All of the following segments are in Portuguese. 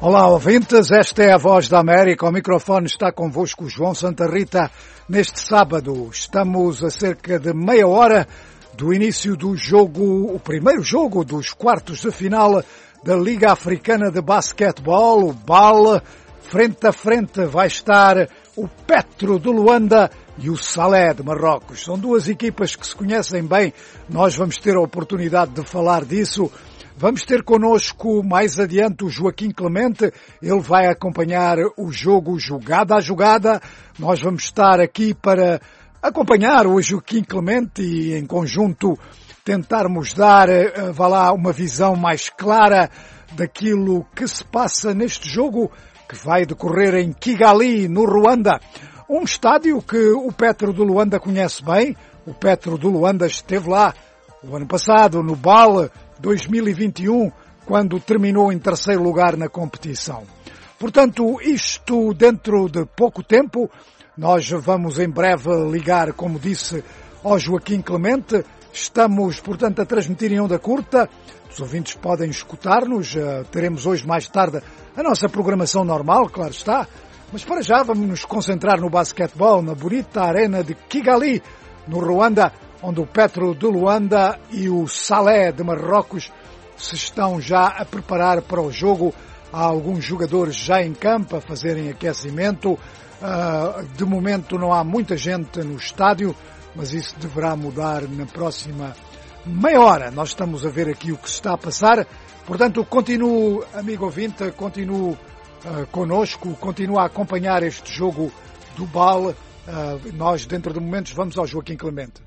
Olá, ouvintes, esta é a Voz da América. Ao microfone está convosco João Santa Rita. Neste sábado estamos a cerca de meia hora do início do jogo, o primeiro jogo dos quartos de final da Liga Africana de Basquetebol, o BAL. Frente a frente vai estar o Petro de Luanda e o Salé de Marrocos. São duas equipas que se conhecem bem. Nós vamos ter a oportunidade de falar disso. Vamos ter connosco mais adiante o Joaquim Clemente. Ele vai acompanhar o jogo jogada a jogada. Nós vamos estar aqui para acompanhar o Joaquim Clemente e em conjunto tentarmos dar, uma visão mais clara daquilo que se passa neste jogo que vai decorrer em Kigali, no Ruanda. Um estádio que o Petro de Luanda conhece bem. O Petro de Luanda esteve lá o ano passado no BAL 2021, quando terminou em terceiro lugar na competição. Portanto, isto dentro de pouco tempo. Nós vamos em breve ligar, como disse, ao Joaquim Clemente. Estamos, portanto, a transmitir em onda curta. Os ouvintes podem escutar-nos. Teremos hoje, mais tarde, a nossa programação normal, claro está. Mas para já vamos nos concentrar no basquetebol, na bonita arena de Kigali, no Ruanda, onde o Petro de Luanda e o Salé de Marrocos se estão já a preparar para o jogo. Há alguns jogadores já em campo a fazerem aquecimento. De momento não há muita gente no estádio, mas isso deverá mudar na próxima meia hora. Nós estamos a ver aqui o que se está a passar. Portanto, continuo, amigo ouvinte, continuo connosco, continuo a acompanhar este jogo do BAL. Nós, dentro de momentos, vamos ao Joaquim Clemente.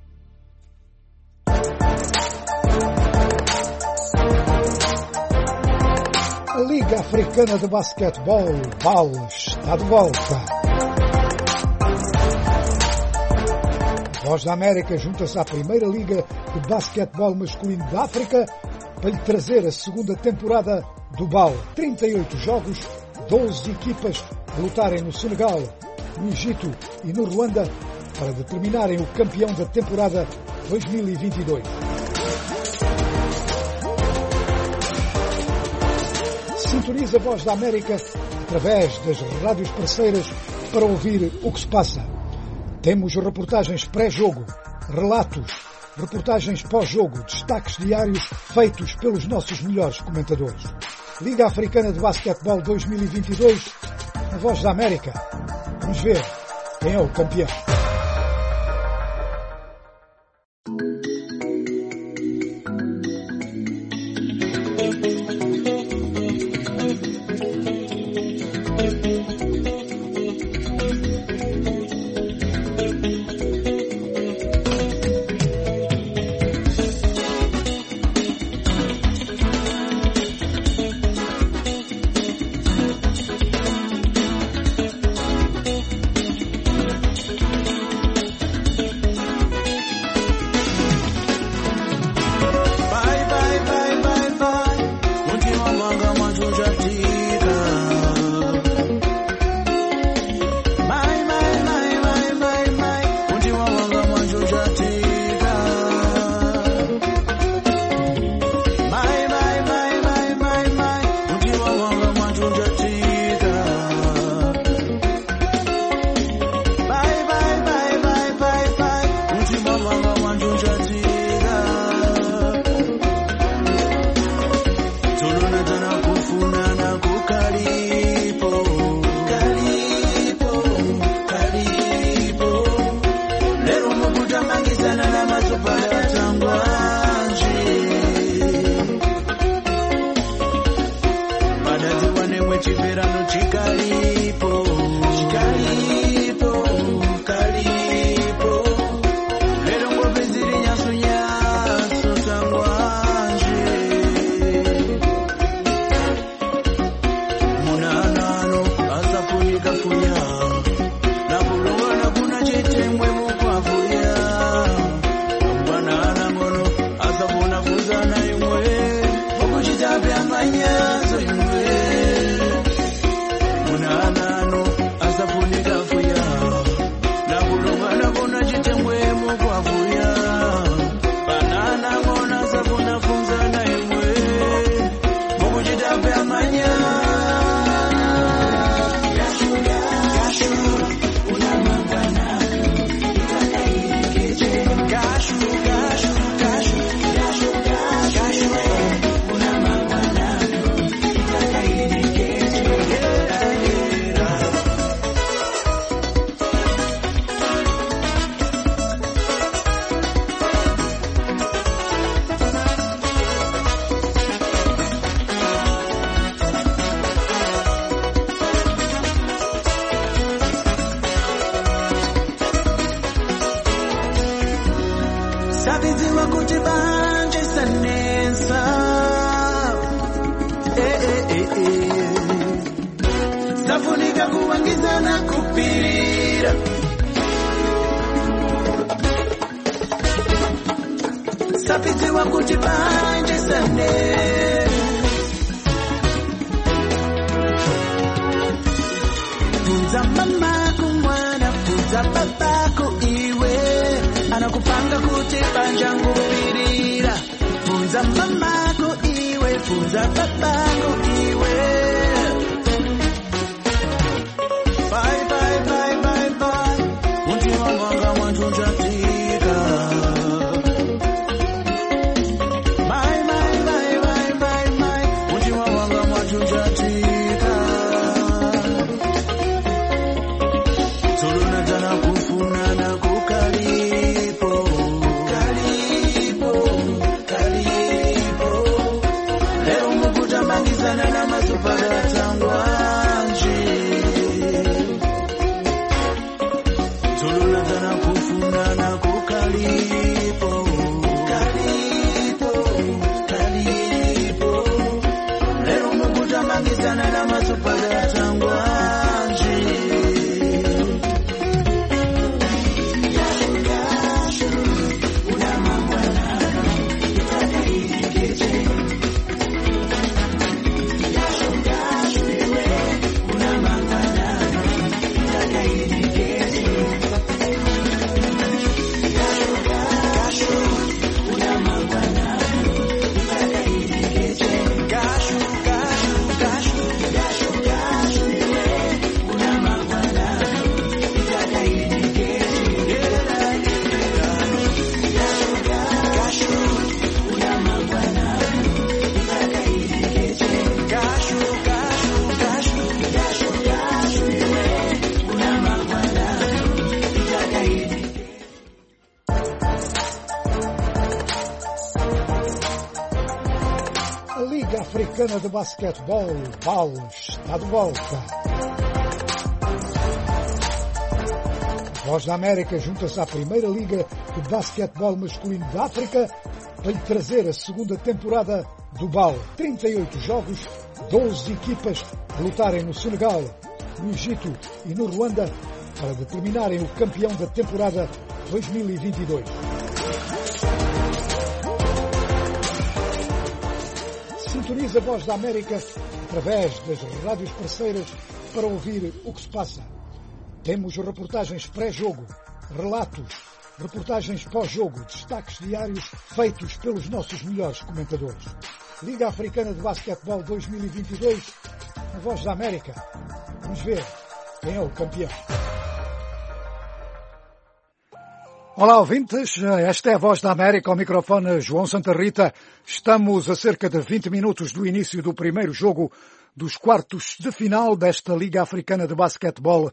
A Liga Africana de Basquetebol, BAL, está de volta. A Voz da América junta-se à primeira Liga de Basquetebol Masculino da África para lhe trazer a segunda temporada do BAL. 38 jogos, 12 equipas a lutarem no Senegal, no Egito e no Ruanda para determinarem o campeão da temporada 2022. Sintoniza a Voz da América através das rádios parceiras para ouvir o que se passa. Temos reportagens pré-jogo, relatos, reportagens pós-jogo, destaques diários feitos pelos nossos melhores comentadores. Liga Africana de Basquetebol 2022, a Voz da América. Vamos ver quem é o campeão. kuti panjisane. Funza mamako mwana, funza babako iwe, anakupanga kuti panjangupirira. Funza mamako iwe, funza babako iwe. Bye bye bye bye bye. Untima wanga wantujatika. Bye bye bye bye bye bye. Untima wanga wantujatika. Soluna jana kufuna na kukalipo. Kalipo, kalipo. Leo mukuta mangizana na masupara tangwanji. Soluna jana kufuna na kukalipo. Kalipo, kalipo. Leo mukuta mangizana na masupara tangwanji. A Liga Africana de Basquetebol, BAL, está de volta. A Voz da América junta-se à primeira Liga de Basquetebol Masculino da África para lhe trazer a segunda temporada do BAL. 38 jogos, 12 equipas a lutarem no Senegal, no Egito e no Ruanda para determinarem o campeão da temporada 2022. Sintoniza a Voz da América através das rádios parceiras para ouvir o que se passa. Temos reportagens pré-jogo, relatos, reportagens pós-jogo, destaques diários feitos pelos nossos melhores comentadores. Liga Africana de Basquetebol 2022, a Voz da América. Vamos ver quem é o campeão. Olá, ouvintes. Esta é a Voz da América, ao microfone João Santa Rita. Estamos a cerca de 20 minutos do início do primeiro jogo dos quartos de final desta Liga Africana de Basquetebol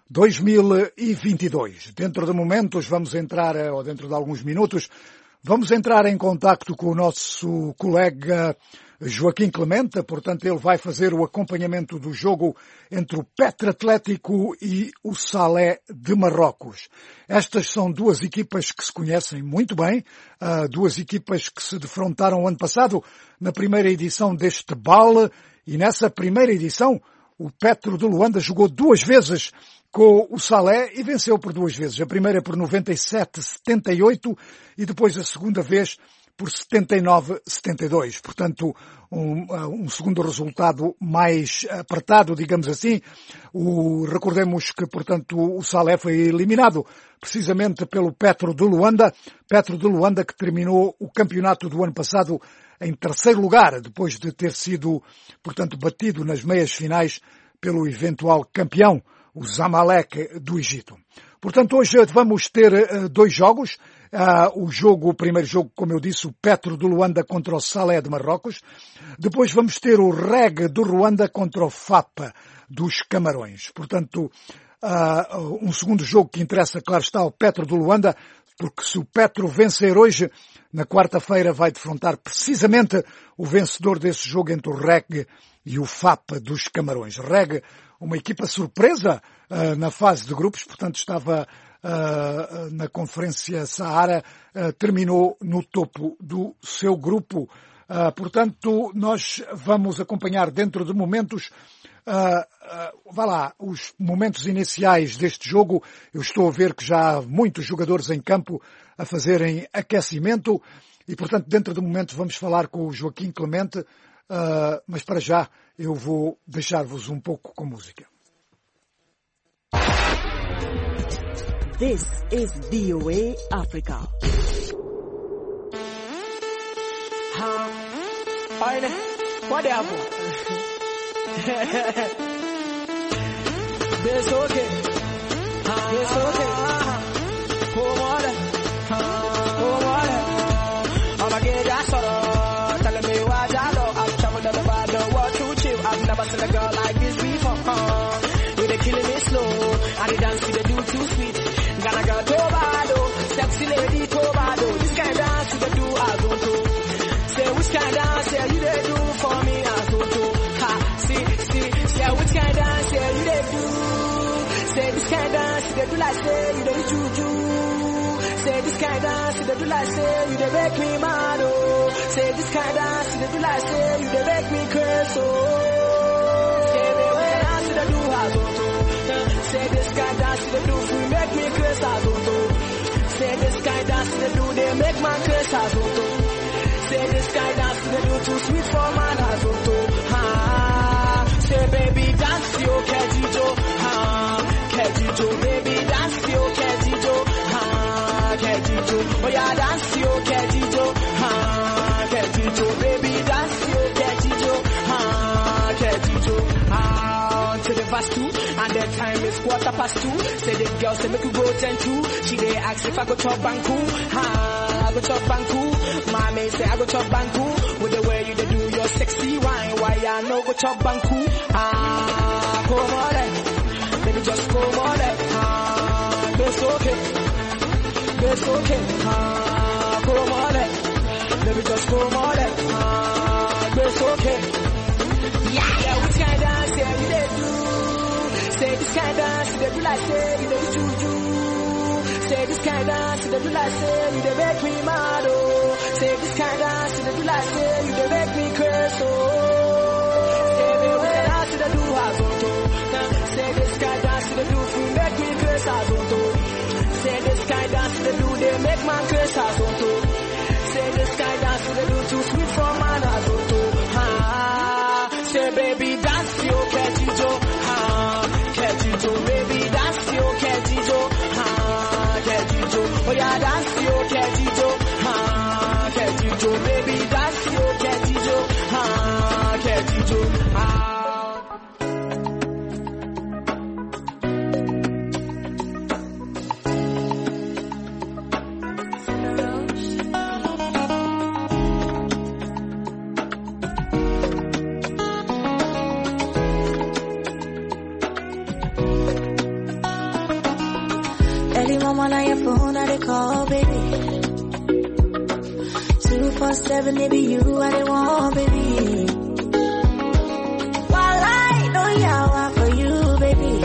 2022. Dentro de momentos vamos entrar, ou dentro de alguns minutos, vamos entrar em contacto com o nosso colega Joaquim Clemente, portanto ele vai fazer o acompanhamento do jogo entre o Petro Atlético e o Salé de Marrocos. Estas são duas equipas que se conhecem muito bem, duas equipas que se defrontaram ano passado na primeira edição deste BAL, e nessa primeira edição o Petro de Luanda jogou duas vezes com o Salé e venceu por duas vezes. A primeira por 97-78 e depois a segunda vez por 79-72. Portanto, um segundo resultado mais apertado, digamos assim. Recordemos que, portanto, o Salé foi eliminado precisamente pelo Petro de Luanda. Petro de Luanda que terminou o campeonato do ano passado em terceiro lugar, depois de ter sido, portanto, batido nas meias finais pelo eventual campeão, o Zamalek do Egito. Portanto, hoje vamos ter dois jogos. O primeiro jogo, como eu disse, o Petro de Luanda contra o Salé de Marrocos. Depois vamos ter o REG do Ruanda contra o FAP dos Camarões. Portanto, um segundo jogo que interessa, claro está, ao Petro de Luanda, porque se o Petro vencer hoje, na quarta-feira vai defrontar precisamente o vencedor desse jogo entre o REG e o FAP dos Camarões. REG, uma equipa surpresa na fase de grupos, portanto estava na Conferência Saara, terminou no topo do seu grupo. Portanto, nós vamos acompanhar dentro de momentos os momentos iniciais deste jogo. Eu estou a ver que já há muitos jogadores em campo a fazerem aquecimento e, portanto, dentro de momentos vamos falar com o Joaquim Clemente, mas para já eu vou deixar-vos um pouco com música. This is VOA Africa. Olha, whatever. It's okay. It's okay. Come on. I'ma get that sorrow. Telling me why I know I've traveled all over the world to chill. I've never seen a girl like this before. With they killing me slow. And the dance they do too sweet. Ghana girl Tobado, sexy lady Tobado. This kind of dance they do I don't know. Say which kind of dance you they do for me I don't know. Ha, see, say which kind of dance you they do. Say this kind of dance they do like say you they juju. Say this kind of dance they do like say you they make me mad oh. Say this kind of dance they do like say you they make me curse oh. Say me when dance they do I don't know. Say this kind of dance they do we make me curse I don't know. Say this kind of dance they do they make my curse I don't know. Say this kind of dance they do too sweet for man I don't know. Ha. Say baby dance yo Kejijo. Ha. Kejijo baby dance yo Kejijo. Ha. Kejijo. Oh yeah dance yo Kejijo. Ha. Kejijo baby dance yo Kejijo. Ha. Kejijo. Ha. To the verse 2 and the time is 2:15. Say the girl say make you go 10-2. She dey ask if I go chop banku. Ha. I go chop banku. Mommy say I go chop banku. With the way you dey do your sexy wine, why I no go chop banku? Ah, come on, baby just come on, ah, it's okay, ah, come on, baby just come on, ah, it's okay. Yeah, which kind of dance yeah, you dey do? Say this kind of dance you dey do like say you dey juju. Say this kind of dance you dey do like say you dey make me mad oh. Say this kind of dance you dey do like say you dey make me curse oh. Say me when dance you dey do I don't know. Say this kind of dance you dey do you make me curse I don't know. Say this kind of dance you dey do they make my curse I don't know. Say this kind of dance you dey do too sweet for man I don't know. Ha. Say baby dance yo Kejijo. Ha. Kejijo baby dance yo Kejijo. Ha. Kejijo. Oh yeah dance yo Kejijo. Ha. Kejijo baby dance yo Kejijo. Ha. Kejijo. Ha. Early mama on your phone, I they call, baby. 247, it be you, I they want, baby. While I know yawa for you, baby.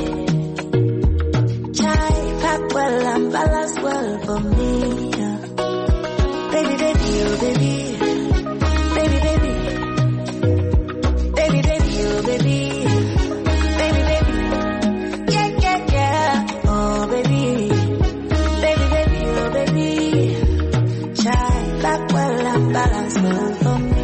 Chai, pack well and balance well for me. Baby, baby, oh baby. Baby, baby. Baby, baby, oh baby. Baby, baby. Yeah, yeah, yeah. Oh baby. Baby, baby, oh baby. Chai, pack well and balance well for me.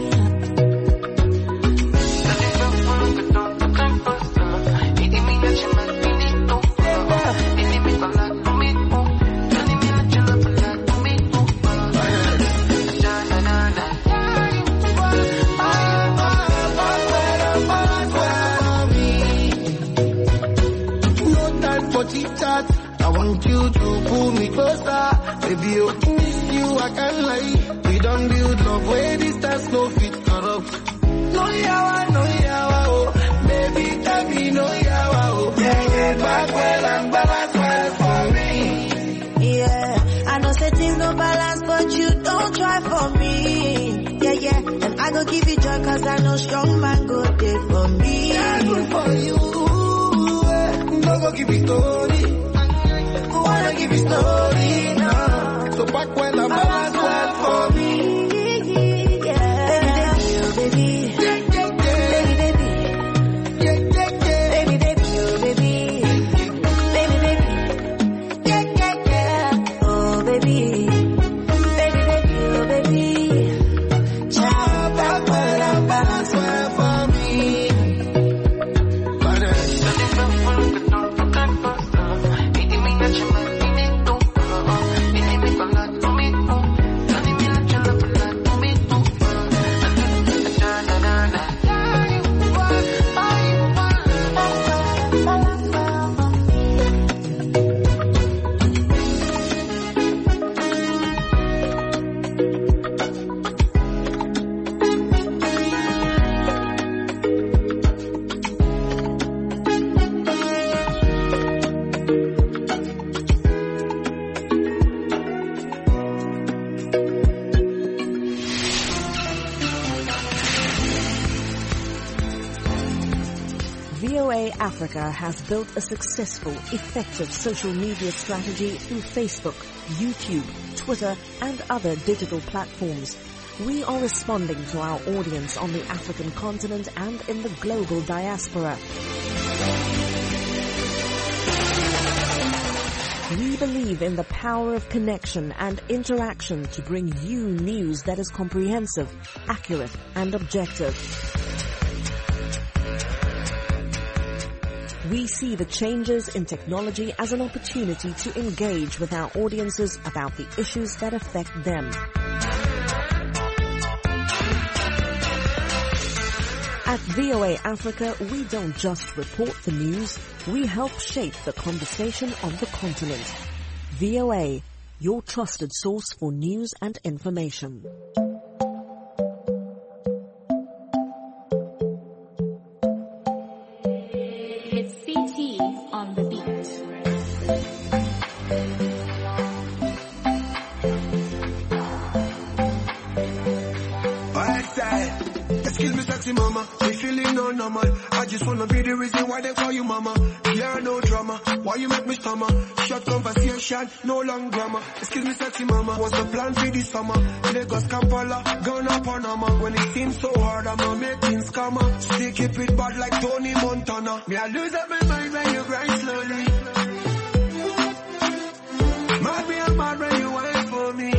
I want you to pull me closer. Baby, oh, miss you, I can't lie. We don't build love where distance no fit corrupt. No yawa, oh. Baby, tell me no yawa, oh. Yeah, back well and balance well for me. Yeah, I know say things no balance, but you don't try for me. Yeah, and I go give you joy, cause I know strong man go there for me. Yeah, good for you. No go give me story. Wanna give you story now. So back when I'm balance well for me. Yeah. Baby, baby, baby, baby, baby, baby, oh baby, baby, baby, yeah, yeah, yeah, oh baby, baby, baby, oh baby, VOA Africa has built a successful, effective social media strategy through Facebook, YouTube, Twitter, and other digital platforms. We are responding to our audience on the African continent and in the global diaspora. We believe in the power of connection and interaction to bring you news that is comprehensive, accurate, and objective. We see the changes in technology as an opportunity to engage with our audiences about the issues that affect them. At VOA Africa, we don't just report the news, we help shape the conversation of the continent. VOA, your trusted source for news and information. It's CT on the beat. Excuse me, sexy mama, me feeling no normal. I just wanna be the reason why they call you mama. Yeah, no drama, why you make me stammer? Short conversation, no long grammar. Excuse me, sexy mama, what's the plan for this summer? Lagos, Kampala, Ghana, Panama. When it seems so hard, I'ma make things calmer. Still keep it bad like Tony Montana. Me, I lose up my mind when you grind slowly. Mad me, I'm mad when you wait for me.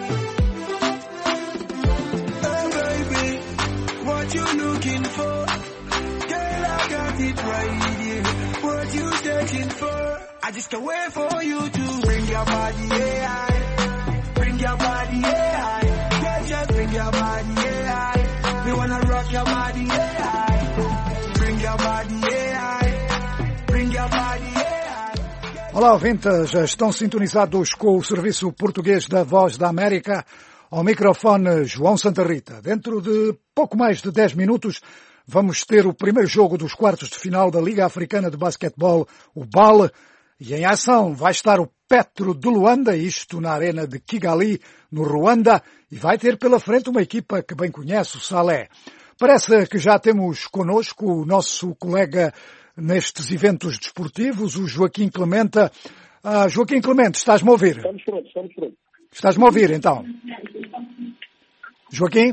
What you looking for? Girl, I got it right here. What you searching for? I just can't wait for you to bring your body, yeah. Bring your body, yeah. Yeah, just bring your body, yeah. We wanna rock your body, yeah. Bring your body, yeah. Bring your body, yeah. Olá, ouvintes, estão sintonizados com o serviço português da Voz da América. Ao microfone, João Santa Rita. Dentro de pouco mais de 10 minutos, vamos ter o primeiro jogo dos quartos de final da Liga Africana de Basquetebol, o BAL, e em ação vai estar o Petro de Luanda, isto na arena de Kigali, no Ruanda, e vai ter pela frente uma equipa que bem conhece, o Salé. Parece que já temos connosco o nosso colega nestes eventos desportivos, o Joaquim Clemente. Joaquim Clemente, estás-me a ouvir? Estamos prontos. Estás-me a ouvir, então? Joaquim?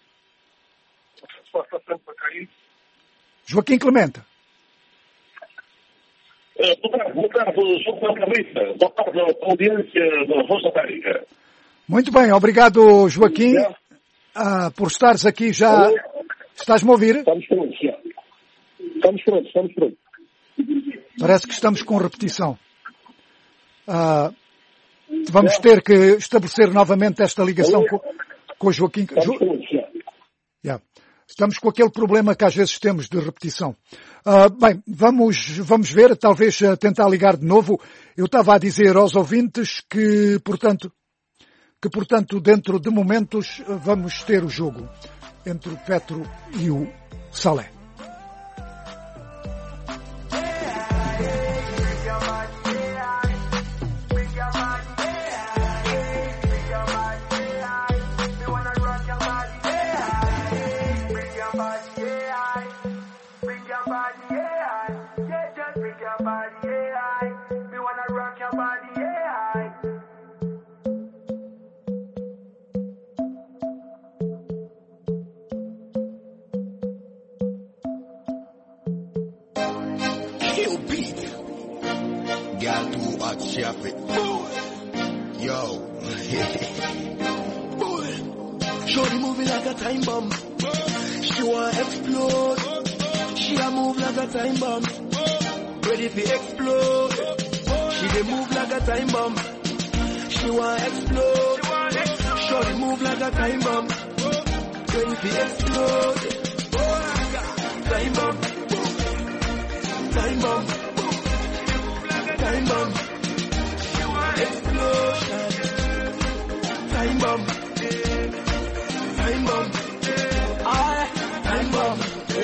Joaquim Clemente. Boa tarde, João Santa Rita. Boa tarde à audiência da Voz da América. Muito bem, obrigado, Joaquim, por estares aqui já. Estás-me a ouvir? Estamos prontos, já. Estamos prontos. Parece que estamos com repetição. Vamos ter que estabelecer novamente esta ligação com o Joaquim. Estamos com aquele problema que às vezes temos de repetição. Bem, vamos ver, talvez tentar ligar de novo. Eu estava a dizer aos ouvintes que, portanto, dentro de momentos vamos ter o jogo entre o Petro e o Salé. Yo. Shorty moving like a time bomb. She wanna explode. She a move like a time bomb. Ready to explode. She dey move like a time bomb. She wanna explode. Shorty move like a time bomb. Ready to explode. Time bomb. Time bomb. Time bomb. Explosion. Time bomb. Time bomb. Time bomb.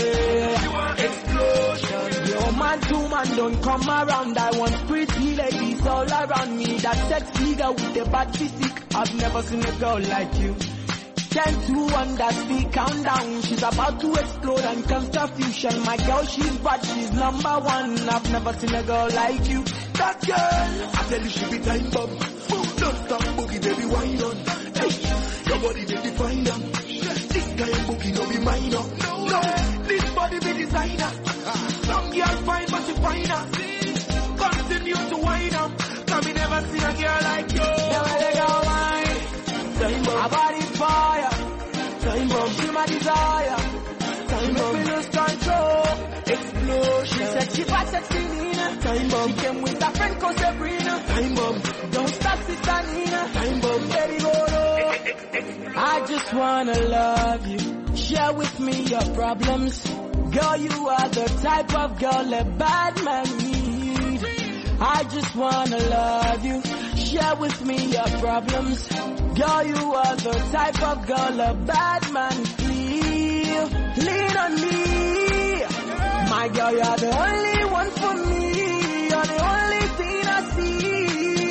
Explosion. Yo, man, two man don't come around. I want pretty ladies all around me. That sexy girl with the bad physique. I've never seen a girl like you. 10 to 1, that's the countdown. She's about to explode and come to fusion. My girl, she's bad, she's number one. I've never seen a girl like you. That girl, I tell you she be time bomb. Don't stop boogie, baby, wine on. Hey, your body be definer. This guy boogie no be minor. No, this body be designer. Some girl fine, but she finer. Continue to wine up. Cause me never seen a girl like you. Never let her wine. Time bomb. Her body fire. Time bomb. She my desire. Time bomb. Make me lose control. Explosion. She said she bad sexy Nina. Time bomb. She came with her friend called Sabrina. Time bomb. Don't stop, sister Nina. Time bomb. Baby, go low. I just wanna love you. Share with me your problems. Girl, you are the type of girl a bad man needs. I just wanna love you. Share with me your problems. Girl, you are the type of girl a bad man feel. Lean on me. My girl, you're the only one for me. You're the only thing I see.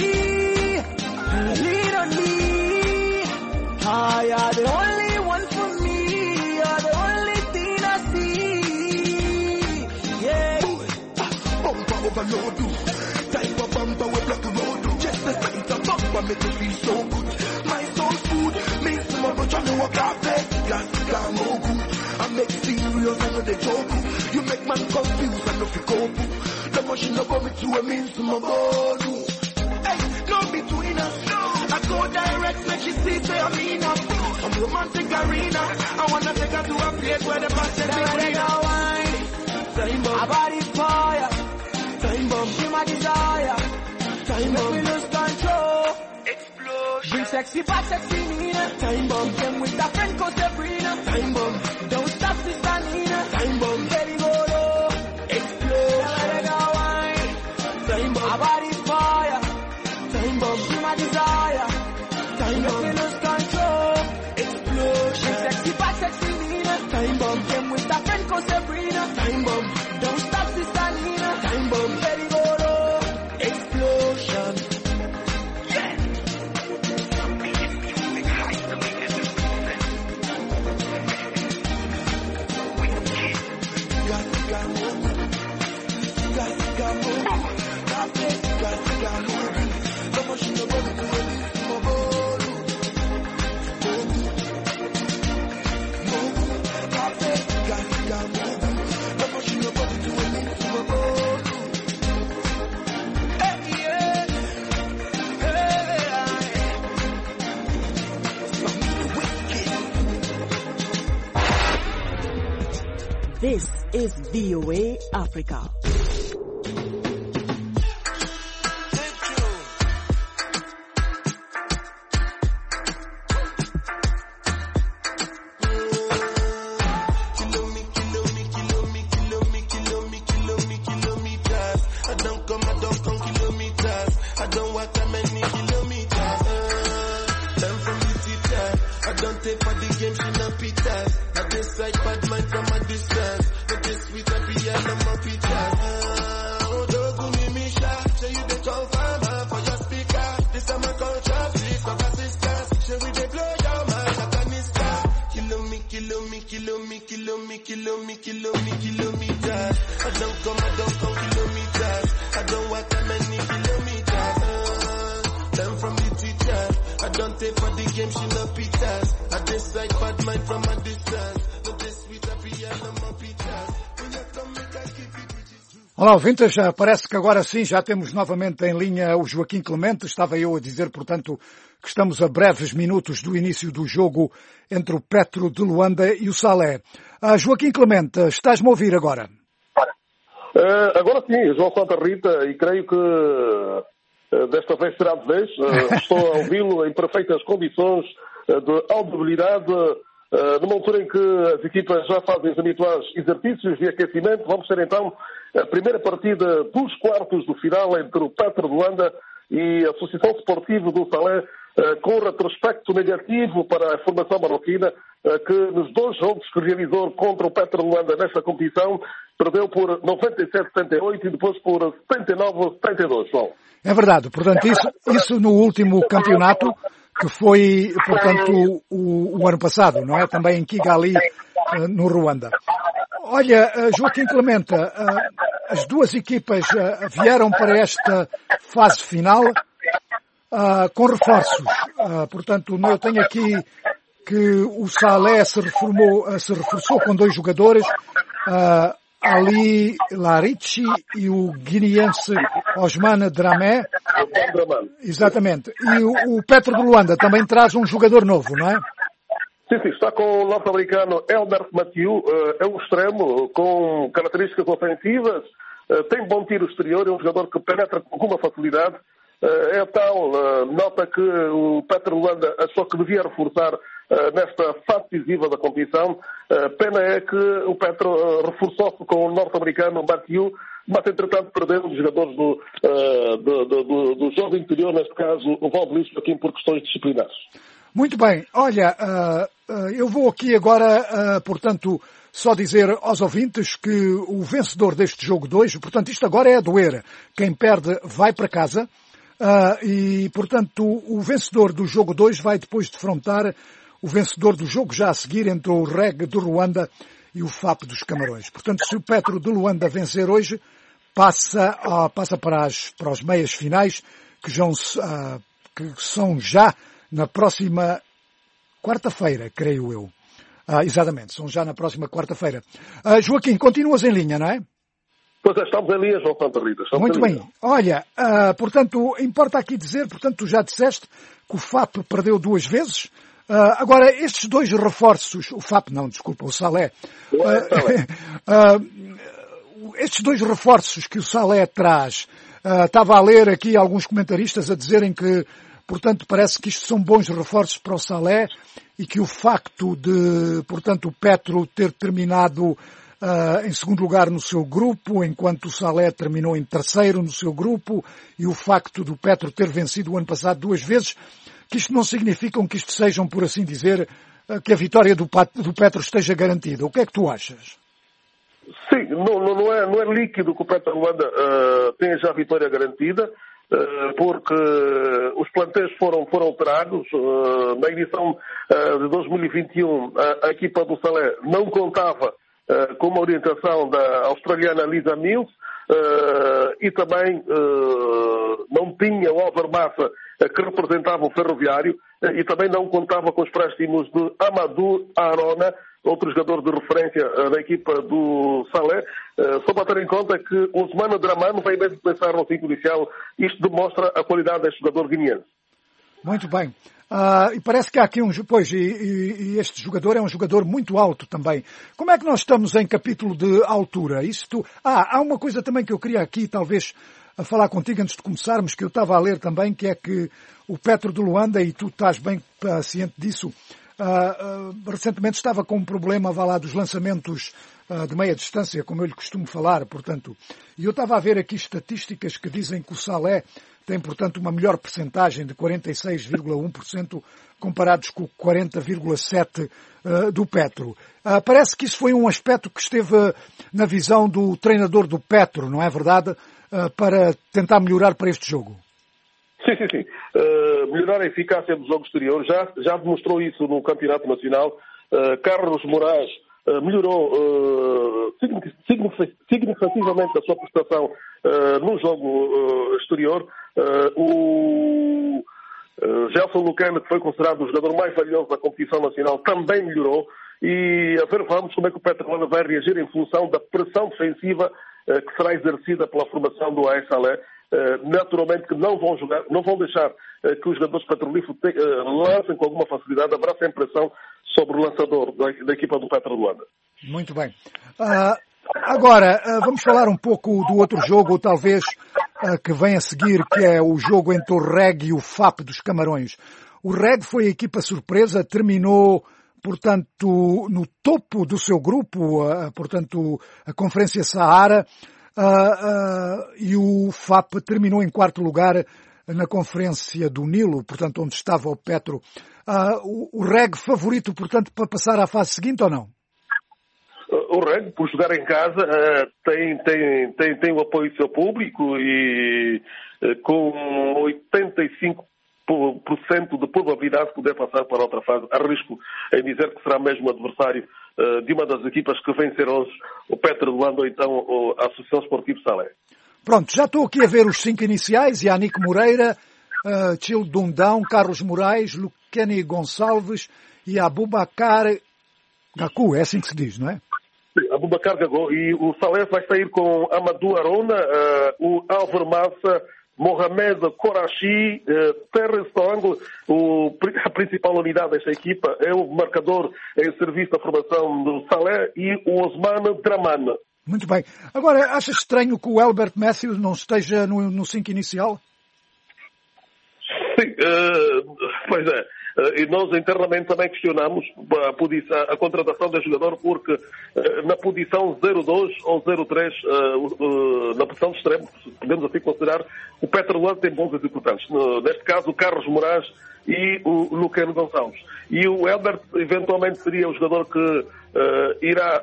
Lean on me. Ah, you're the only one for me. You're the only thing I see. Yeah. Bumper overload. Type of bumper with black road. Just the sight of bumper make me feel so good. My soul food makes my bro trying to walk out there. Gas, mogu. I make serious and the joke. You make man confused and no fi cope. The machine no come to a means to my body. Hey, no between us. I go direct, make she see say I'm in up. I'm romantic arena. I wanna take her to a place where the past is between us. Time bomb. Her body fire. Time bomb. She my desire. Time bomb. Make me lose control. Explosion. Bring sexy back, sexy Nina. Time bomb. Came with her friend called Sabrina. Time bomb. Don't stop, sister Nina. Time bomb. Baby, go low. Explosion. Never let her wine. Time bomb. Her body fire. Time bomb. She my desire. Time bomb. Make me lose control. Explosion. Bring sexy back, sexy Nina. Time bomb. Came with her friend called Sabrina. Time bomb. Don't stop, sister Nina. Time bomb. Baby, go low. Explosion. Yeah. This is VOA Africa. Olá, ouvintes, parece que agora sim já temos novamente em linha o Joaquim Clemente. Estava eu a dizer, portanto, que estamos a breves minutos do início do jogo entre o Petro de Luanda e o Salé. Joaquim Clemente, estás-me a ouvir agora? Agora sim, João Santa Rita, e creio que desta vez será de vez. Estou a ouvi-lo em perfeitas condições de audibilidade, numa altura em que as equipas já fazem os habituais exercícios de aquecimento. Vamos ter então a primeira partida dos quartos do final entre o Petro de Luanda e a Associação Esportiva do Salé, com retrospecto negativo para a formação marroquina, que nos dois jogos que realizou contra o Petro de Luanda nesta competição, perdeu por 97-78 e depois por 79-72, João. É verdade, portanto, isso no último campeonato que foi, portanto, o ano passado, não é? Também em Kigali, no Ruanda. Olha, Joaquim Clemente, as duas equipas vieram para esta fase final com reforços. Portanto, eu tenho aqui que o Salé se reforçou com 2 jogadores, Ali Larici e o guineense Osman Dramé. Exatamente. E o Petro de Luanda também traz um jogador novo, não é? Sim, está com o norte-americano Elbert Mathieu, é um extremo com características ofensivas, tem bom tiro exterior, é um jogador que penetra com alguma facilidade. É tal nota que o Petro de Luanda achou que devia reforçar nesta fase decisiva da competição. Pena é que o Petro reforçou-se com o norte-americano Mathieu, mas entretanto perdeu um dos jogadores do jogo interior, neste caso o Valdelis, aqui por questões disciplinares. Muito bem. Olha, eu vou aqui agora, portanto, só dizer aos ouvintes que o vencedor deste jogo 2, portanto, isto agora é a doer. Quem perde vai para casa. E, portanto, o vencedor do jogo 2 vai depois defrontar o vencedor do jogo já a seguir entre o REG do Ruanda e o FAP dos Camarões. Portanto, se o Petro de Luanda vencer hoje, passa para as meias finais, que são já na próxima quarta-feira, creio eu. Exatamente, são já na próxima quarta-feira. Joaquim, continuas em linha, não é? Pois é, estamos em linha, João Santa Rita. Muito bem. Olha, portanto, importa aqui dizer, portanto, tu já disseste que o FAP perdeu 2 vezes. Agora, estes 2 reforços, o FAP não, desculpa, o Salé. Estes 2 reforços que o Salé traz, estava a ler aqui alguns comentaristas a dizerem que, portanto, parece que isto são bons reforços para o Salé e que o facto de, portanto, o Petro ter terminado em segundo lugar no seu grupo, enquanto o Salé terminou em terceiro no seu grupo, e o facto do Petro ter vencido o ano passado 2 vezes, que isto não significa que isto sejam, por assim dizer, que a vitória do Petro esteja garantida. O que é que tu achas? Sim, não é líquido que o Petro Luanda tenha já a vitória garantida, porque os plantéis foram alterados. Na edição de 2021, a equipa do Salé não contava com uma orientação da australiana Lisa Mills e também não tinha o Álvaro Massa, que representava o Ferroviário, e também não contava com os préstimos de Amadou Arona, outro jogador de referência da equipa do Salé. Só para ter em conta que o Osman Dramé vai mesmo pensar no 5 inicial. Isto demonstra a qualidade deste jogador guineense. Muito bem. E parece que há aqui e este jogador é um jogador muito alto também. Como é que nós estamos em capítulo de altura? Há uma coisa também que eu queria aqui talvez a falar contigo antes de começarmos, que eu estava a ler também, que é que o Petro de Luanda, e tu estás bem ciente disso, recentemente estava com um problema, dos lançamentos de meia distância, como eu lhe costumo falar, portanto, e eu estava a ver aqui estatísticas que dizem que o Salé tem, portanto, uma melhor percentagem de 46,1% comparados com 40,7% do Petro. Parece que isso foi um aspecto que esteve na visão do treinador do Petro, não é verdade? Para tentar melhorar para este jogo. Sim. Melhorar a eficácia do jogo exterior. Já demonstrou isso no Campeonato Nacional. Carlos Moraes melhorou significativamente a sua prestação no jogo exterior. O Gelson Lucena, que foi considerado o jogador mais valioso da competição nacional, também melhorou. E vamos como é que o Petro Luanda vai reagir em função da pressão defensiva que será exercida pela formação do AS Salé. Naturalmente que não vão deixar que os jogadores petrolíferos lancem com alguma facilidade. Haverá sempre pressão sobre o lançador da equipa do Petro Luanda. Muito bem. Agora, vamos falar um pouco do outro jogo, talvez, que vem a seguir, que é o jogo entre o REG e o FAP dos Camarões. O REG foi a equipa surpresa, terminou, portanto, no topo do seu grupo, portanto, a Conferência Saara, e o FAP terminou em 4º lugar na Conferência do Nilo, portanto, onde estava o Petro. O REG favorito, portanto, para passar à fase seguinte ou não? O REG, por jogar em casa, tem o apoio do seu público e com 85% de probabilidade de poder passar para outra fase. Arrisco em dizer que será mesmo adversário de uma das equipas que vencer hoje, o Petro de Luanda ou então a Associação Esportiva Salé. Pronto, já estou aqui a ver os 5 iniciais: Yannick Moreira, Chil Dundão, Carlos Moraes, Luqueni Gonçalves e Abubakar Gaku, é assim que se diz, não é? Sim, Abubakar Gaku. E o Salé vai sair com Amadou Arona, o Álvaro Massa, Mohamed Korachi, Terence Toangle. A principal unidade desta equipa é o marcador em serviço da formação do Salé, e o Osman Draman. Muito bem. Agora, achas estranho que o Albert Matthews não esteja no 5 inicial? Sim, pois é. E nós internamente também questionamos a contratação do jogador, porque na posição 0-2 ou 0-3, na posição de extremo, podemos assim considerar, o Petro Luanda tem bons executantes. Neste caso, o Carlos Moraes e o Luqueno Gonçalves. E o Elbert eventualmente seria o jogador que irá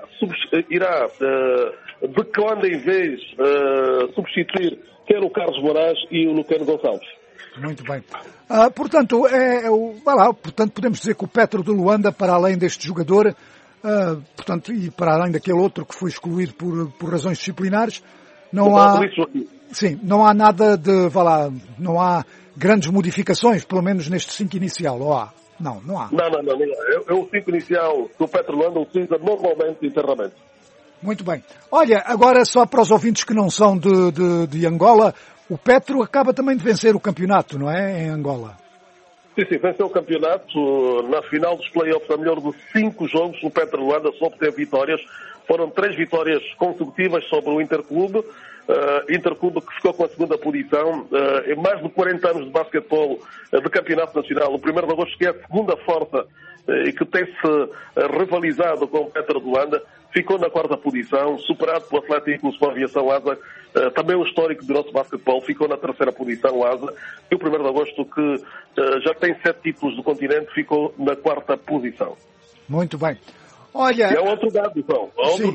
de quando em vez substituir quer o Carlos Moraes e o Luqueno Gonçalves. Muito bem. Portanto, portanto, podemos dizer que o Petro de Luanda, para além deste jogador, portanto, e para além daquele outro que foi excluído por razões disciplinares, não há nada de, não há grandes modificações, pelo menos neste 5 inicial, ou há? Não há. Não. É o 5 inicial que o Petro Luanda utiliza normalmente internamente. Muito bem. Olha, agora só para os ouvintes que não são de Angola, o Petro acaba também de vencer o campeonato, não é? Em Angola. Sim, venceu o campeonato. Na final dos play-offs, a melhor de 5 jogos, o Petro Luanda só obteve vitórias. Foram 3 vitórias consecutivas sobre o Interclube. Interclube que ficou com a segunda posição. Em mais de 40 anos de basquetebol de campeonato nacional, o 1º de agosto, que é a segunda força e que tem-se rivalizado com o Petro de Luanda, ficou na 4ª posição, superado pelo Atlético Sport Aviação Asa, também o histórico do nosso basquetebol, ficou na 3ª posição, Asa, e o 1º de agosto, que já tem 7 títulos do continente, ficou na 4ª posição. Muito bem. Olha... E há outro dado, João.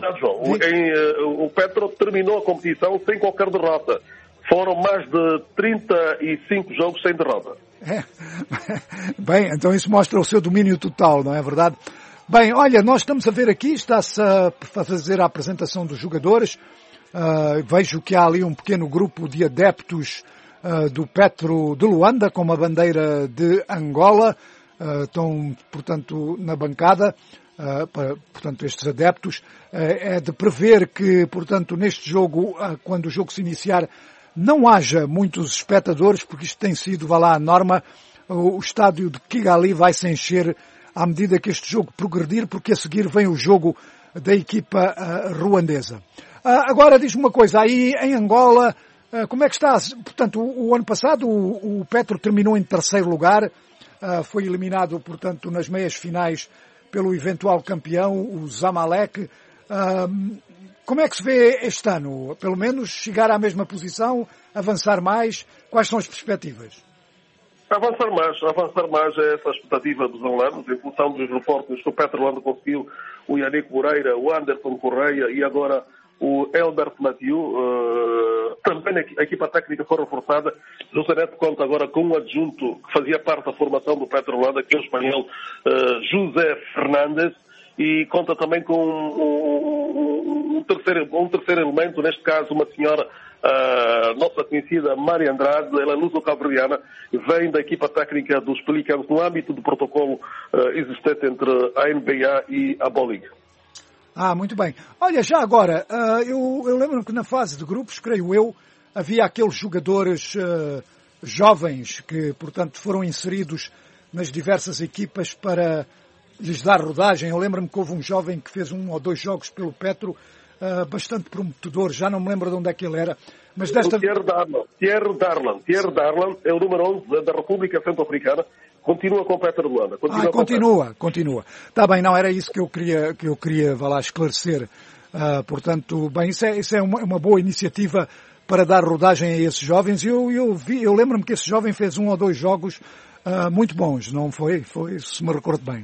O Petro terminou a competição sem qualquer derrota. Foram mais de 35 jogos sem derrota. Bem, então isso mostra o seu domínio total, não é verdade? Bem, olha, nós estamos a ver aqui, está-se a fazer a apresentação dos jogadores. Vejo que há ali um pequeno grupo de adeptos do Petro de Luanda, com uma bandeira de Angola. Estão, portanto, na bancada. Portanto, estes adeptos. É de prever que, portanto, neste jogo, quando o jogo se iniciar, não haja muitos espectadores, porque isto tem sido, a norma. O estádio de Kigali vai se encher à medida que este jogo progredir, porque a seguir vem o jogo da equipa ruandesa. Agora diz-me uma coisa, aí em Angola, como é que está? Portanto, o ano passado o Petro terminou em 3º lugar, foi eliminado, portanto, nas meias finais pelo eventual campeão, o Zamalek. Como é que se vê este ano? Pelo menos chegar à mesma posição, avançar mais? Quais são as perspectivas? Avançar mais é essa a expectativa dos angolanos, em função dos reforços que o Petro Luanda conseguiu, o Yannick Moreira, o Anderson Correia e agora o Elbert Mathieu. Também a equipa técnica foi reforçada. José Neto conta agora com um adjunto que fazia parte da formação do Petro Luanda, que é o espanhol José Fernandes, e conta também com um terceiro elemento, neste caso uma senhora, nossa conhecida Maria Andrade, ela é luso-cabo-verdiana, vem da equipa técnica dos Pelicans no âmbito do protocolo existente entre a NBA e a Boliga. Muito bem. Olha, já agora, eu lembro-me que na fase de grupos, creio eu, havia aqueles jogadores jovens que, portanto, foram inseridos nas diversas equipas para lhes dar rodagem. Eu lembro-me que houve um jovem que fez 1 ou 2 jogos pelo Petro, bastante prometedor, já não me lembro de onde é que ele era. Mas desta... Thierry Darlan é o número 11 da República Centro-Africana, continua com o Petro de Luanda. Continua. Está bem, não, era isso que eu queria esclarecer. Portanto, bem, isso é uma boa iniciativa para dar rodagem a esses jovens. Eu lembro-me que esse jovem fez 1 ou 2 jogos muito bons, não foi? Se me recordo bem.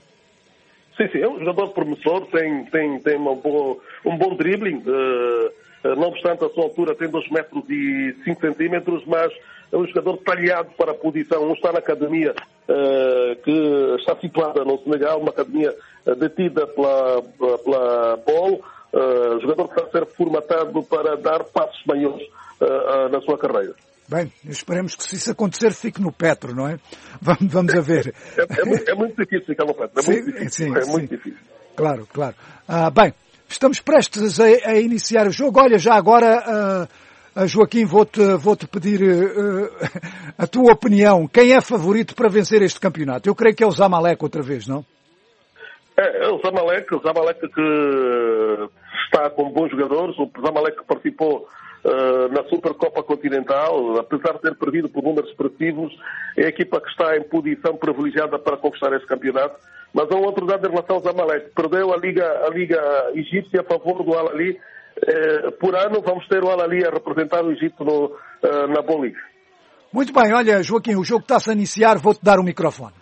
Sim, é um jogador promissor, tem um bom dribbling, não obstante a sua altura tem 2 metros e 5 centímetros, mas é um jogador talhado para a posição. Não está na academia que está situada no Senegal, uma academia detida pela BOL, jogador que está a ser formatado para dar passos maiores na sua carreira. Bem, esperemos que se isso acontecer fique no Petro, não é? Vamos a ver. É muito difícil ficar no Petro. É muito difícil. Claro. Bem, estamos prestes a iniciar o jogo. Olha, já agora, Joaquim, vou-te pedir a tua opinião. Quem é favorito para vencer este campeonato? Eu creio que é o Zamalek outra vez, não? É o Zamalek que está com bons jogadores. O Zamalek que participou na Supercopa Continental, apesar de ter perdido por números expressivos, é a equipa que está em posição privilegiada para conquistar esse campeonato. Mas há um outro dado em relação ao Zamalek. Perdeu a Liga Egípcia a favor do Al-Ahly. Por ano vamos ter o Al-Ahly a representar o Egito na Bolívia. Muito bem, olha, Joaquim, o jogo está-se a iniciar, vou-te dar o microfone.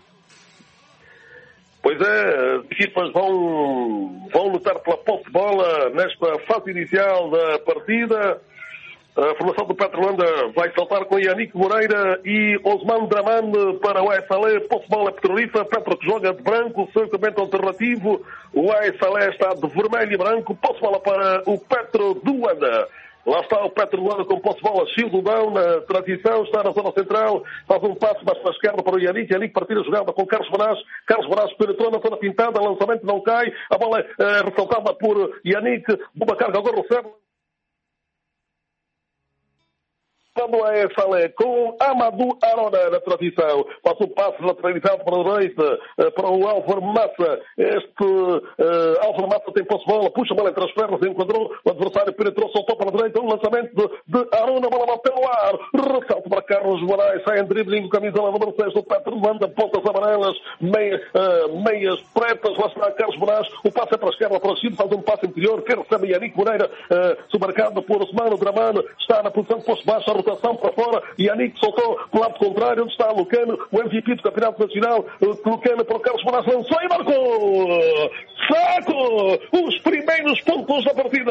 Pois é, as equipas vão lutar pela posse de bola nesta fase inicial da partida. A formação do Petro Luanda vai saltar com Yannick Moreira e Osman Draman para o AS-Alé. Posse de bola Petrolifa, Petro que joga de branco, seu equipamento alternativo. O AS-Alé está de vermelho e branco. Posse de bola para o Petro do Luanda. Lá está o Petro Luanda com posse de bola. Childão na transição, está na zona central. Faz um passo mais para a esquerda para o Yannick. Yannick partida a jogada com Carlos Brás. Carlos Brás penetrou na zona pintada. Lançamento não cai. A bola é ressaltada por Yannick. Boa carga agora recebe. No AS-Alé com Amadou Arona na transição. Passa o passo lateralizado para a direita, para o Álvaro Massa. Álvaro Massa tem posse de bola, puxa a bola entre as pernas, enquadrou, o adversário penetrou, soltou para a direita, um lançamento de Arona, bola vai pelo ar, ressalto para Carlos Moraes, sai em dribbling, camisola número 6 do Petro, manda pontas amarelas, meias pretas, lá está Carlos Moraes, o passe é para a esquerda, para o Chile, faz um passe interior, quem recebe Yannick Moreira, submarcado por Osmano Dramano, está na posição de posto baixo, a rotação para fora, Yannick soltou para o lado contrário, onde está Lucano, o MVP do Campeonato Nacional, Lucano para o Carlos Moraes, lançou e marcou! Saco! Os primeiros pontos da partida!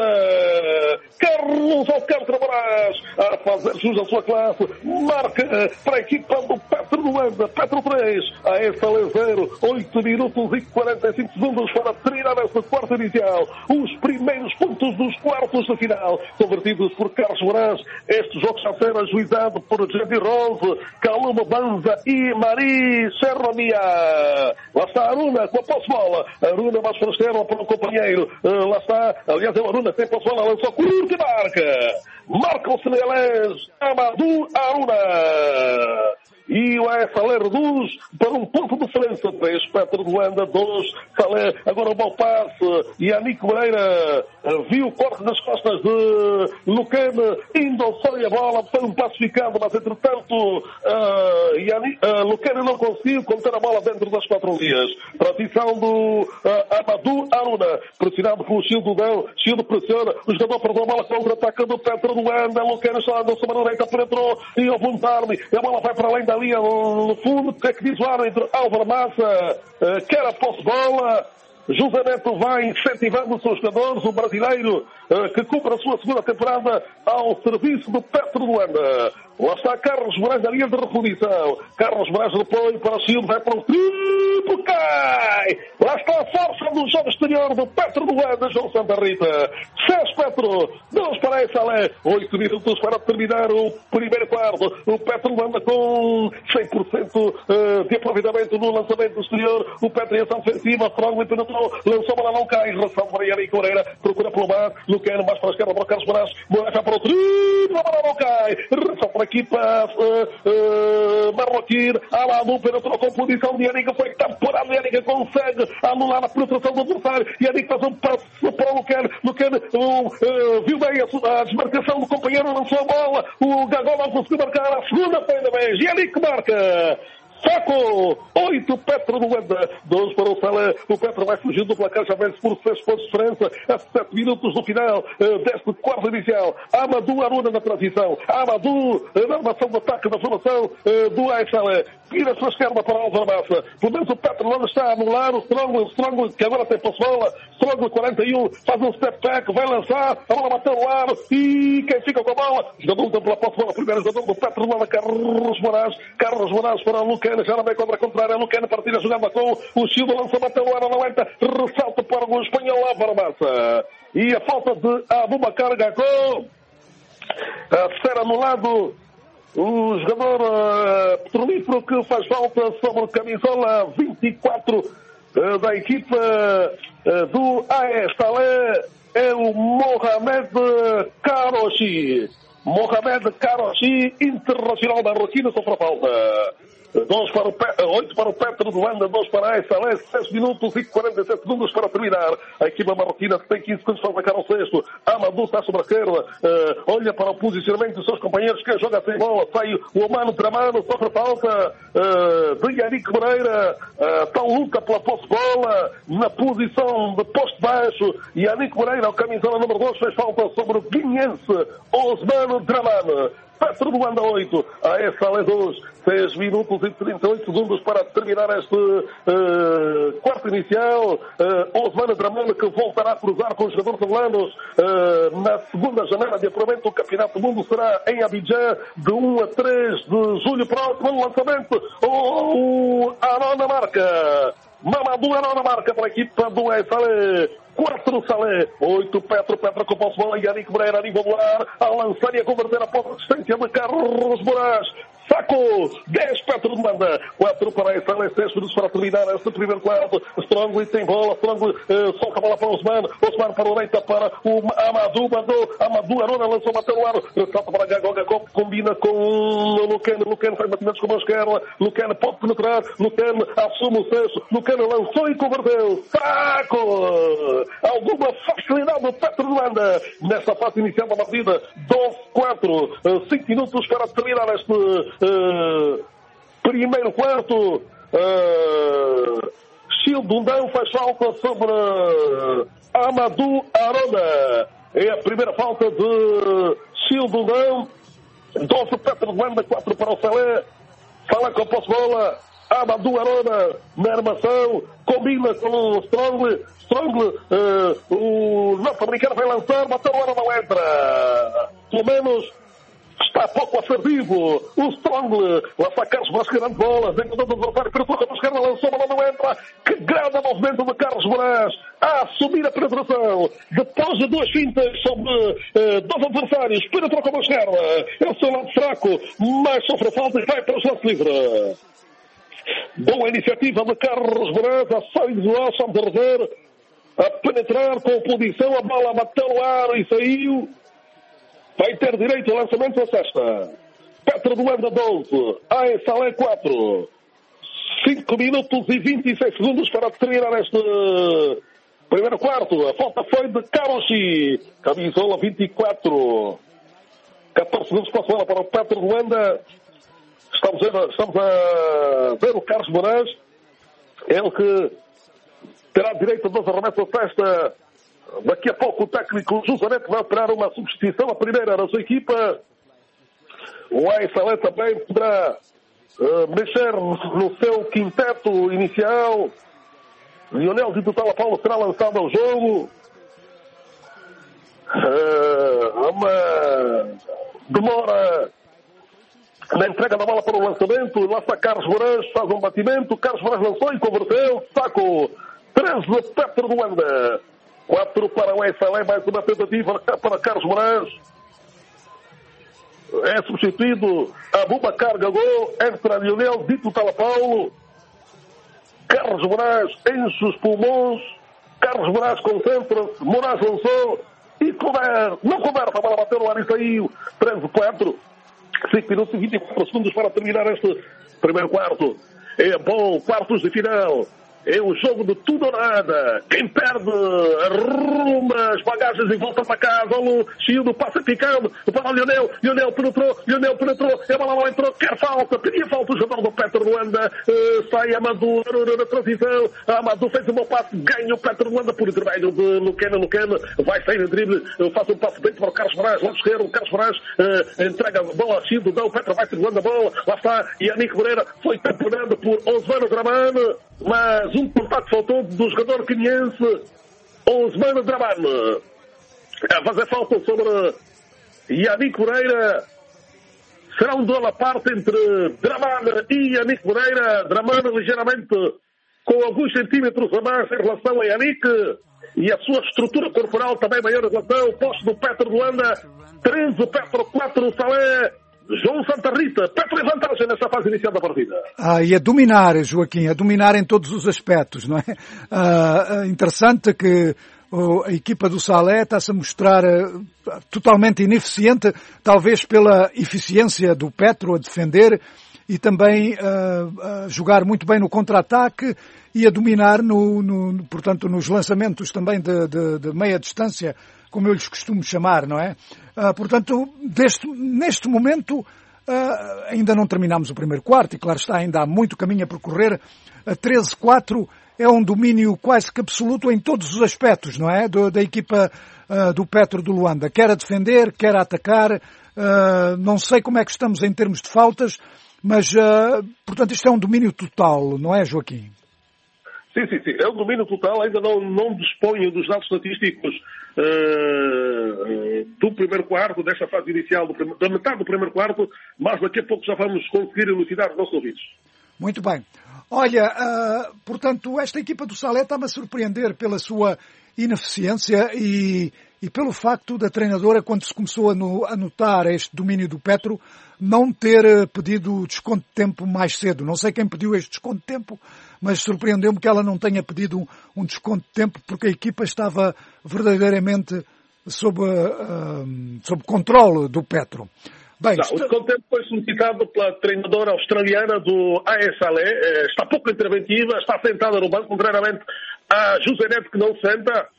Carlos Alcântara Moraes a fazer jus à sua classe, marca para a equipa do Petro Luanda, Petro 3, AS-Alé 0, 8 minutos e 45 segundos para terminar esta quarta inicial. Os primeiros pontos dos quartos de final, convertidos por Carlos Moraes. Este jogo já será ajuizado por Jadi Rose, Caluma Banza e Mari Serrania. Lá está Aruna com a posse-bola. Aruna mais para a esquerda para o companheiro. Lá está, aliás é o Aruna, tem posse-bola, lançou curto e marca. Marca o senegalês Amadou Aruna. E o AS-Alé reduz para um ponto de diferença. 3, Petro de Luanda, 2, Salé. Agora o mau passe. Yannick Moreira viu o corte nas costas de Lucane. Indo ao sol e a bola. Foi um passo ficado, mas entretanto Lucane não conseguiu conter a bola dentro das 4 linhas. Transição do Amadou Aruna. Pressionado pelo Childão. Childo pressiona. O jogador perdeu a bola contra-ataque do Petro de Luanda. Lucane está na sua direita, penetrou e ao voltar-lhe. A bola vai para além da linha no fundo. O que é que diz o árbitro? Álvaro Massa quer a posse de bola. José Neto vai incentivando os seus jogadores, o brasileiro que cumpre a sua segunda temporada ao serviço do Petro Luanda. Lá está Carlos Moraes na linha de reposição. Carlos Moraes de apoio para o Chile, vai para o triplo, cai! Lá está a força do jogo exterior do Petro Luanda, João Santa Rita. 6 Petro, 2 para a Salé, 8 minutos para terminar o primeiro quarto. O Petro Luanda com 100% de aproveitamento no lançamento do exterior. O Petro em ação ofensiva, Frango penetrou, lançou a bola, não cai, reação para Yannick Moreira, procura pelo mar, Lucano mais para a esquerda para o Carlos Moraes, Moraes vai para o triplo, a bola não cai, reação para a equipa marroquina, Amadou penetrou com posição de Yannick, foi temporada, Yannick consegue anular a penetração do adversário, Yannick faz um passo para o Lucano, viu bem a desmarcação do companheiro, lançou a bola, o Gagol não conseguiu marcar a segunda, foi ainda bem, Yannick marca. Saco! 8, Petro do Luanda. 2 para o Salé. O Petro vai fugindo do placar, já vence por 6 pontos de diferença. A 7 minutos do final deste quarto inicial. Amadou Aruna na transição. Amadou na armação de ataque da formação do AS Salé. Vira-se a esquerda para Álvaro Massa. Por dentro o Petro não está a anular. O Strongly, que agora tem posse bola. Strongly 41, faz um step back, vai lançar. A bola bateu no ar. E quem fica com a bola? Jogador pela posse bola. Primeiro jogador do Petro do Luanda, Carlos Moraes. Carlos Moraes para o Lucena. Já não vem contra a contrária. Lucena partida jogada com o Silva. Lança, bateu no ar. Não entra. Ressalta para o espanhol Álvaro Massa. E a falta de Abubakar Gago. A ser anulado o jogador petrolífero que faz falta sobre a camisola 24 da equipa do AS Salé é o Mohamed Karoshi. Mohamed Karoshi, internacional marroquino, sofre a falta. 8 para o Petro do Luanda, 2 para a AS Salé, 6 minutos e 47 segundos para terminar. A equipa marroquina tem 15 segundos para marcar ao sexto. Amadou está sobre a esquerda, olha para o posicionamento dos seus companheiros, que joga sem bola, sai o Omano Tramano, sofre a falta de Yannick Moreira, tal luta pela posse bola, na posição de posto baixo. Yannick Moreira, o camisola número 2, fez falta sobre o guineense Osmano Tramano. Petro do Luanda 8, AS Salé 2, 6 minutos e 38 segundos para terminar este quarto inicial. Osmano Dramano, que voltará a cruzar com os jogadores angolanos na segunda janela de apuramento do Campeonato do Mundo, será em Abidjan de 1 a 3 de julho próximo. No lançamento, o Arona marca. Mamadou Arona marca para a equipa do AS Salé. 4 Salé, 8 Petro com posse bola. Yannick Moreira a nível do ar, a lançar e a converter a posse assistência de Carlos Moraes. Saco, 10 Petro de Luanda, 4 para a Salé, 6 minutos para terminar este primeiro quarto. Strongly tem bola, Strongly solta a bola para o Osmano para o direita para o Amadou Arona, lançou, bateu no ar, salta para Gago, combina com o Lucena faz batimentos com a mão esquerda, Lucena pode penetrar, Lucena assume o sexto, Lucena lançou e converteu. Saco! Alguma facilidade do Petro de Luanda nesta fase inicial da partida. 12-4, 5 minutos para terminar este primeiro quarto. Childundão faz falta sobre Amadou Arona. É a primeira falta de Childundão. 12 Petro de Luanda, 4 para o Salé. Salé com a posse bola. Amadou Arona na armação, combina com o Strongly, o norte-americano vai lançar, bateu a hora, não entra. Pelo menos está pouco assertivo. O Strongly lança Carlos Moraes, grande bola, vem com o adversário, penetrou com a esquerda, lançou, mas não entra. Que grande movimento de Carlos Moraes a assumir a penetração. Depois de 2 fintas sobre 2 adversários, penetrou com a esquerda. É o seu lado fraco, mas sofre a falta e vai para o lance livre. Boa iniciativa de Carlos Moraes, a sair individual, só de rever, a penetrar com posição, a bola bateu no ar e saiu. Vai ter direito ao lançamento da cesta. Petro do Luanda 12, AS Salé 4. 5 minutos e 26 segundos para terminar este primeiro quarto. A falta foi de Karoshi, camisola 24. 14 segundos para a bola para o Petro do Luanda. Estamos a ver o Carlos Moraes, ele que terá direito a 2 arremessos da cesta. Daqui a pouco o técnico Jusarete vai operar uma substituição, a primeira da sua equipa. O AS Salé também poderá mexer no seu quinteto inicial. Lionel de Tutela Paulo será lançado ao jogo. Uma demora na entrega da bola para o lançamento. Lá está Carlos Moraes, faz um batimento. Carlos Moraes lançou e converteu. Saco, 13 de Petro do Luanda, 4 para o AS Salé. Mais uma tentativa para Carlos Moraes. É substituído Abubakar Gago, entra Lionel Dito Talapaulo. Carlos Moraes enche os pulmões. Carlos Moraes concentra-se. Moraes lançou e não conversa. A bola bateu no ar e saiu. 13-4. 5 minutos e 24 segundos para terminar este primeiro quarto. É bom, quartos de final. é o jogo de tudo ou nada. Quem perde arruma as bagagens e volta para casa. Olha o Childo, passa picando para o Lionel. Lionel penetrou, a bola não entrou, quer falta, pedia falta o jogador do Petro Luanda. Sai Amadou na transição. Amadou fez um bom passe, ganha o Petro Luanda por intermédio de Lucena, vai sair no drible, faz um passo dentro para o Carlos Moraes, lado esquerdo, o Carlos Moraes entrega a bola ao Childo, o Petro vai segurando a bola, lá está, e Yannick Moreira foi tamponado por Osmano Dramane, mas um contato faltou do jogador queniense Osmano Dramane a fazer falta sobre Yannick Moreira. Será um duelo à parte entre Dramane e Yannick Moreira. Dramane ligeiramente com alguns centímetros a mais em relação a Yannick, e a sua estrutura corporal também maior em relação ao posto do Petro Luanda. 13, Petro 4, Salé, João Santa Rita. Petro em vantagem nessa fase inicial da partida. E a dominar, Joaquim, a dominar em todos os aspectos, não é? Interessante que a equipa do Salé está-se a mostrar totalmente ineficiente, talvez pela eficiência do Petro a defender e também a jogar muito bem no contra-ataque e a dominar portanto, nos lançamentos também de meia distância, como eu lhes costumo chamar, não é? Portanto, neste momento, ainda não terminamos o primeiro quarto, e claro está, ainda há muito caminho a percorrer. A 13-4 é um domínio quase que absoluto em todos os aspectos, não é? Da equipa do Petro do Luanda, quer a defender, quer a atacar. Não sei como é que estamos em termos de faltas, mas, portanto, isto é um domínio total, não é, Joaquim? Sim. É um domínio total. Ainda não disponho dos dados estatísticos do primeiro quarto, desta fase inicial, da metade do primeiro quarto, mas daqui a pouco já vamos conseguir elucidar os nossos ouvidos. Muito bem. Olha, portanto, esta equipa do Salé está-me a surpreender pela sua ineficiência e pelo facto da treinadora, quando se começou a notar este domínio do Petro, não ter pedido desconto de tempo mais cedo. Não sei quem pediu este desconto de tempo, mas surpreendeu-me que ela não tenha pedido um desconto de tempo, porque a equipa estava verdadeiramente sob controle do Petro. Bem, o desconto de tempo foi solicitado pela treinadora australiana do AS Salé. Está pouco interventiva, está sentada no banco, contrariamente a José Neto, que não senta.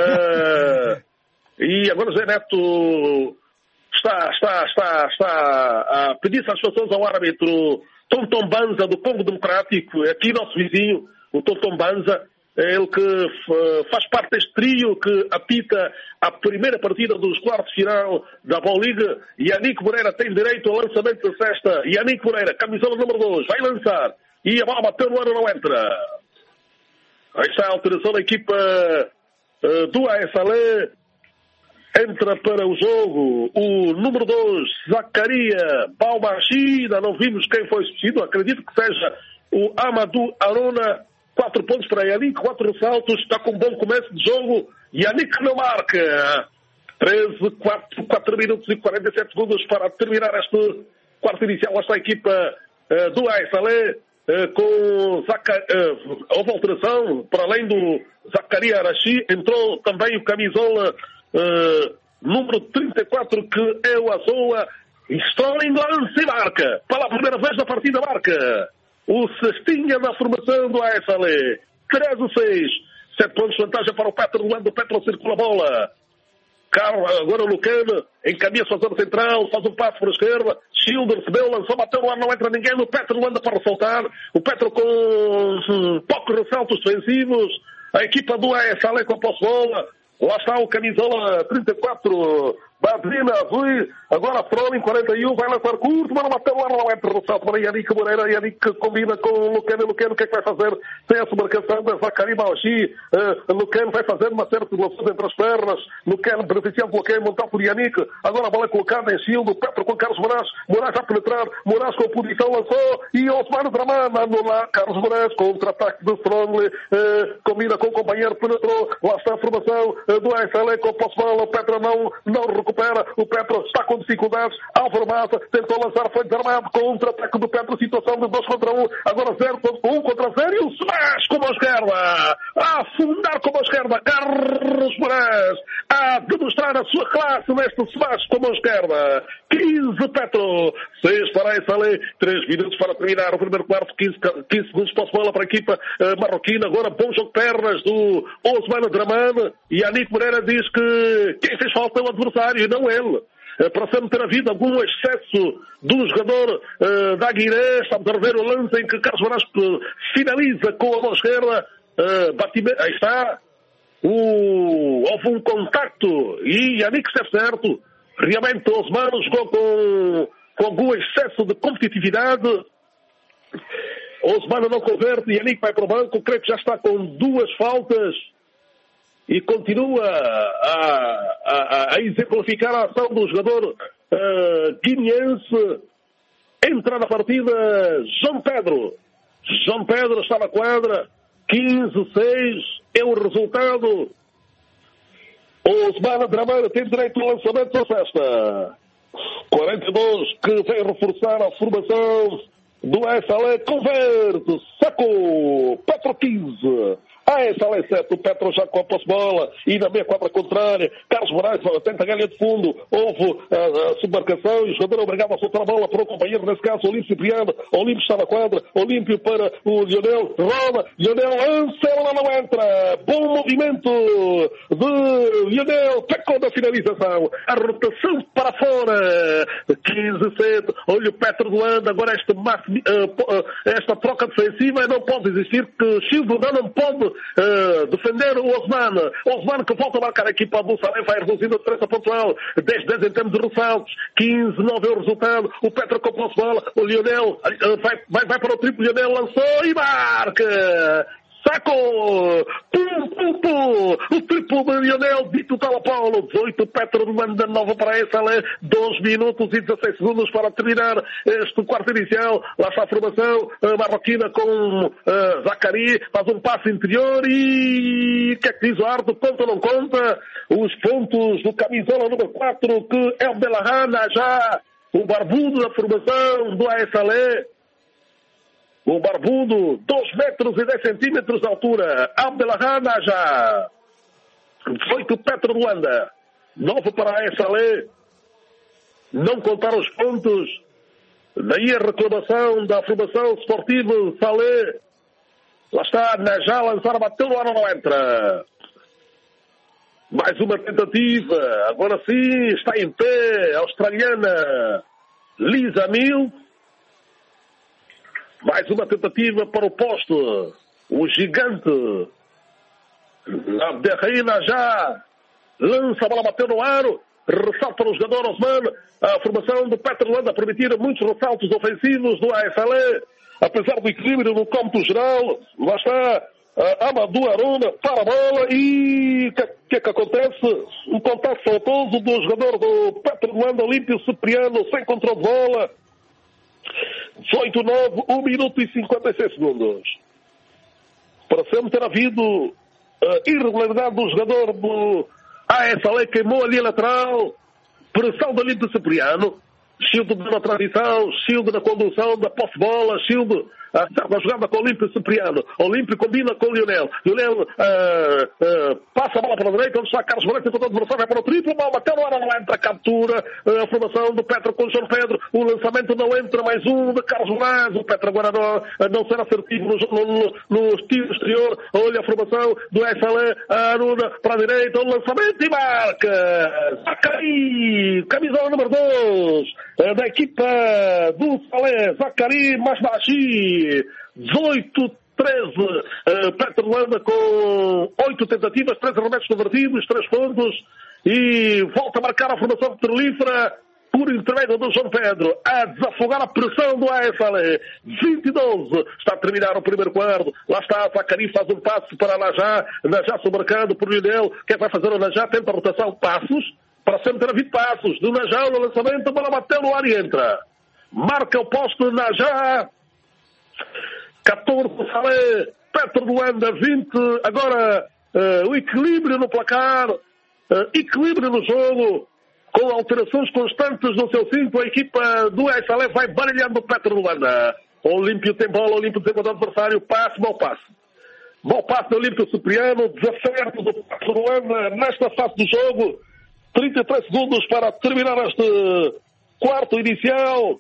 E agora José Neto está a pedir satisfações ao árbitro Tonton Banza, do Congo Democrático, aqui nosso vizinho, o Tonton Banza, ele que faz parte deste trio que apita a primeira partida dos quartos de final da Ball League. Yannick Moreira tem direito ao lançamento da cesta. Yannick Moreira, camisola número 2, vai lançar. E a bola bateu no ar, não entra. Aí está a alteração da equipa do AS Salé. Entra para o jogo o número 2, Zacaria Balmachi. Ainda não vimos quem foi substituído. Acredito que seja o Amadou Arona. 4 pontos para Yannick, 4 ressaltos. Está com um bom começo de jogo. Yannick não marca. 4 minutos e 47 segundos para terminar este quarto inicial. Lá está a equipa do AS Salé com houve alteração. Para além do Zacaria Arashi, entrou também o camisola número 34, que é o Azoa. Sterling lance e marca. Pela primeira vez na partida marca. O cestinha da formação do AS Salé. 13-6. 7 pontos de vantagem para o Petro Luanda. O Petro circula a bola. Agora o Lucano encaminha sua zona central, faz um passo para a esquerda. Schilder recebeu, lançou, bateu no ar, não entra ninguém. O Petro Luanda para ressaltar. O Petro com poucos ressaltos defensivos. A equipa do AS Salé com a posse de bola. Lá está o camisola 34, Badrina Azul. Agora Frolin, 41, vai lançar curto, mas não bateu lá, não entra no salto para Yannick Moreira. Yannick combina com o Lucano. Lucano, o que é que vai fazer? Tem essa marcação da Zacaria Balmachi. Lucano vai fazer uma série de relações entre as pernas. Lucano beneficiando do bloqueio montado por Yannick. Agora a bola é colocada em Childo. Petro com Carlos Moraes. Moraes a penetrar. Moraes com a posição, lançou. E Osmano Dramane anula. Carlos Moraes, contra-ataque de Strongly. Combina com o companheiro, penetrou. Lá está a formação do AS Salé com a posse de bola. O Petro não recupera recupera. O Petro está com dificuldades. Álvaro Massa tentou lançar, foi desarmado. Contra-ataque do Petro, situação de 2 contra 1. Agora 1 contra 0 e o smash com a esquerda. A afundar com a esquerda. Carlos Moraes a demonstrar a sua classe neste smash com a esquerda. 15 Petro, 6 para a SLE, 3 minutos para terminar o primeiro quarto, 15 segundos para a bola para a equipa marroquina. Agora bom jogo de pernas do Osman Draman, e Yannick Moreira diz que quem fez falta é o adversário e não ele. Para sempre ter havido algum excesso do jogador da Aguirre. Estamos a rever o lance em que Carlos Moraes finaliza com a mão esquerda. Aí está. Houve um contacto e Yannick esteve certo. Realmente o Osman jogou com algum excesso de competitividade. Osman não converte, Yannick vai para o banco. Creio que já está com 2 faltas e continua a exemplificar a ação do jogador guineense. Entra na partida João Pedro. João Pedro está na quadra. 15-6 é o resultado. Osman Draman tem direito ao lançamento da cesta. 42 que vem reforçar a formação do SLE. Converte. Sacou. Petro 15. A SLE 7. O Petro já com a posse-bola. E na meia quadra contrária. Carlos Moraes tenta a linha de fundo. Houve a submarcação. E o jogador é obrigado a soltar a bola para o companheiro. Nesse caso, Olímpio Cipriano. Olímpio está na quadra. Olímpio para o Lionel. Roda. Lionel lança. Ela não entra. Bom movimento de Lionel. Pecou da finalização. A rotação para fora. 15-7. Olha o Petro do Landa. Agora esta troca defensiva não pode existir. Que Silvio não pode defender o Osman. Osman que volta a marcar a equipa do Salé, vai reduzindo a diferença pontual. 10-10 em termos de ressaltos. 15-9 é o resultado. O Petro com a posse de bola. O Lionel vai para o triplo. Lionel lançou e marca. Sacou! Pum, pum, pum! O triplo de Lionel, dito Tala Paulo. 18, Petro manda nova para essa, 2 minutos e 16 segundos para terminar este quarto inicial. Lá está a formação marroquina com Zacari, faz um passe interior e o que é que diz o Ardo? Conta ou não conta? Os pontos do camisola número 4, que é o Belahana já, o barbudo da formação do ASLE. O barbudo, 2 metros e 10 centímetros de altura. Abdelahana já. 18 Petro de Luanda. 9 para a SLE. Não contaram os pontos. Daí a reclamação da formação esportiva Salé. Lá está, Najá lançar, bateu no ar, não entra. Mais uma tentativa. Agora sim, está em pé. Australiana Lisa Mil. Mais uma tentativa para o posto. O gigante Abderrahim já lança a bola, bateu no aro. Ressalta para o jogador Osman. A formação do Petro Luanda a permitir muitos ressaltos ofensivos do ASLE. Apesar do equilíbrio no cômputo geral. Lá está Amadou Aruna para a bola. E o que é que acontece? Um contato faltoso do jogador do Petro Luanda, Olímpio Cipriano, sem controle de bola. 18-9, 1 minuto e 56 segundos. Para sempre ter havido irregularidade do jogador do ASLE, queimou ali a lateral. Pressão do Olímpio Cipriano. Shield na transição, Shield na condução da posse-bola, Shield na jogada com o Olímpio Cipriano. Olímpio combina com o Lionel. Lionel passa a bola para a direita, onde está Carlos Moraes, enquanto o adversário vai para o triplo, bola até no ar, não entra, captura a formação do Petro com o João Pedro. O lançamento não entra, mais um de Carlos Moraes. O Petro agora não será assertivo no tiro exterior. Olha a formação do SLE, a Aruna para a direita, o lançamento e marca. Zacari, camisola número 2 da equipa do Salé, Zacari Masbachi. 18-13, Petro Luanda com 8 tentativas, 3 arremessos convertidos, 3 pontos, e volta a marcar a formação petrolífera por intermédio do João Pedro, a desafogar a pressão do ASLE. 20-12, está a terminar o primeiro quarto. Lá está, Zacari faz um passo para Najá, Najá sobrecarregado por Lionel. O que é que vai fazer o Najá? Tenta a rotação, passos, para sempre ter havido passos do Najá, no lançamento, a bola bateu no ar e entra. Marca o posto de Najá. 14 Salé, Petro Luanda 20, agora o equilíbrio no placar, equilíbrio no jogo, com alterações constantes no seu 5, a equipa do Aysalé vai baralhando o Petro Luanda. Olímpio tem bola, Olímpio desencontra o adversário, passe, mau passe. Mau passe do Olímpio Cipriano, desacerto do Petro Luanda nesta fase do jogo. 33 segundos para terminar este quarto inicial.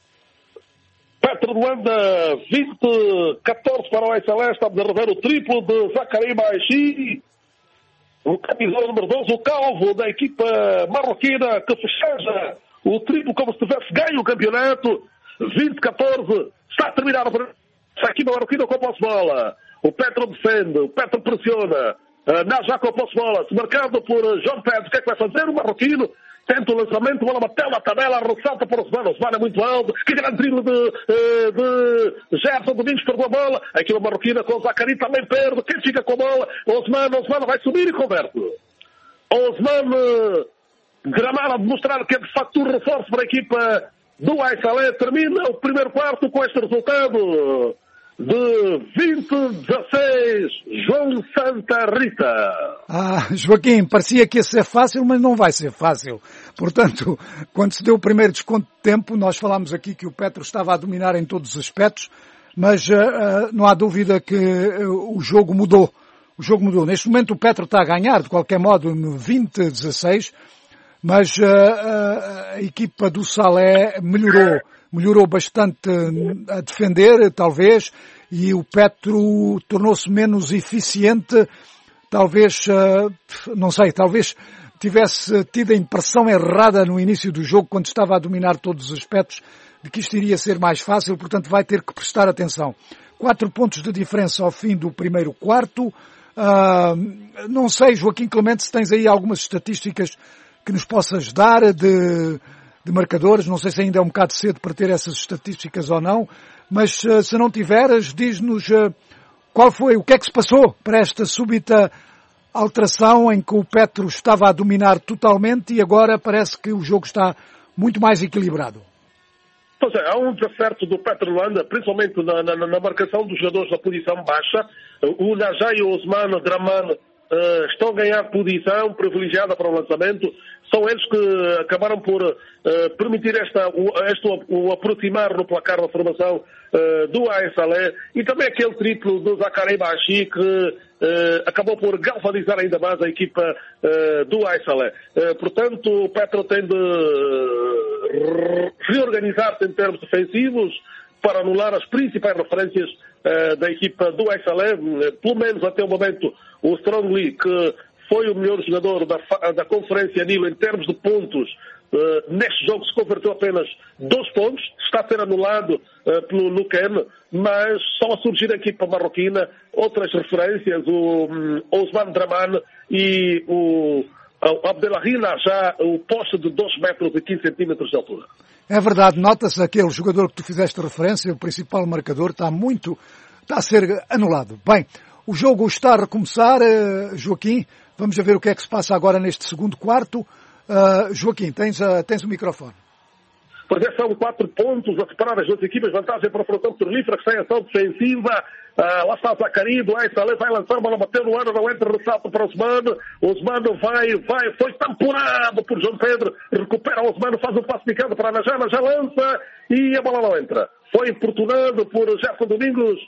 Petro Luanda 20, 14 para o Aysalé, está a rever o triplo de Zacari Baixi. O camisola número 12, o calvo da equipa marroquina que festeja o triplo como se tivesse ganho o campeonato. 20-14, está a terminar a equipa marroquina com a posse-bola. O Petro defende, o Petro pressiona. Já com a posse-bola, se marcado por João Pedro, o que é que vai fazer? O marroquino tenta o lançamento, bola bateu na tabela, ressalta para o Osmano. Osmano é muito alto, que grande drible de Gerson Domingos, perdeu a bola. A equipa marroquina com o Zacari também perde. Quem fica com a bola? Osmano vai subir e converte. Osmano Dramana a demonstrar que é de facto um reforço para a equipa do Aysalé. Termina o primeiro quarto com este resultado de 20-16, João Santa Rita. Joaquim, parecia que ia ser fácil, mas não vai ser fácil. Portanto, quando se deu o primeiro desconto de tempo, nós falámos aqui que o Petro estava a dominar em todos os aspectos, mas não há dúvida que o jogo mudou. O jogo mudou. Neste momento o Petro está a ganhar, de qualquer modo, no 20-16, mas a equipa do Salé melhorou bastante a defender, talvez, e o Petro tornou-se menos eficiente, talvez, não sei, talvez tivesse tido a impressão errada no início do jogo, quando estava a dominar todos os aspectos, de que isto iria ser mais fácil, portanto vai ter que prestar atenção. 4 pontos de diferença ao fim do primeiro quarto. Não sei, Joaquim Clemente, se tens aí algumas estatísticas que nos possas dar de marcadores, não sei se ainda é um bocado cedo para ter essas estatísticas ou não, mas se não tiveres, diz-nos o que é que se passou para esta súbita alteração em que o Petro estava a dominar totalmente e agora parece que o jogo está muito mais equilibrado. Pois é, há um desacerto do Petro Luanda, principalmente na marcação dos jogadores da posição baixa. O Najá e o Osmano Dramane estão a ganhar posição privilegiada para o lançamento. São eles que acabaram por permitir o aproximar no placar da formação do Aysalé, e também aquele triplo do Zacari Baixi que acabou por galvanizar ainda mais a equipa do Aysalé. Portanto, o Petro tem de reorganizar-se em termos defensivos para anular as principais referências da equipa do Aysalé, pelo menos até o momento. O Strongly, que foi o melhor jogador da Conferência NIL em termos de pontos, neste jogo se converteu apenas 2 pontos, está a ser anulado pelo Luquen, mas só a surgir a equipa marroquina outras referências, o Osman Dramane e o Abdelhahi Najá, o poste de 2 metros e 15 centímetros de altura. É verdade, nota-se aquele jogador que tu fizeste referência, o principal marcador, está a ser anulado. Bem, o jogo está a recomeçar, Joaquim. Vamos ver o que é que se passa agora neste segundo quarto. Joaquim, tens o microfone. Pois é, são 4 pontos a separar as duas equipas. Vantagem para a Formação Petrolífera, que está em ação defensiva. Lá está o Zacari, do Aysalé, vai lançar, bola bateu no ar, não entra, ressalto para o Osmano. Osmano foi tamponado por João Pedro, recupera o Osmano, faz um passo picado para a Najá, já lança e a bola não entra. Foi importunado por Gerson Domingos.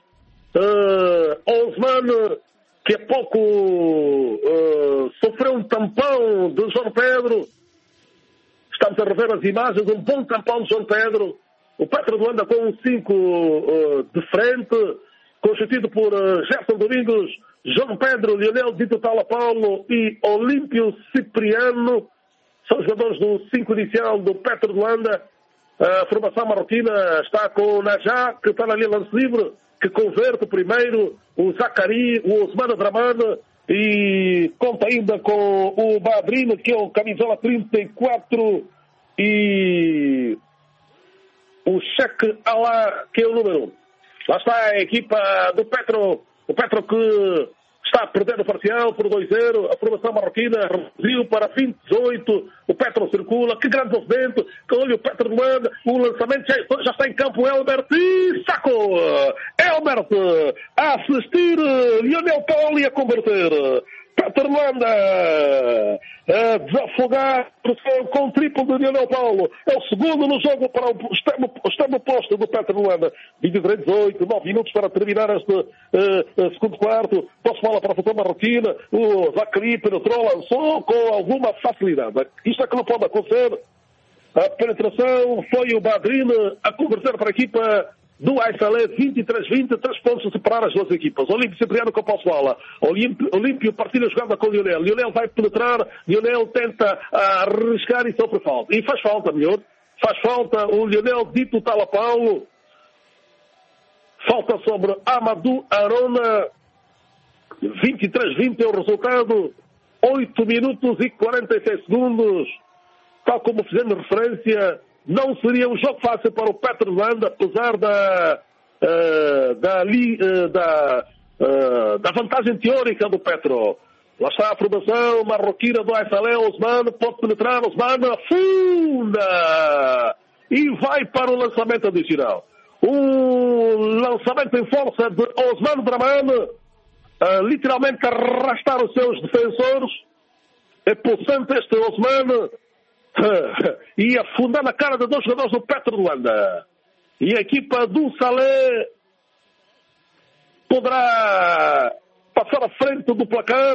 Osmano, que há pouco sofreu um tampão de João Pedro. Estamos a rever as imagens, um bom tampão de João Pedro. O Petro Luanda com um 5 de frente, constituído por Gerson Domingos, João Pedro, Lionel Dito Tala Paulo e Olímpio Cipriano. São jogadores do 5 inicial do Petro Luanda. A formação marroquina está com o Najá, que está na linha lance livre, que converte primeiro, o Zacari, o Osmano Dramane, e conta ainda com o Badrino, que é o camisola 34, e o Sheikh Alá, que é o número 1. Lá está a equipa do Petro, o Petro que está perdendo o parcial por 2-0, a formação marroquina reduziu para 28, o Petro circula, que grande movimento, que olha o Petro Luanda, o lançamento já está em campo, Elbert, e saco! Elbert a assistir, Lionel Poli a converter. Petro Luanda a desafogar com o triplo de Lionel Paulo. É o segundo no jogo para o extremo posto do Petro Luanda. 23-18, 9 minutos para terminar este segundo quarto. Posso falar para a futebol marroquina. O Zacari penetrou, lançou com alguma facilidade. Isto é que não pode acontecer. A penetração foi o Badrine a converter para a equipa do Aissalé, 23-20, 3 pontos a separar as duas equipas. Olímpio Cipriano com a posse de bola. Olímpio partilha a jogada com o Lionel. Lionel vai penetrar. Lionel tenta arriscar e sofre falta. E faz falta, melhor. Faz falta o Lionel dito Tala Paulo. Falta sobre Amadou Arona. 23-20 é o resultado. 8 minutos e 46 segundos. Tal como fizemos referência, não seria um jogo fácil para o Petro Luanda, apesar da vantagem teórica do Petro. Lá está a formação marroquina do Aissalé. Osman pode penetrar, Osman afunda e vai para o lançamento adicional. O lançamento em força de Osman Draman, literalmente arrastar os seus defensores. É possante este Osman e afundar na cara de 2 jogadores do Petro Luanda. E a equipa do Salé poderá passar à frente do placar.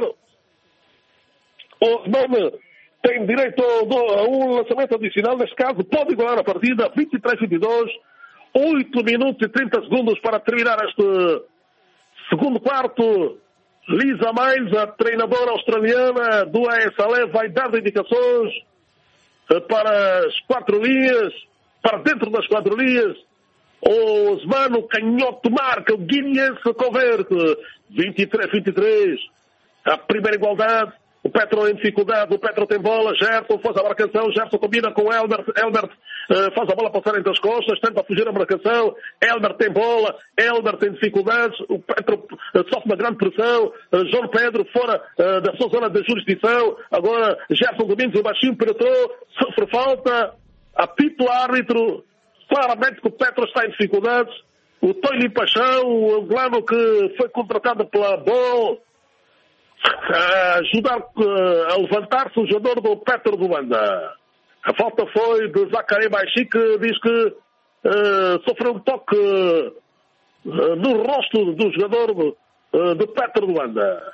Osman tem direito a um lançamento adicional. Neste caso, pode igualar a partida. 23-22, 8 minutos e 30 segundos para terminar este segundo quarto. Lisa Mais, a treinadora australiana do Aissalé, vai dar indicações para as 4 linhas, para dentro das 4 linhas. Osman, o canhoto marca, o guineense converte. 23-23, a primeira igualdade. O Petro em dificuldade, o Petro tem bola, Gerson faz a marcação, Gerson combina com Elbert faz a bola passar entre as costas, tenta fugir a marcação, Elbert tem bola, Elbert tem dificuldades, o Petro sofre uma grande pressão, João Pedro fora da sua zona de jurisdição, agora Gerson Domingos, o baixinho penetrou, sofre falta, apita o árbitro, claramente que o Petro está em dificuldades, o Toili Paixão, o angolano que foi contratado pela BOL, a ajudar a levantar-se o jogador do Petro Luanda. A falta foi de Zacari Baixi, que diz que sofreu um toque no rosto do jogador do Petro Luanda.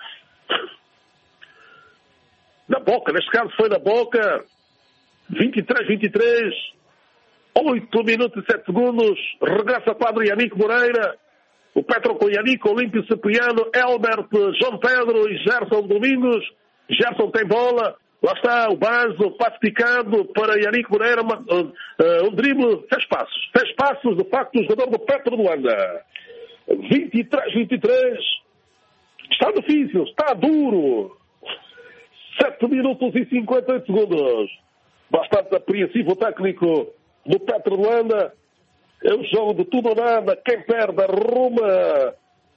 Na boca, neste caso foi na boca. 23-23, 8 minutos e 7 segundos. Regressa a quadra Yannick Moreira. O Petro com Yannick, Olímpio Cipriano, Elbert, João Pedro e Gerson Domingos. Gerson tem bola. Lá está o Bazo, pacificado para Yannick Moreira. Um drible, 6 passos. 6 passos, de facto, o jogador do Petro Luanda. 23-23. Está difícil, está duro. 7 minutos e 58 segundos. Bastante apreensivo o técnico do Petro Luanda. É um jogo de tudo ou nada. Quem perde arruma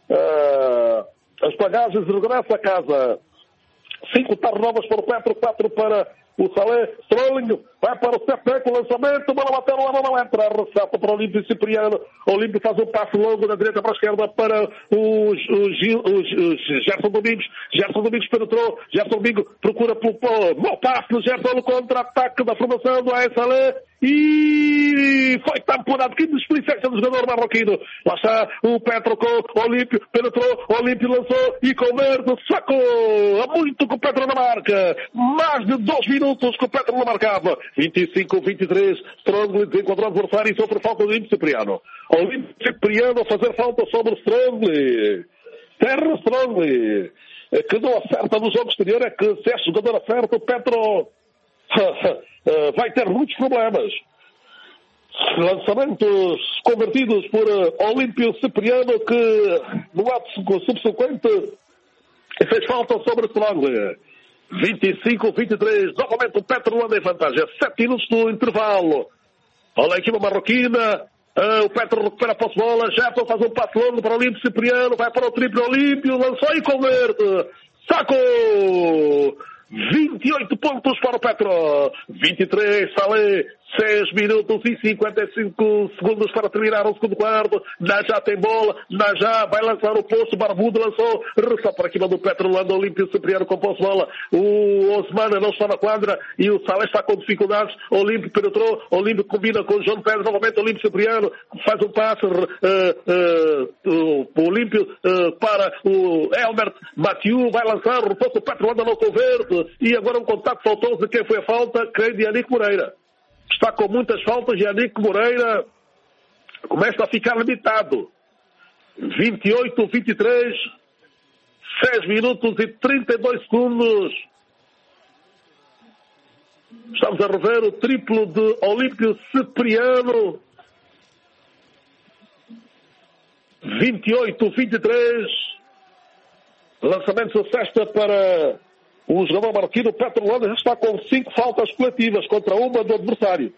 as bagagens e regressa a casa. 5 tardes novas para o Petro, 4 para o Salé. Strolling vai para o Sepec, o lançamento, bola bateu lá, não entra. Ressalta para o Olímpio Cipriano. O Olímpio faz um passo longo da direita para a esquerda para o Gerson Domingos. Gerson Domingos penetrou. Gerson Domingos procura pelo mau passo do Gerson no contra-ataque da formação do Aissalé. E foi tamponado. Que desplicência do jogador marroquino. Lá está o Petro com o Olímpio. Penetrou, o Olímpio lançou e converte. Sacou. Há muito que o Petro não marca. Mais de 2 minutos que o Petro não marcava. 25-23. Strongly desencontrou o adversário e sofre falta do Olímpio Cipriano. Olímpio Cipriano a fazer falta sobre Strongly. Terra Strongly. Que não acerta no jogo exterior. É que se este jogador acerta, o Petro vai ter muitos problemas. Lançamentos convertidos por Olímpio Cipriano, que no ato subsequente fez falta sobre Strongly. 25-23, novamente o Petro Luanda em vantagem. 7 minutos do intervalo. Olha a equipa marroquina. O Petro recupera a posse de bola. Gerson faz um passo longo para o Olímpio Cipriano. Vai para o triplo Olímpio. Lançou e converte. Sacou! 28 pontos para o Petro. 23, Salé. 6 minutos e 55 segundos para terminar o segundo quarto. Najá tem bola, Najá vai lançar o posto, Barbudo lançou, ressó para aqui do Petrolândia, Olímpio Cipriano com posse de bola. O Osmana não está na quadra e o Salé está com dificuldades. Olímpio penetrou, Olímpio combina com o João Pedro, novamente Olímpio Cipriano faz um passe, o Olímpio para o Elbert Mathieu, vai lançar, o posto do Petrolândia não converte e agora um contato faltou de quem foi a falta, creio de Yannick Moreira. Está com muitas faltas, Yannick Moreira começa a ficar limitado. 28-23, 6 minutos e 32 segundos. Estamos a rever o triplo de Olímpio Cipriano. 28-23. Lançamento de cesta para o jogador marroquino. O Petrolândia já está com 5 faltas coletivas contra uma do adversário.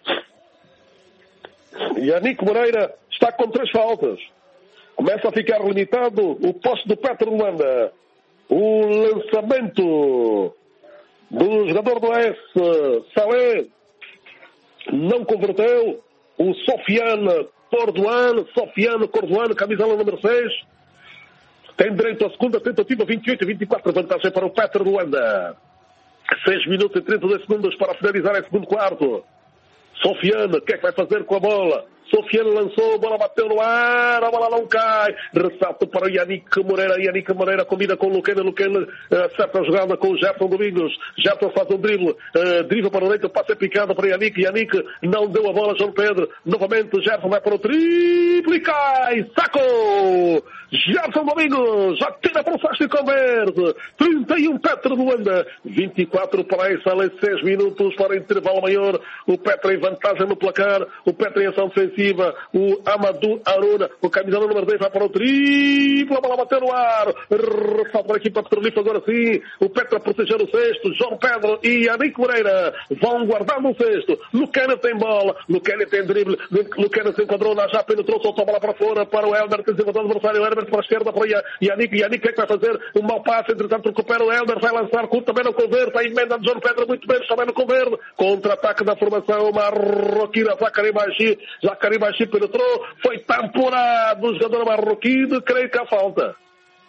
Yannick Moreira está com 3 faltas. Começa a ficar limitado o poste do Petrolândia. O lançamento do jogador do AS Salé não converteu. O Sofiane Cordoane, camisola número 6. Tem direito à segunda tentativa, 28-24, vantagem para o Petrolândia. 6 minutos e 32 segundos para finalizar esse segundo quarto. Sofiane, o que é que vai fazer com a bola? Sofiane lançou, a bola bateu no ar, a bola não cai. Ressalto para o Yannick Moreira. Yannick Moreira combina com o Luquena. Luquena acerta a jogada com o Jefferson Domingos. Jefferson faz um drible. Drible para o direito, passe é picado para Yannick. Yannick não deu a bola a João Pedro. Novamente Jefferson vai para o triplo e cai. Sacou! Jefferson Domingos já tira para o Sasto e converte. 31 Petrolândia. 24 para essa, 6 minutos para o intervalo maior. O Petra em vantagem no placar. O Petra em ação defensiva. O Amadou Aruna, o camisola número 10 vai para o triplo, a bola bateu no ar, ressalta para a equipa petrolífera agora sim, o Petra proteger o sexto, João Pedro e Yannick Moreira vão guardar no sexto. Luquena tem bola, Luquena tem drible, Luquena se enquadrou, já penetrou, soltou a bola para fora para o Elder, que desenvolveu o adversário, o Elder para a esquerda para Yannick, Yannick o que é que vai fazer? Um mau passe, entretanto recupera o Elder, vai lançar curto, também não converte, a emenda de João Pedro muito bem, também não converte, contra-ataque da formação marroquina, Zacari Baixi penetrou, foi temporado o jogador marroquino, creio que a falta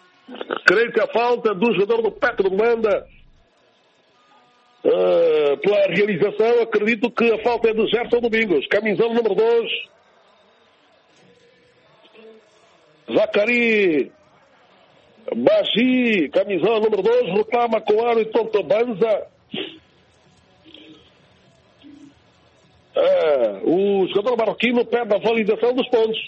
do jogador do Petrolândia pela realização, acredito que a falta é de Jefferson Domingos, camisão número 2, Zacari Baixi, camisão número 2, reclama com Aro e Tonto Banza. O jogador marroquino pede a validação dos pontos.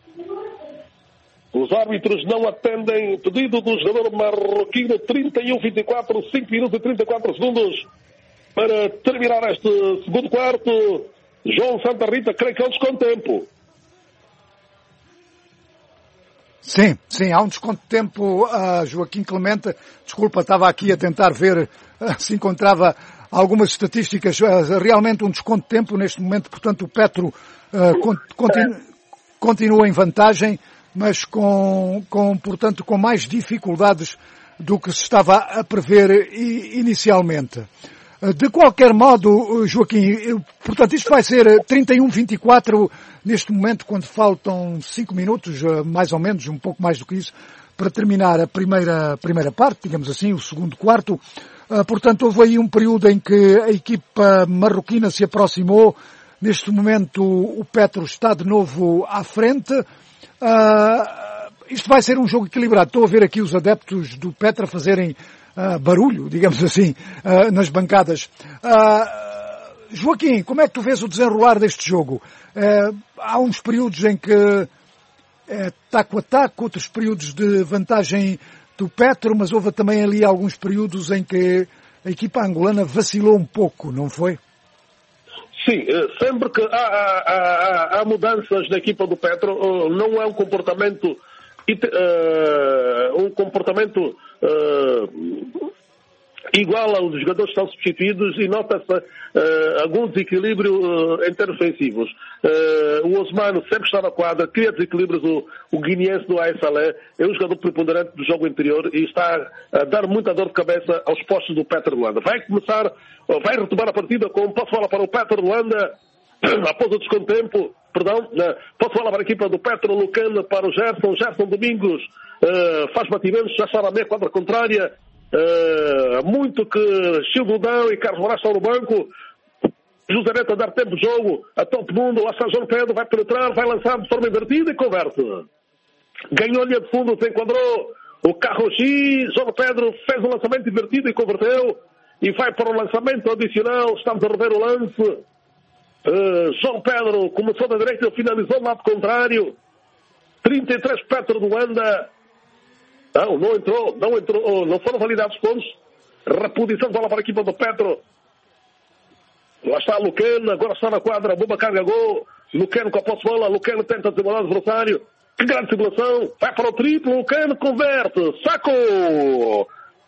Os árbitros não atendem o pedido do jogador marroquino. 31-24, 5 minutos e 34 segundos para terminar este segundo quarto. João Santa Rita, creio que é um desconto de tempo. Sim, há um desconto de tempo. Joaquim Clemente, desculpa, estava aqui a tentar ver se encontrava algumas estatísticas, realmente um desconto de tempo neste momento, portanto o Petro continua em vantagem, mas portanto, com mais dificuldades do que se estava a prever inicialmente. De qualquer modo, Joaquim, portanto isto vai ser 31-24 neste momento, quando faltam 5 minutos, mais ou menos, um pouco mais do que isso, para terminar a primeira parte, digamos assim, o segundo quarto. Portanto, houve aí um período em que a equipa marroquina se aproximou. Neste momento, o Petro está de novo à frente. Isto vai ser um jogo equilibrado. Estou a ver aqui os adeptos do Petra fazerem barulho, digamos assim, nas bancadas. Joaquim, como é que tu vês o desenrolar deste jogo? Há uns períodos em que taco a taco, outros períodos de vantagem do Petro, mas houve também ali alguns períodos em que a equipa angolana vacilou um pouco, não foi? Sim, sempre que há mudanças na equipa do Petro, não é um comportamento igual aos jogadores que são substituídos e nota-se algum desequilíbrio em termos ofensivos. O Osmano sempre está na quadra, cria desequilíbrios. O guineense do AS Salé é um jogador preponderante do jogo interior e está a dar muita dor de cabeça aos postos do Petrolândia. Vai retomar a partida com um passo bola para o Petrolândia. após o desconto de tempo, posso falar para a equipa do Petro, Lucano para o Gerson Domingos, faz batimentos, já está na meia quadra contrária, muito que Childudão e Carlos Moraes estão no banco, José Neto a dar tempo de jogo, a todo mundo, lá está João Pedro, vai penetrar, vai lançar de forma invertida e converte. Ganhou a linha de fundo, se enquadrou o carro X, João Pedro fez um lançamento invertido e converteu, e vai para o lançamento adicional, estamos a rever o lance. João Pedro começou da direita e finalizou do lado contrário. 33 Petro do Luanda. Não entrou, não foram validados pontos. Reposição de bola para a equipa do Petro. Lá está Lucano, agora está na quadra, Buba carga gol. Lucano com a posse de bola, Lucano tenta desembolar o adversário. Que grande simulação, vai para o triplo, Lucano converte, saco!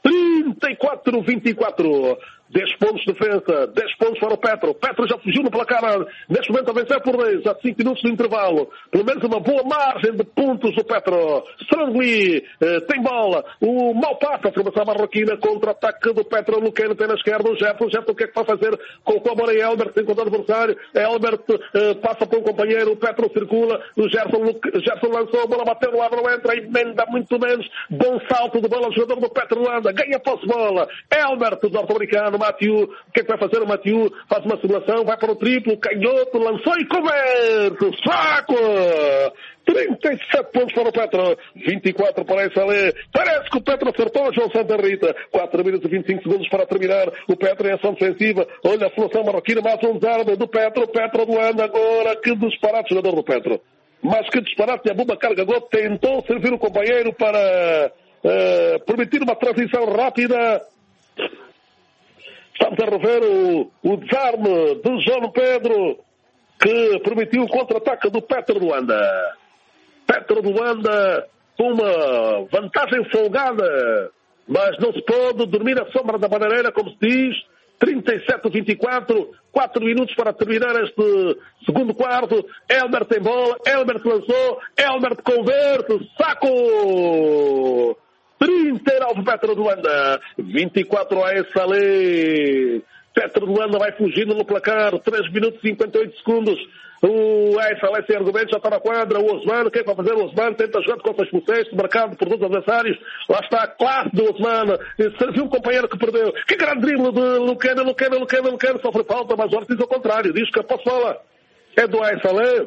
34-24. 10 pontos de defesa, 10 pontos para o Petro. Petro já fugiu no placar, neste momento a vencer por 10, há 5 minutos de intervalo. Pelo menos uma boa margem de pontos do Petro. Strongly tem bola. O mau passo, a formação marroquina, contra-ataque do Petro. Lucano tem na esquerda o Gerson. O que é que vai fazer com a bola? Elbert tem contra o adversário. Elbert passa para um companheiro. O Petro circula. O Gerson lançou a bola, bateu no lado, não entra. Emenda muito menos. Bom salto de bola. O jogador do Petro Luanda ganha a posse de bola. Elbert, do norte-americano. Mathieu, o que é que vai fazer o Mathieu? Faz uma simulação, vai para o triplo, canhoto, lançou e converte, saco! 37 pontos para o Petro, 24 para a SLE. Parece que o Petro acertou, João Santa Rita. 4 minutos e 25 segundos para terminar. O Petro em ação defensiva. Olha a solução marroquina, mais um desarme do Petro. Petro do Anda agora. Que disparate, jogador do Petro. Mas que disparate, a Buba carga gol. Tentou servir o companheiro para permitir uma transição rápida. Estamos a rever o desarme de João Pedro, que permitiu o contra-ataque do Petro do Luanda. Petro do Luanda com uma vantagem folgada, mas não se pode dormir à sombra da bandeireira, como se diz. 37-24, 4 minutos para terminar este segundo quarto. Elbert tem bola, Elbert lançou, Elbert converte, saco! 39 Petro do Luanda, 24 a SLE. Petro do Luanda vai fugindo no placar, 3 minutos e 58 segundos. O SLE sem argumentos, já está na quadra. O Osman, o que é que vai fazer? O Osman tenta jogar com as expulsões, marcado por 2 adversários. Lá está a classe do Osman. Serviu um companheiro que perdeu. Que grande drible de Lucano, sofre falta, mas o árbitro diz ao contrário. Diz que a posse de bola é do SLE.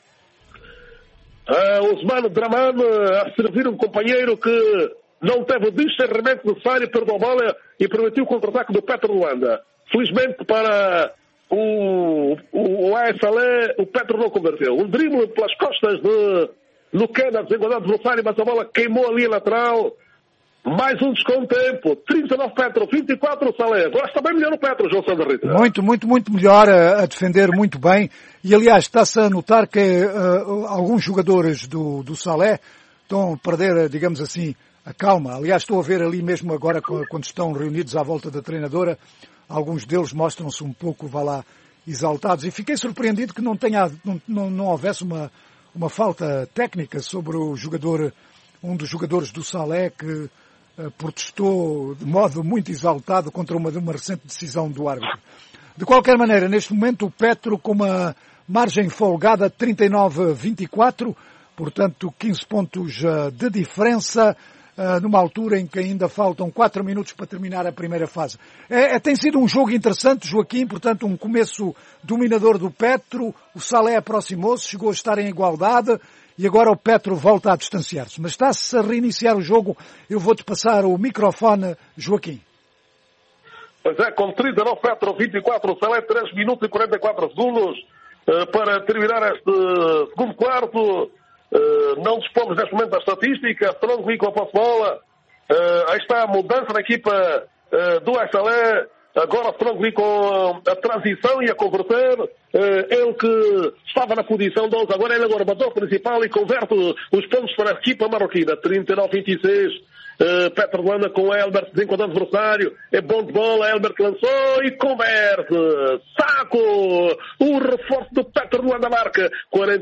Osman Draman a servir um companheiro que não teve o discernimento necessário, perdeu a bola e permitiu o contra-ataque do Petro Luanda. Felizmente para o ASLE, o Petro não converteu. Um drible pelas costas de Lucano, a desigualdade do adversário, mas a bola queimou ali a lateral. Mais um desconto de tempo. 39 Petro, 24 Salé. Agora está bem melhor o Petro, João Santa Rita. Muito melhor, a defender muito bem. E aliás, está-se a notar que alguns jogadores do Salé estão a perder, digamos assim, a calma. Aliás, estou a ver ali mesmo agora, quando estão reunidos à volta da treinadora, alguns deles mostram-se um pouco, exaltados. E fiquei surpreendido que não houvesse uma falta técnica sobre o jogador, um dos jogadores do Salé, que protestou de modo muito exaltado contra uma recente decisão do árbitro. De qualquer maneira, neste momento, o Petro com uma margem folgada, 39-24, portanto, 15 pontos de diferença, numa altura em que ainda faltam 4 minutos para terminar a primeira fase. Tem sido um jogo interessante, Joaquim, portanto um começo dominador do Petro, o Salé aproximou-se, chegou a estar em igualdade e agora o Petro volta a distanciar-se. Mas está-se a reiniciar o jogo, eu vou-te passar o microfone, Joaquim. Pois é, com 39 Petro, 24 Salé, 3 minutos e 44 segundos para terminar este segundo quarto. Não dispomos neste momento da estatística. Strongly com a posse de bola. Aí está a mudança na equipa do SLE. Agora Strongly com a transição e a converter. Ele que estava na posição 12, agora ele é o armador principal e converte os pontos para a equipa marroquina. 39-26. Petro Luanda com Elbert desenquadrando o adversário, é bom de bola, Elbert lançou e converte, saco, o reforço do Petro Luanda marca,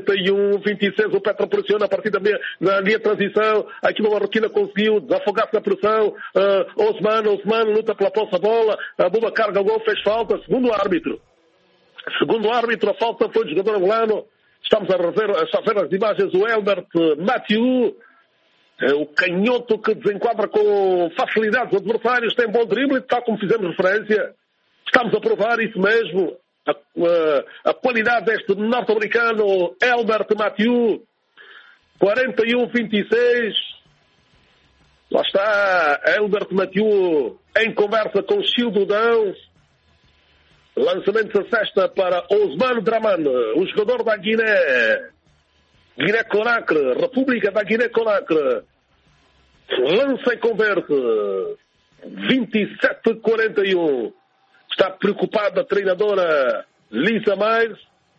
41-26, o Petro pressiona a partir da linha de transição, a equipa marroquina conseguiu desafogar-se na pressão, Osman luta pela posse da bola, a Buba carga o gol, fez falta, segundo o árbitro. Segundo o árbitro, a falta foi do jogador angolano. Estamos a ver as imagens do Elbert Mathieu, o canhoto que desenquadra com facilidade os adversários, tem bom drible, tal como fizemos referência. Estamos a provar isso mesmo, a qualidade deste norte-americano Elbert Mathieu. 41-26. Lá está Elbert Mathieu em conversa com Childo Dão. Lançamento de cesta para Osman Draman, o jogador da Guiné-Conakry, República da Guiné-Conakry. Lança e converte. 27-41. Está preocupada a treinadora Lisa Mais.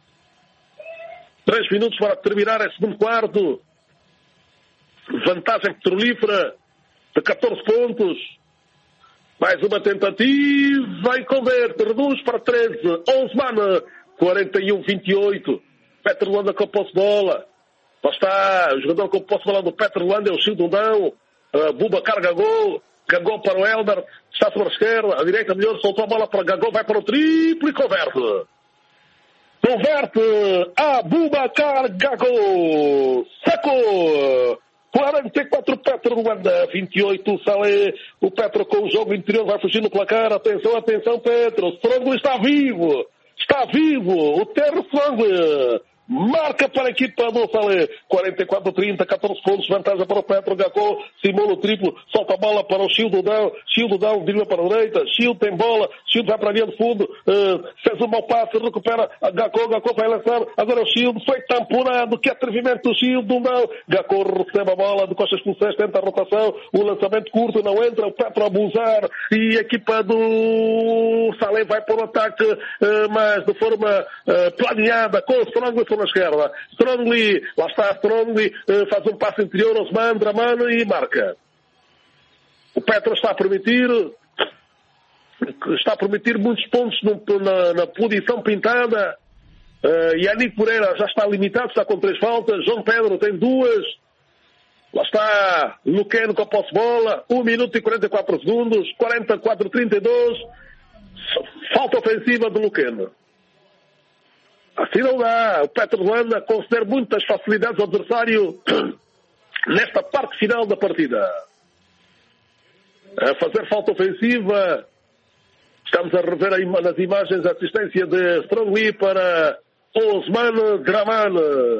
3 minutos para terminar o segundo quarto. Vantagem petrolífera de 14 pontos. Mais uma tentativa e converte. Reduz para 13. Osman, 41-28. Petro Luanda com a posse de bola. Lá está o jogador com a posse de bola do Petro Luanda, é o Childundão. Boubacar Gagô. Gagô para o Elder. Está sobre a esquerda. A direita melhor. Soltou a bola para Gagô. Vai para o triplo e converte. Converte a Boubacar Gagô. Sacou. 44 Petro Luanda, 28 Salé. O Petro com o jogo interior vai fugir no placar. Atenção, atenção, Petro. Strongly está vivo. Está vivo. O Terro Strongly marca para a equipa do Salé. 44-30, 14 pontos. Vantagem para o Petro. Gacô simula o triplo. Solta a bola para o Childundão. Childundão dirige para a direita. Child tem bola. Child vai para a linha de fundo. Fez um mau passe. Recupera a Gacô. Gacô vai lançar. Agora o Child foi tamponado. Que atrevimento do Childundão. Gacô recebe a bola de costas pulseiras. Tenta a rotação. O lançamento curto não entra. O Petro a abusar. E a equipa do Salé vai para o ataque. Mas de forma planeada. Com o Strongly na esquerda. Strongly, lá está Strongly, faz um passo interior, Osman Dramano e marca. O Petro está a permitir muitos pontos na posição pintada. Yannick Moreira já está limitado, está com 3 faltas. João Pedro tem 2. Lá está Luqueno com a posse de bola. 1 minuto e 44 segundos. 44-32. Falta ofensiva do Luqueno. Assim não dá. O Petro Luanda concede muitas facilidades ao adversário nesta parte final da partida. A fazer falta ofensiva. Estamos a rever aí nas imagens a assistência de Strongly para Osman Draman.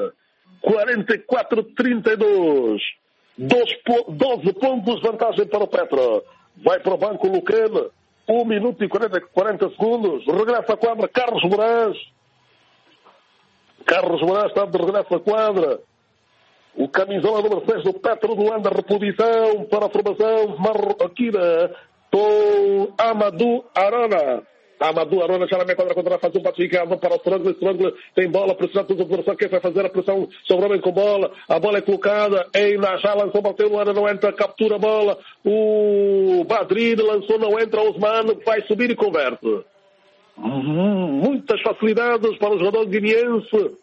44-32. 12 pontos de vantagem para o Petro. Vai para o banco o Luqueno. 1 minuto e 40 segundos. Regressa à quadra Carlos Moraes. Carlos Moraes está de regresso à quadra. O camisola número 6 do Petro Luanda. Reposição para a formação marroquina com Amadou Arana. Amadou Arana já na meia quadra contra faz um passo ficado para o Strongly. Strongly tem bola, pressionado todos os adversários. Quem vai fazer a pressão sobre o homem com bola? A bola é colocada em Najá, lançou, bateu, Luanda não entra, captura a bola. O Badri lançou, não entra. Osman vai subir e converte. Muitas facilidades para o jogador guineense.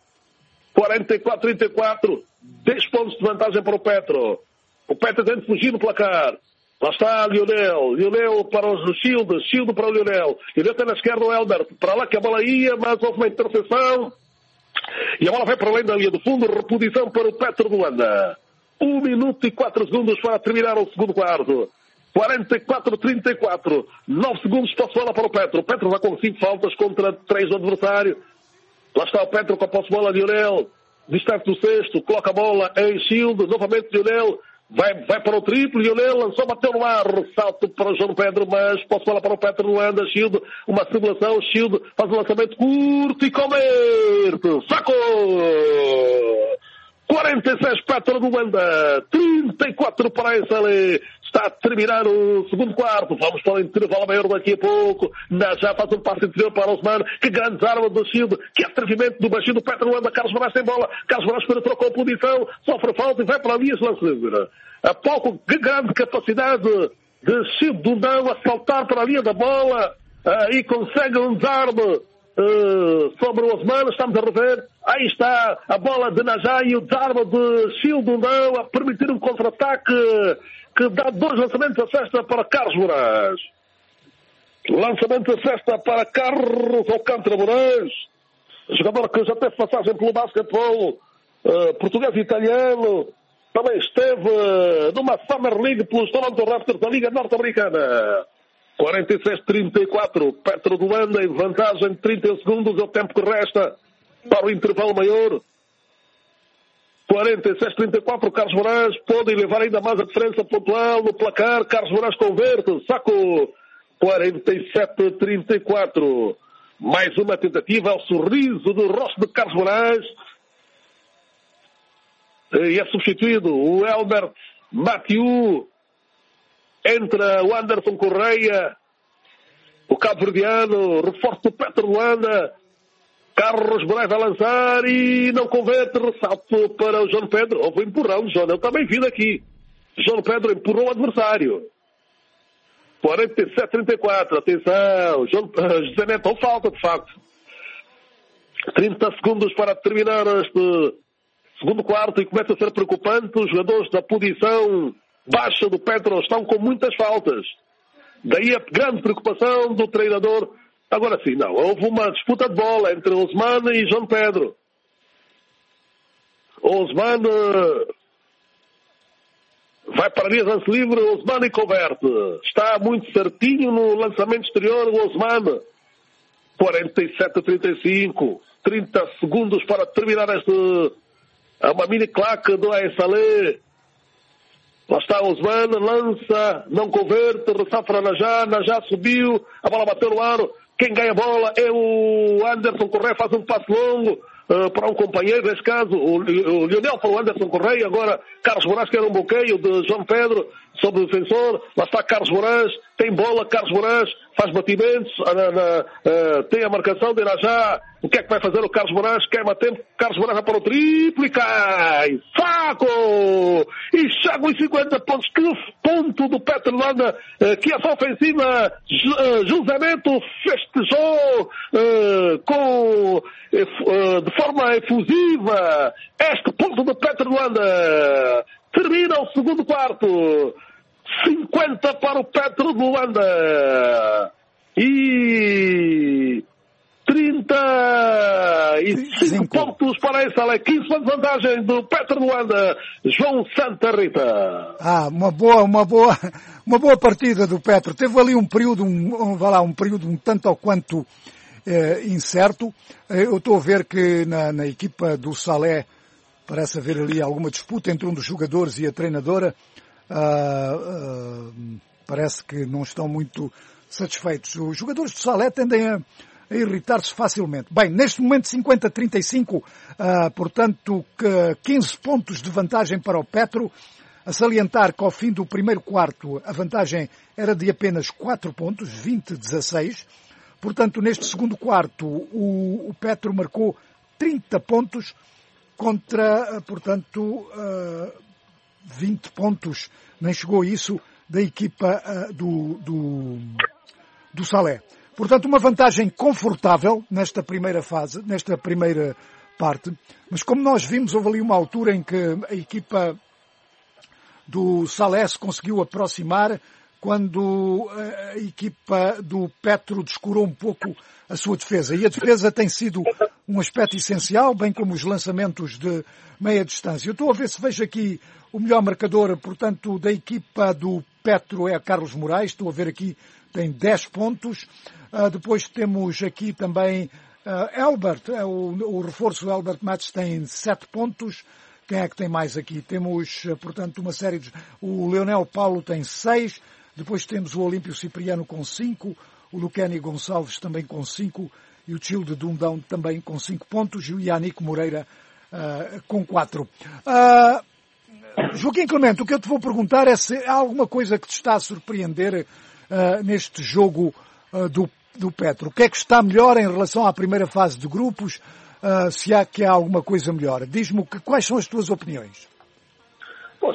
44-34. 10 pontos de vantagem para o Petro. O Petro tem de fugir no placar. Lá está Lionel. Lionel para o Shield. Shield para o Lionel. Lionel está na esquerda o Elder. Para lá que a bola ia, mas houve uma interseção. E a bola vai para além da linha do fundo. Reposição para o Petro Luanda. 1 minuto e 4 segundos para terminar o segundo quarto. 44-34. 9 segundos de bola para o Petro. O Petro já com 5 faltas contra 3 do adversário. Lá está o Petro com a posse de bola. Lionel, distante do sexto, coloca a bola em Shield. Novamente Lionel, vai para o triplo. Lionel lançou, bateu no ar. Salto para o João Pedro, mas posse de bola para o Petro Luanda. Shield, uma simulação. Shield faz um lançamento curto e converte. Sacou! 46 Petro Luanda, 34 para a SLE. Está a terminar o segundo quarto. Vamos para o intervalo maior daqui a pouco. Já faz um passo interior para o Osman. Que grandes armas do Shield. Que atrevimento do baixinho do Petro Luanda. Carlos Moraes tem bola. Carlos Moraes penetrou com a posição. Sofre falta e vai para a linha de lançadora. A pouco, que grande capacidade de Shield do Não a saltar para a linha da bola. E consegue um desarme sobre o Osman. Estamos a rever. Aí está a bola de Najá e o desarme de Shield do Não a permitir um contra-ataque que dá 2 lançamentos a cesta para Carlos Moraes. Lançamento a cesta para Carlos Alcântara Moraes. jogador que já teve passagem pelo basquetebol português e italiano, também esteve numa Summer League pelos Toronto Raptors da Liga Norte-Americana. 46-34, Petro de Luanda em vantagem de 30 segundos, é o tempo que resta para o intervalo maior. 46-34, Carlos Moraes pode levar ainda mais a diferença pontual no placar. Carlos Moraes converte, saco. 47-34. Mais uma tentativa, ao sorriso do rosto de Carlos Moraes. E é substituído o Elbert Mathieu. Entra o Anderson Correia, o cabo-verdiano, reforço do Petro Luanda. Carlos Moraes a lançar e não converte, ressalto para o João Pedro. Houve empurrão de João, eu também vi daqui. João Pedro empurrou o adversário. 47-34, atenção, José Neto, falta de facto. 30 segundos para terminar este segundo quarto e começa a ser preocupante. Os jogadores da posição baixa do Petro estão com muitas faltas. Daí a grande preocupação do treinador. Agora sim, não. Houve uma disputa de bola entre Osman e João Pedro. Osman vai para a linha de lance livre. Osman e converte. Está muito certinho no lançamento exterior. O Osman. 47-35. 30 segundos para terminar este. Uma mini claque do Aessalé. Lá está o Osman, lança, não converte, ressalta Najá subiu, a bola bateu no aro. Quem ganha a bola é o Anderson Correia, faz um passo longo para um companheiro, neste caso, o Lionel para o Anderson Correia. Agora Carlos Moraes, que era um bloqueio de João Pedro sobre o defensor. Lá está Carlos Moraes, tem bola, Carlos Moraes faz batimentos, tem a marcação de Najá. O que é que vai fazer o Carlos Moraes? Queima tempo, Carlos Moraes vai para o triplo e cai. Saco! E chega os 50 pontos. Que ponto do Petro Luanda, que essa ofensiva José Neto festejou de forma efusiva. Este ponto do Petro Luanda. Termina o segundo quarto. 50 para o Petro de Luanda. E 35 pontos para essa Alé. 15 de vantagem do Petro de Luanda. João Santa Rita. Uma boa partida do Petro. Teve ali um período um tanto ou quanto incerto. Eu estou a ver que na equipa do Salé parece haver ali alguma disputa entre um dos jogadores e a treinadora. Parece que não estão muito satisfeitos. Os jogadores do Salé tendem a irritar-se facilmente. Bem, neste momento 50-35, portanto 15 pontos de vantagem para o Petro. A salientar que ao fim do primeiro quarto a vantagem era de apenas 4 pontos, 20-16. Portanto, neste segundo quarto o Petro marcou 30 pontos contra, portanto, 20 pontos, nem chegou a isso, da equipa do Salé. Portanto, uma vantagem confortável nesta primeira fase, nesta primeira parte, mas como nós vimos, houve ali uma altura em que a equipa do Salé se conseguiu aproximar, quando a equipa do Petro descurou um pouco a sua defesa. E a defesa tem sido um aspecto essencial, bem como os lançamentos de meia distância. Eu estou a ver se vejo aqui o melhor marcador, portanto, da equipa do Petro é Carlos Moraes. Estou a ver aqui, tem 10 pontos. Depois temos aqui também Elbert, o reforço Elbert Matos tem 7 pontos. Quem é que tem mais aqui? Temos, portanto, uma série de... O Leonel Paulo tem 6. Depois temos o Olímpio Cipriano com 5. O Luqueni Gonçalves também com 5. E o Tchilde Dundão também com 5 pontos. E o Yannick Moreira com 4. Joaquim Clemente, o que eu te vou perguntar é se há alguma coisa que te está a surpreender neste jogo do Petro. O que é que está melhor em relação à primeira fase de grupos? Se há alguma coisa melhor. Diz-me quais são as tuas opiniões. Pois,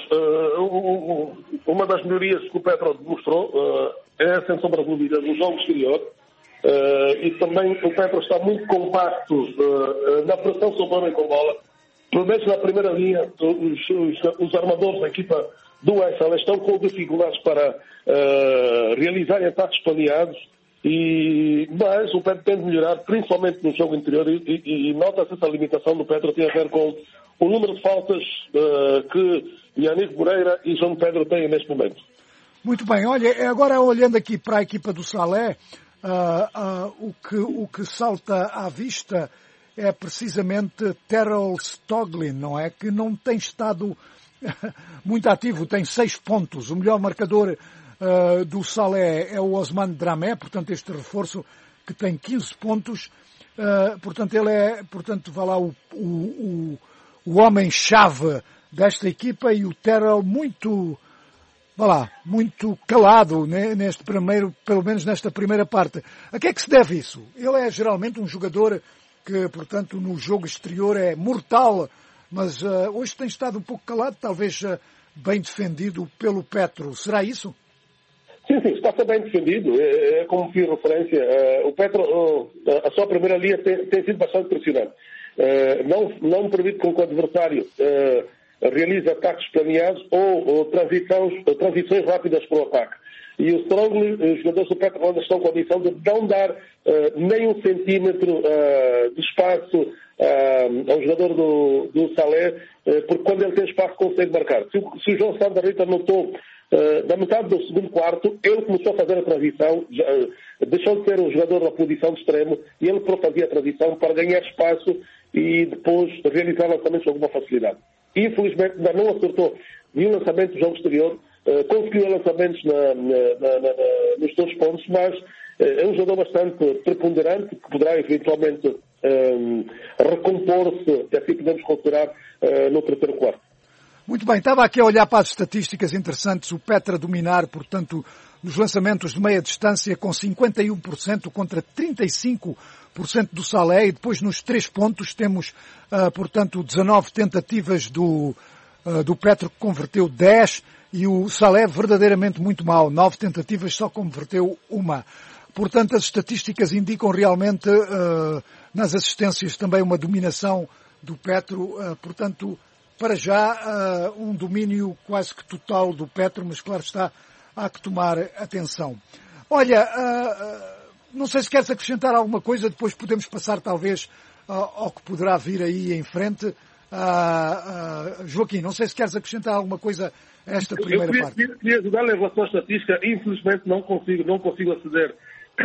uma das melhorias que o Petro demonstrou é, sem sombra de dúvida, no jogo exterior. E também o Petro está muito compacto na pressão sobre o homem com bola. Pelo menos na primeira linha, os armadores da equipa do Aisal estão com dificuldades para realizarem ataques planeados. Mas o Petro tem de melhorar, principalmente no jogo interior, e nota-se essa limitação do Petro tem a ver com o número de faltas que Yannick Moreira e João Pedro têm neste momento. Muito bem, olha, agora olhando aqui para a equipa do Salé, o que salta à vista é precisamente Terrell Stoglin, não é? Que não tem estado muito ativo, tem 6 pontos. O melhor marcador do Salé é o Osman Dramé, portanto este reforço que tem 15 pontos. Portanto ele é, vá lá, o homem-chave desta equipa, e o Terrell muito calado, né, neste primeiro, pelo menos nesta primeira parte. A que é que se deve isso? Ele é geralmente um jogador que, portanto, no jogo exterior é mortal, mas hoje tem estado um pouco calado, talvez bem defendido pelo Petro. Será isso? Sim, está a ser bem defendido. Como fiz referência, o Petro, a sua primeira linha tem sido bastante impressionante. Não permite com que o adversário realize ataques planeados ou transições rápidas para o ataque. E o Strongly, os jogadores do Petro Luanda estão com a condição de não dar nem um centímetro de espaço ao jogador do Salé, porque quando ele tem espaço consegue marcar. Se o João Santa Rita notou, na metade do segundo quarto, ele começou a fazer a transição, deixou de ser o jogador da posição de extremo, e ele fazia a transição para ganhar espaço e depois realizar lançamentos com alguma facilidade. Infelizmente ainda não acertou nenhum lançamento do jogo exterior, conseguiu lançamentos nos 2 pontos, mas é um jogador bastante preponderante, que poderá eventualmente recompor-se, e assim podemos considerar, no terceiro quarto. Muito bem, estava aqui a olhar para as estatísticas interessantes, o Petro a dominar, portanto, nos lançamentos de meia distância com 51% contra 35% do Salé, e depois nos 3 pontos temos, portanto, 19 tentativas do Petro, que converteu 10, e o Salé verdadeiramente muito mal, 9 tentativas, só converteu 1. Portanto, as estatísticas indicam realmente, nas assistências, também uma dominação do Petro, portanto, para já, um domínio quase que total do Petro, mas claro está, há que tomar atenção. Olha, não sei se queres acrescentar alguma coisa, depois podemos passar talvez ao que poderá vir aí em frente. Joaquim, não sei se queres acrescentar alguma coisa a esta primeira parte. Eu queria ajudar em relação à estatística, infelizmente não consigo aceder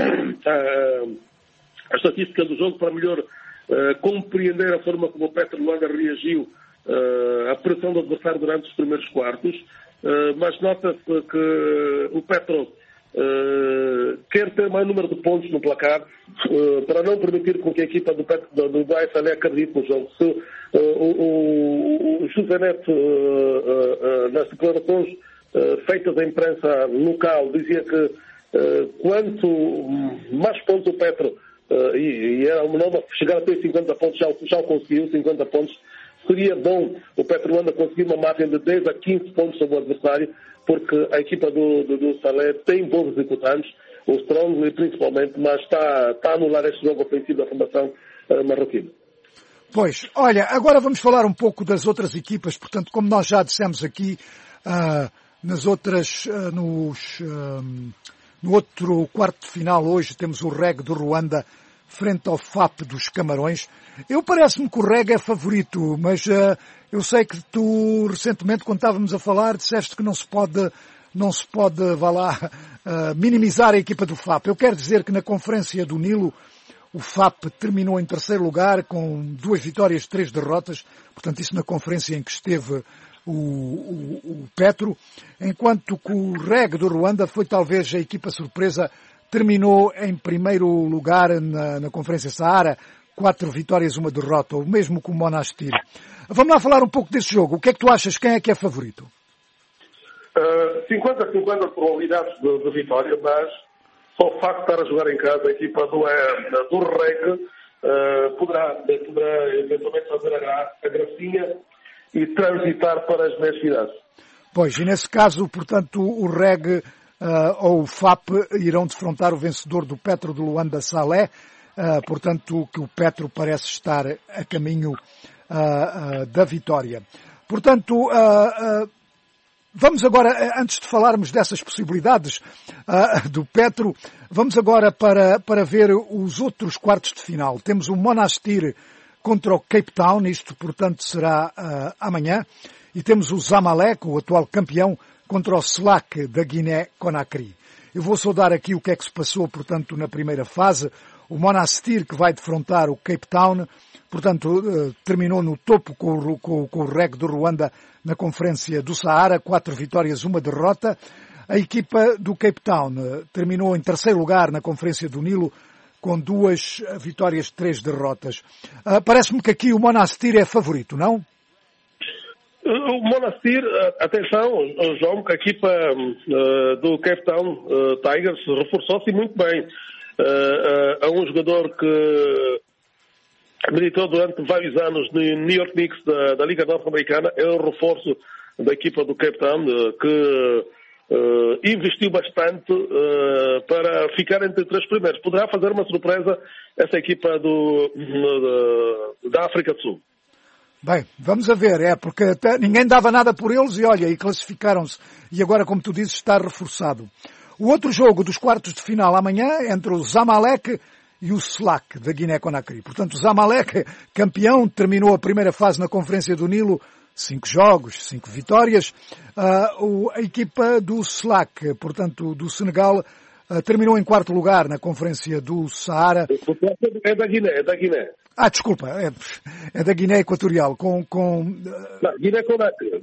à estatística do jogo para melhor compreender a forma como o Petro Luanda reagiu à pressão do adversário durante os primeiros quartos, mas nota-se que o Petro quer ter mais número de pontos no placar para não permitir com que a equipa do Salé acredite no jogo. Se o José Neto, nas declarações feitas à imprensa local, dizia que quanto mais pontos o Petro, e era uma nova, chegar a ter 50 pontos, já conseguiu 50 pontos, seria bom o Petro Luanda conseguir uma margem de 10 a 15 pontos sobre o adversário, porque a equipa do Salé tem bons executantes, o Strong principalmente, mas está a anular este jogo ofensivo da formação marroquina. Pois, olha, agora vamos falar um pouco das outras equipas, portanto, como nós já dissemos aqui, nas outras, no outro quarto de final hoje temos o REG do Ruanda frente ao FAP dos Camarões. Parece-me que o REG é favorito, mas eu sei que tu recentemente, quando estávamos a falar, disseste que não se pode, vá lá, minimizar a equipa do FAP. Eu quero dizer que na Conferência do Nilo o FAP terminou em terceiro lugar com 2 vitórias e 3 derrotas, portanto isso na conferência em que esteve o Petro, enquanto que o REG do Ruanda foi talvez a equipa surpresa, terminou em primeiro lugar na Conferência Saara, 4 vitórias e 1 derrota, o mesmo que o Monastir. Vamos lá falar um pouco desse jogo. O que é que tu achas? Quem é que é favorito? 50-50 probabilidades de vitória, mas só o facto de estar a jogar em casa, a equipa do REG poderá eventualmente fazer a gracinha e transitar para as meias finais. Pois, e nesse caso, portanto, o REG ou o FAP irão defrontar o vencedor do Petro de Luanda Salé, portanto, que o Petro parece estar a caminho da vitória. Portanto, Vamos agora, antes de falarmos dessas possibilidades do Petro, vamos agora para ver os outros quartos de final. Temos o Monastir contra o Cape Town, isto portanto será amanhã, e temos o Zamalek, o atual campeão, contra o Slack da Guiné-Conakry. Eu vou só dar aqui o que é que se passou, portanto, na primeira fase. O Monastir, que vai defrontar o Cape Town, portanto, terminou no topo com o REG do Ruanda na Conferência do Saara, 4 vitórias, 1 derrota. A equipa do Cape Town terminou em terceiro lugar na Conferência do Nilo, com 2 vitórias, 3 derrotas. Parece-me que aqui o Monastir é favorito, não? O Monastir, atenção, João, que a equipa do Cape Town Tigers reforçou-se muito bem. Há um jogador que militou durante vários anos no New York Knicks da Liga Norte-Americana, é um reforço da equipa do Cape Town que investiu bastante para ficar entre os 3 primeiros. Poderá fazer uma surpresa essa equipa da África do Sul. Bem, vamos a ver, porque até ninguém dava nada por eles e olha, e classificaram-se. E agora, como tu dizes, está reforçado. O outro jogo dos quartos de final amanhã entre o Zamalek e o Slack da Guiné-Conakry. Portanto, o Zamalek, campeão, terminou a primeira fase na Conferência do Nilo, 5 jogos, 5 vitórias. A equipa do Slack, portanto, do Senegal, terminou em quarto lugar na Conferência do Saara. É da Guiné. Desculpa, é da Guiné Equatorial, Guiné-Conakry.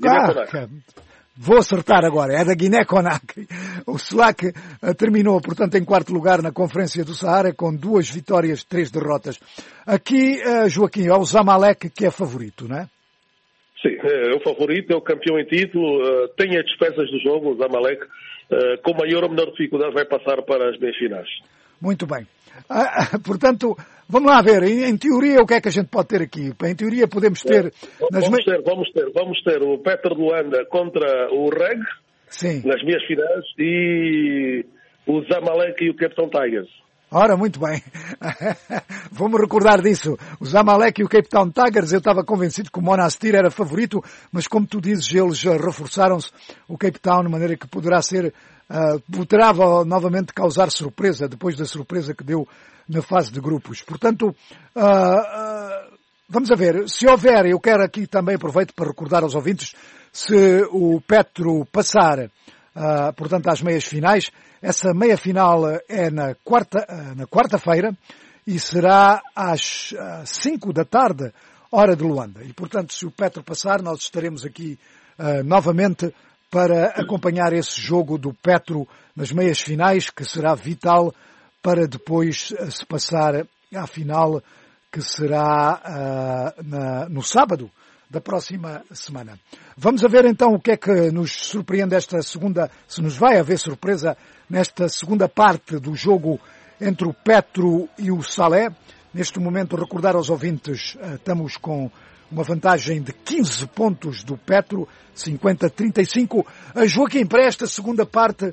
Vou acertar agora, é da Guiné-Conakry. O Slack terminou, portanto, em quarto lugar na Conferência do Saara, com 2 vitórias, 3 derrotas. Aqui, Joaquim, é o Zamalek que é favorito, não é? Sim, é o favorito, é o campeão em título, tem as despesas do jogo, o Zamalek, com maior ou menor dificuldade vai passar para as meias finais. Muito bem. Portanto, vamos lá ver, em teoria o que é que a gente pode ter aqui? Em teoria podemos ter... Vamos ter o Petro de Luanda contra o REG, sim, nas meias finais, e o Zamalek e o Cape Town Tigers. Ora, muito bem. Vou-me recordar disso. O Zamalek e o Cape Town Tigers, eu estava convencido que o Monastir era favorito, mas como tu dizes, eles reforçaram-se, o Cape Town, de maneira que poderá novamente causar surpresa, depois da surpresa que deu na fase de grupos. Portanto, vamos a ver. Se houver, eu quero aqui também, aproveito para recordar aos ouvintes, se o Petro passar, portanto, às meias finais, essa meia final é na quarta-feira e será às 5 da tarde, hora de Luanda. E, portanto, se o Petro passar, nós estaremos aqui novamente para acompanhar esse jogo do Petro nas meias finais, que será vital para depois se passar à final, que será no sábado da próxima semana. Vamos a ver então o que é que nos surpreende esta segunda, se nos vai haver surpresa nesta segunda parte do jogo entre o Petro e o Salé. Neste momento, recordar aos ouvintes, estamos com uma vantagem de 15 pontos do Petro, 50-35. Joaquim, para esta segunda parte,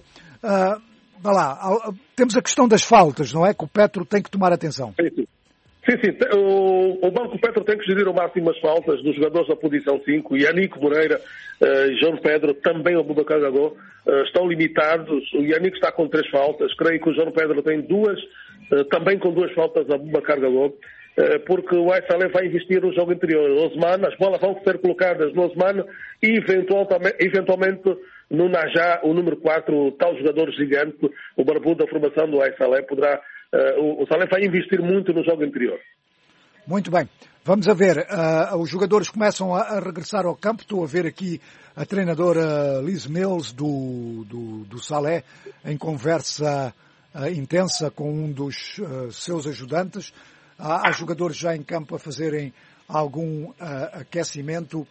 temos a questão das faltas, não é? Que o Petro tem que tomar atenção. Sim. O Banco Petro tem que gerir ao máximo as faltas dos jogadores da posição 5. Yannick Moreira e João Pedro, também o Abubakar Gagô, estão limitados. O Yannick está com 3 faltas. Creio que o João Pedro tem 2, também com 2 faltas a Abubakar Gagô, porque o Aissalé vai investir no jogo anterior. Osman, as bolas vão ser colocadas no Osman e eventualmente no Najá, o número 4, o tal jogador gigante, o barbudo da formação do Aissalé, poderá... O Salé vai investir muito no jogo anterior. Muito bem. Vamos a ver. Os jogadores começam a regressar ao campo. Estou a ver aqui a treinadora Liz Mills do Salé em conversa intensa com um dos seus ajudantes. Há jogadores já em campo a fazerem algum aquecimento.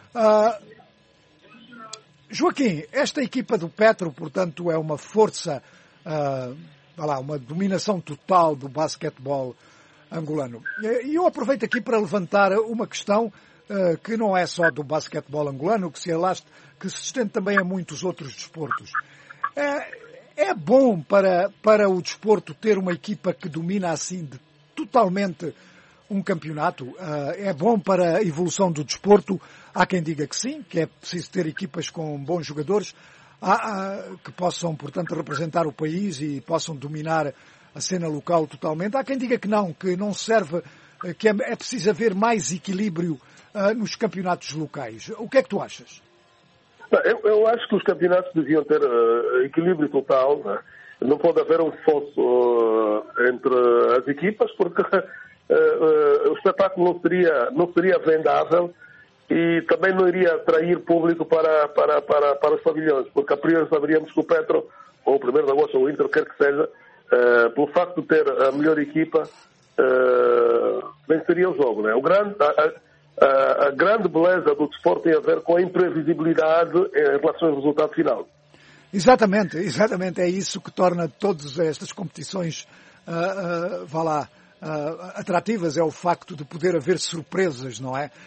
Joaquim, esta equipa do Petro, portanto, é uma força... uma dominação total do basquetebol angolano. E eu aproveito aqui para levantar uma questão que não é só do basquetebol angolano, que se estende também a muitos outros desportos. É bom para o desporto ter uma equipa que domina assim totalmente um campeonato? É bom para a evolução do desporto? Há quem diga que sim, que é preciso ter equipas com bons jogadores, que possam, portanto, representar o país e possam dominar a cena local totalmente. Há quem diga que não serve, que é preciso haver mais equilíbrio nos campeonatos locais. O que é que tu achas? Eu acho que os campeonatos deviam ter equilíbrio total, né? Não pode haver um fosso entre as equipas, porque o espetáculo não seria vendável e também não iria atrair público para os pavilhões, porque a priori saberíamos que o Petro, ou o 1º de Agosto, ou o Inter, quer que seja, pelo facto de ter a melhor equipa, venceria o jogo, né? A grande beleza do desporto tem a ver com a imprevisibilidade em relação ao resultado final. Exatamente. É isso que torna todas estas competições, atrativas, é o facto de poder haver surpresas, não é?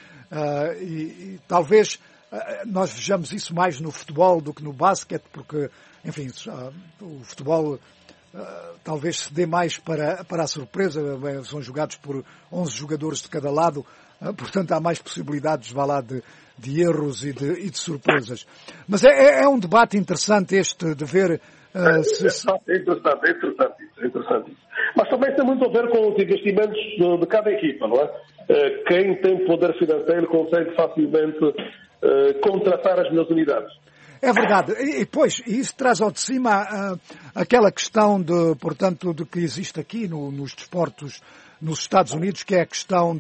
E talvez nós vejamos isso mais no futebol do que no basquete, porque, enfim, o futebol talvez se dê mais para a surpresa, são jogados por 11 jogadores de cada lado, portanto há mais possibilidades, de erros e de surpresas. Mas é um debate interessante este de ver... É interessante. Mas também tem muito a ver com os investimentos de cada equipa, não é? Quem tem poder financeiro consegue facilmente contratar as melhores unidades. É verdade. E isso traz ao de cima aquela questão de que existe aqui nos desportos nos Estados Unidos, que é a questão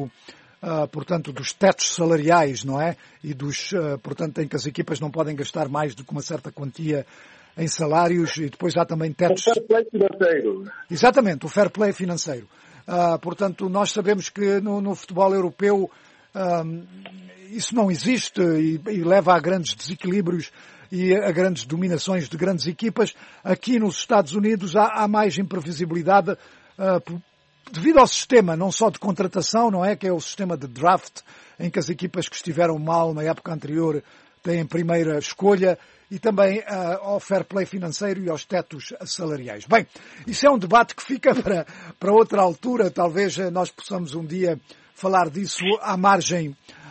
dos tetos salariais, não é? E em que as equipas não podem gastar mais do que uma certa quantia em salários, e depois há também tetos... O fair play financeiro. Exatamente, o fair play financeiro. Portanto, nós sabemos que no futebol europeu isso não existe e leva a grandes desequilíbrios e a grandes dominações de grandes equipas. Aqui nos Estados Unidos há mais imprevisibilidade devido ao sistema, não só de contratação, não é? Que é o sistema de draft, em que as equipas que estiveram mal na época anterior têm primeira escolha, e também ao fair play financeiro e aos tetos salariais. Bem, isso é um debate que fica para outra altura. Talvez nós possamos um dia falar disso à margem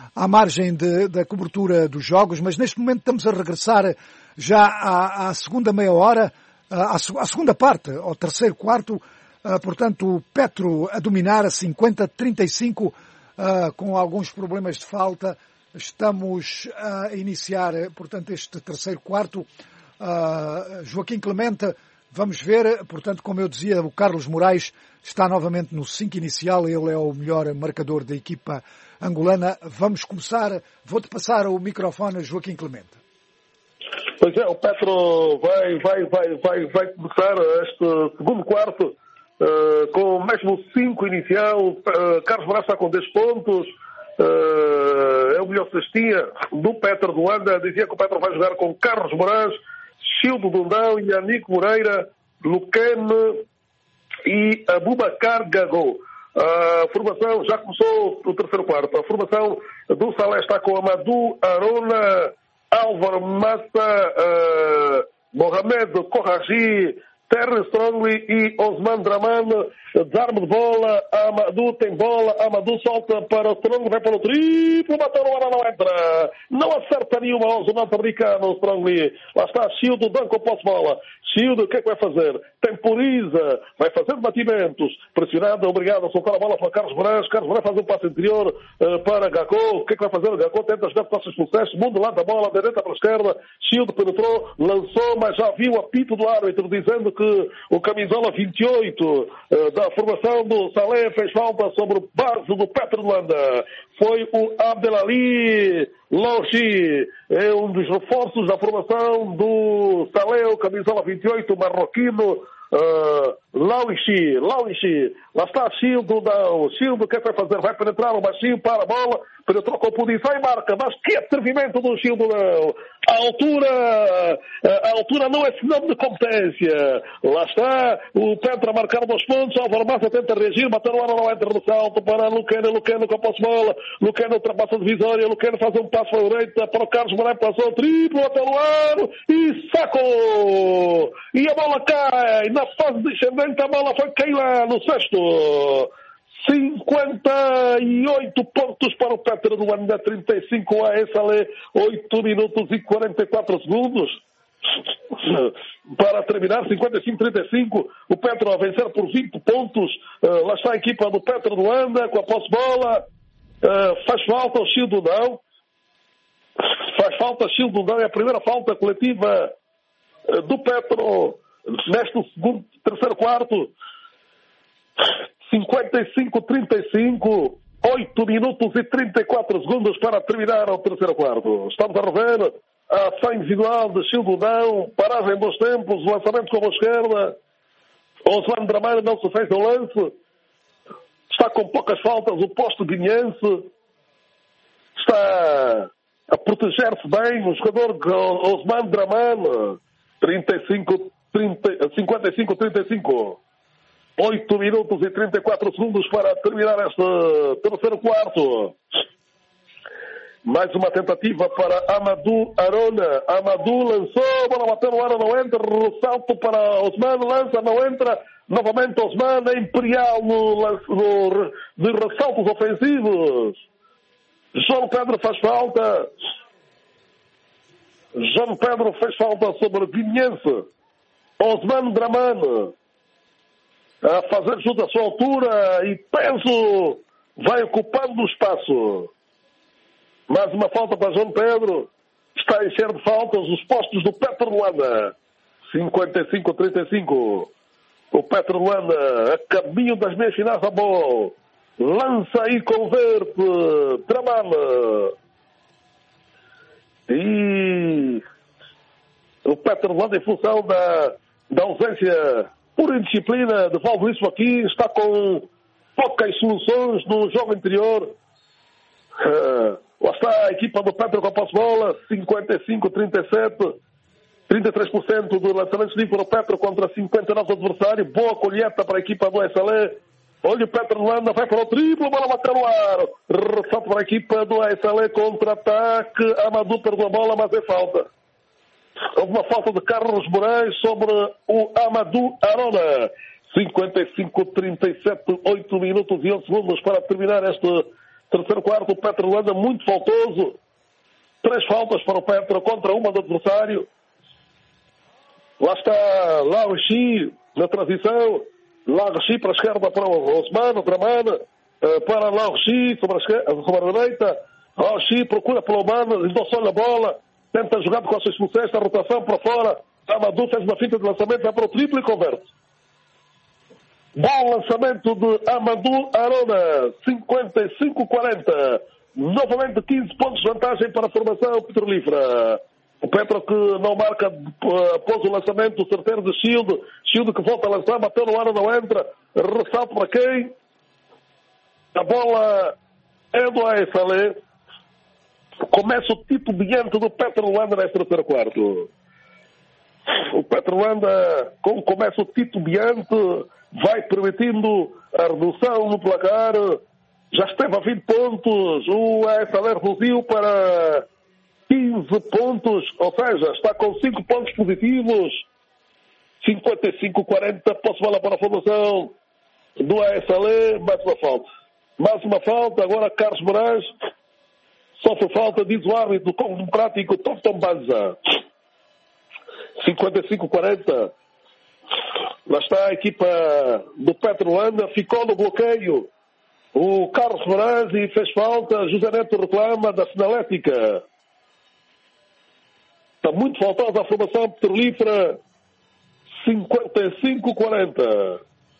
da cobertura dos jogos, mas neste momento estamos a regressar já à segunda meia hora, à segunda parte, ao terceiro quarto. Portanto, o Petro a dominar a 50-35, com alguns problemas de falta. Estamos a iniciar, portanto, este terceiro quarto. Joaquim Clemente, vamos ver, portanto, como eu dizia, o Carlos Moraes está novamente no 5 inicial, ele é o melhor marcador da equipa angolana. Vamos começar, vou-te passar o microfone a Joaquim Clemente. Pois é, o Petro vai começar este segundo quarto com mesmo 5 inicial. Carlos Moraes está com 10 pontos. É o melhor cestinha do Petro do Luanda. Dizia que o Petro vai jogar com Carlos Moraes, Childo Dundão, Yannick Moreira, Luquene e Abubakar Gagô. A formação já começou o terceiro quarto. A formação do Salé está com Amadou Arona, Álvaro Massa, Mohamed Corragi, Terry Strongly e Osman Draman. Desarme de bola, Amadou tem bola, Amadou solta para o Strongly, vai para o triplo, bateu no ar, não entra. Não acerta nenhuma ao norte-americano, Strongly. Lá está Childo, Danco, posse bola. Childo, o que é que vai fazer? Temporiza, vai fazer batimentos. Pressionado, obrigado a soltar a bola para Carlos Moraes. Carlos Moraes faz um passe interior para Gacô. O que é que vai fazer? O Gacô tenta jogar passos sucesso, mundo lá da bola, direita para a esquerda. Childo penetrou, lançou, mas já viu o apito do árbitro dizendo que o camisola 28 da formação do Salé fez falta sobre o base do Petro de Luanda. Foi o Abdelali Louchi, é um dos reforços da formação do Salé, o camisola 28, marroquino. Lauichi, lá está Childo, Childo, o que é que vai fazer? Vai penetrar o baixinho para a bola, penetrou com posição e marca, mas que atrevimento do Childo, não. A altura não é sinal de competência. Lá está o Petro a marcar 2 pontos, Álvaro Massa tenta reagir, bateu no ar, não entra no salto para Luquene com a posse bola, Luquene ultrapassa a divisória, Luquene faz um passo para a direita para o Carlos Moraes, passou triplo até no ar e sacou! E a bola cai, na fase descendente a bola foi cair lá no sexto. 58 pontos para o Petro do Luanda, 35 a SLE, 8 minutos e 44 segundos. Para terminar, 55-35, o Petro a vencer por 20 pontos. Lá está a equipa do Petro do Luanda com a posse-bola. Faz falta o Childo não. Faz falta Childo não, é a primeira falta coletiva do Petro neste terceiro quarto. 55-35, 8 minutos e 34 segundos para terminar o terceiro quarto. Estamos a rever a ação individual de Childudão, paragem em bons tempos, lançamento com a esquerda. Osman Dramana não se fez no lance. Está com poucas faltas o posto guineense. Está a proteger-se bem o jogador Osman Dramana. 55-35. 8 minutos e 34 segundos para terminar este terceiro quarto. Mais uma tentativa para Amadou Arona. Amadou lançou, bola bateu no ar, não entra. Salto para Osman, lança, não entra. Novamente Osman, Imperial de ressaltos ofensivos. João Pedro faz falta. João Pedro fez falta sobre o Guineense. Osman Dramane a fazer junto à sua altura e peso vai ocupando o espaço. Mais uma falta para João Pedro. Está a encher de faltas os postos do Petro Luanda. 55-35. O Petro Luanda a caminho das meias finais da bola. Lança e converte. Dramane. E o Petro Luanda, em função da ausência por indisciplina de Valveríssimo aqui, está com poucas soluções no jogo anterior. Lá está a equipa do Petro com a posse-bola, 55-37, 33% do lançamento livre para o Petro contra 59% do adversário. Boa colheita para a equipa do SLE. Olha o Petro Luanda, vai para o triplo, bola bateu no ar. Ressalto para a equipa do SLE, contra-ataque. Amadou perdeu a bola, mas é falta. Houve uma falta de Carlos Moraes sobre o Amadou Arona. 55-37, 8 minutos e 11 segundos para terminar este terceiro quarto. O Petro Luanda muito faltoso. 3 faltas para o Petro contra uma do adversário. Lá está Laoxi na transição. Laoxi para a esquerda para o Osman Dramane. Para Laoxi sobre a direita. Laoxi procura pelo Osman, lhe dá só a bola. Tenta jogar com as suas funções, a rotação para fora. Amadou fez uma finta de lançamento, vai para o triplo e converte. Bom lançamento de Amadou Arona, 55-40. Novamente 15 pontos de vantagem para a formação petrolífera. O Petro que não marca após o lançamento certeiro de Shield. Shield que volta a lançar, bateu no ar, não entra. Ressalto para quem? A bola é do ASL. Começa o titubeante do Petro Luanda neste terceiro quarto. O Petro Luanda, como começa o titubeante, vai permitindo a redução no placar. Já esteve a 20 pontos. O ASL reduziu para 15 pontos, ou seja, está com 5 pontos positivos. 55-40, posse-bola para a formação do ASL. Mais uma falta, agora Carlos Moraes. Sofre falta, diz o árbitro do Congo Democrático, Tom Banza. 55-40. Lá está a equipa do Petro Luanda. Ficou no bloqueio o Carlos Moraes e fez falta. José Neto reclama da sinalética. Está muito faltosa a formação petrolífera. 55-40.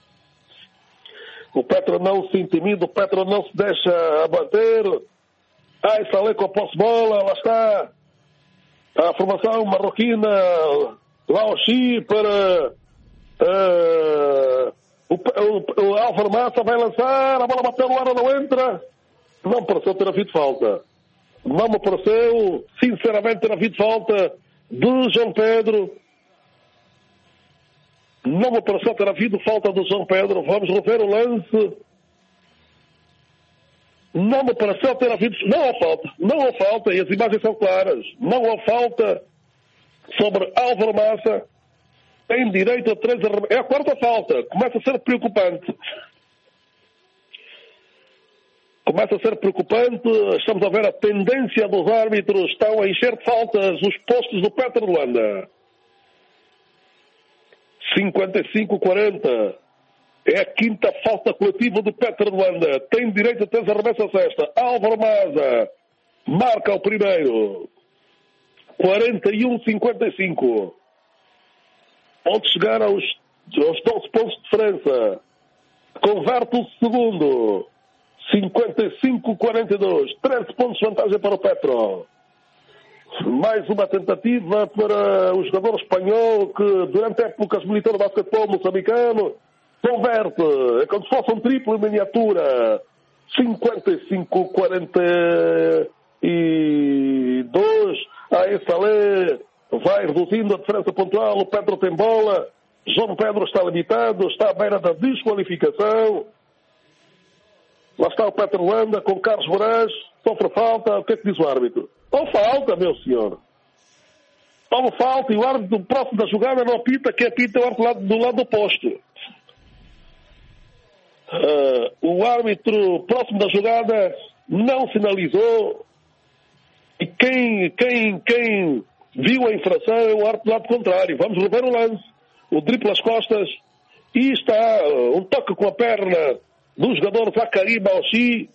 O Petro não se intimida, o Petro não se deixa abater. Está ali com a posse-bola, lá está a formação marroquina, Laoxi para o Álvaro Massa, vai lançar, a bola bateu no ar, não entra. Não me pareceu ter havido falta. Não me pareceu, sinceramente, ter havido falta de João Pedro. Não me pareceu ter havido falta de João Pedro. Vamos rever o lance. Não me pareceu ter havido... Não há falta, e as imagens são claras. Não há falta sobre Álvaro Massa. Tem direito a 3 arremessos. É a quarta falta. Começa a ser preocupante. começa a ser preocupante. Estamos a ver a tendência dos árbitros. Estão a encher de faltas os postos do Petro de Luanda. 55-40. É a quinta falta coletiva do Petro de Luanda. Tem direito a ter arremesso a cesta. Álvaro Maza marca o primeiro. 41-55. Pode chegar aos 12 pontos de diferença. Converte o segundo. 55-42. 13 pontos de vantagem para o Petro. Mais uma tentativa para o jogador espanhol que durante épocas militou no basquetebol moçambicano. Converte. É como se fosse um triplo em miniatura. 55-42. A Essalé vai reduzindo a diferença pontual. O Petro tem bola. João Pedro está limitado. Está à beira da desqualificação. Lá está o Petro de Luanda com Carlos Moraes. Sofre falta. O que é que diz o árbitro? Ou falta, meu senhor. Ou falta e o árbitro próximo da jogada não apita. Quem apita é o árbitro do lado oposto. O árbitro próximo da jogada não sinalizou. E quem viu a infração é o árbitro do lado contrário. Vamos rever o lance. O drible às costas. E está um toque com a perna do jogador Zacari Baoshi.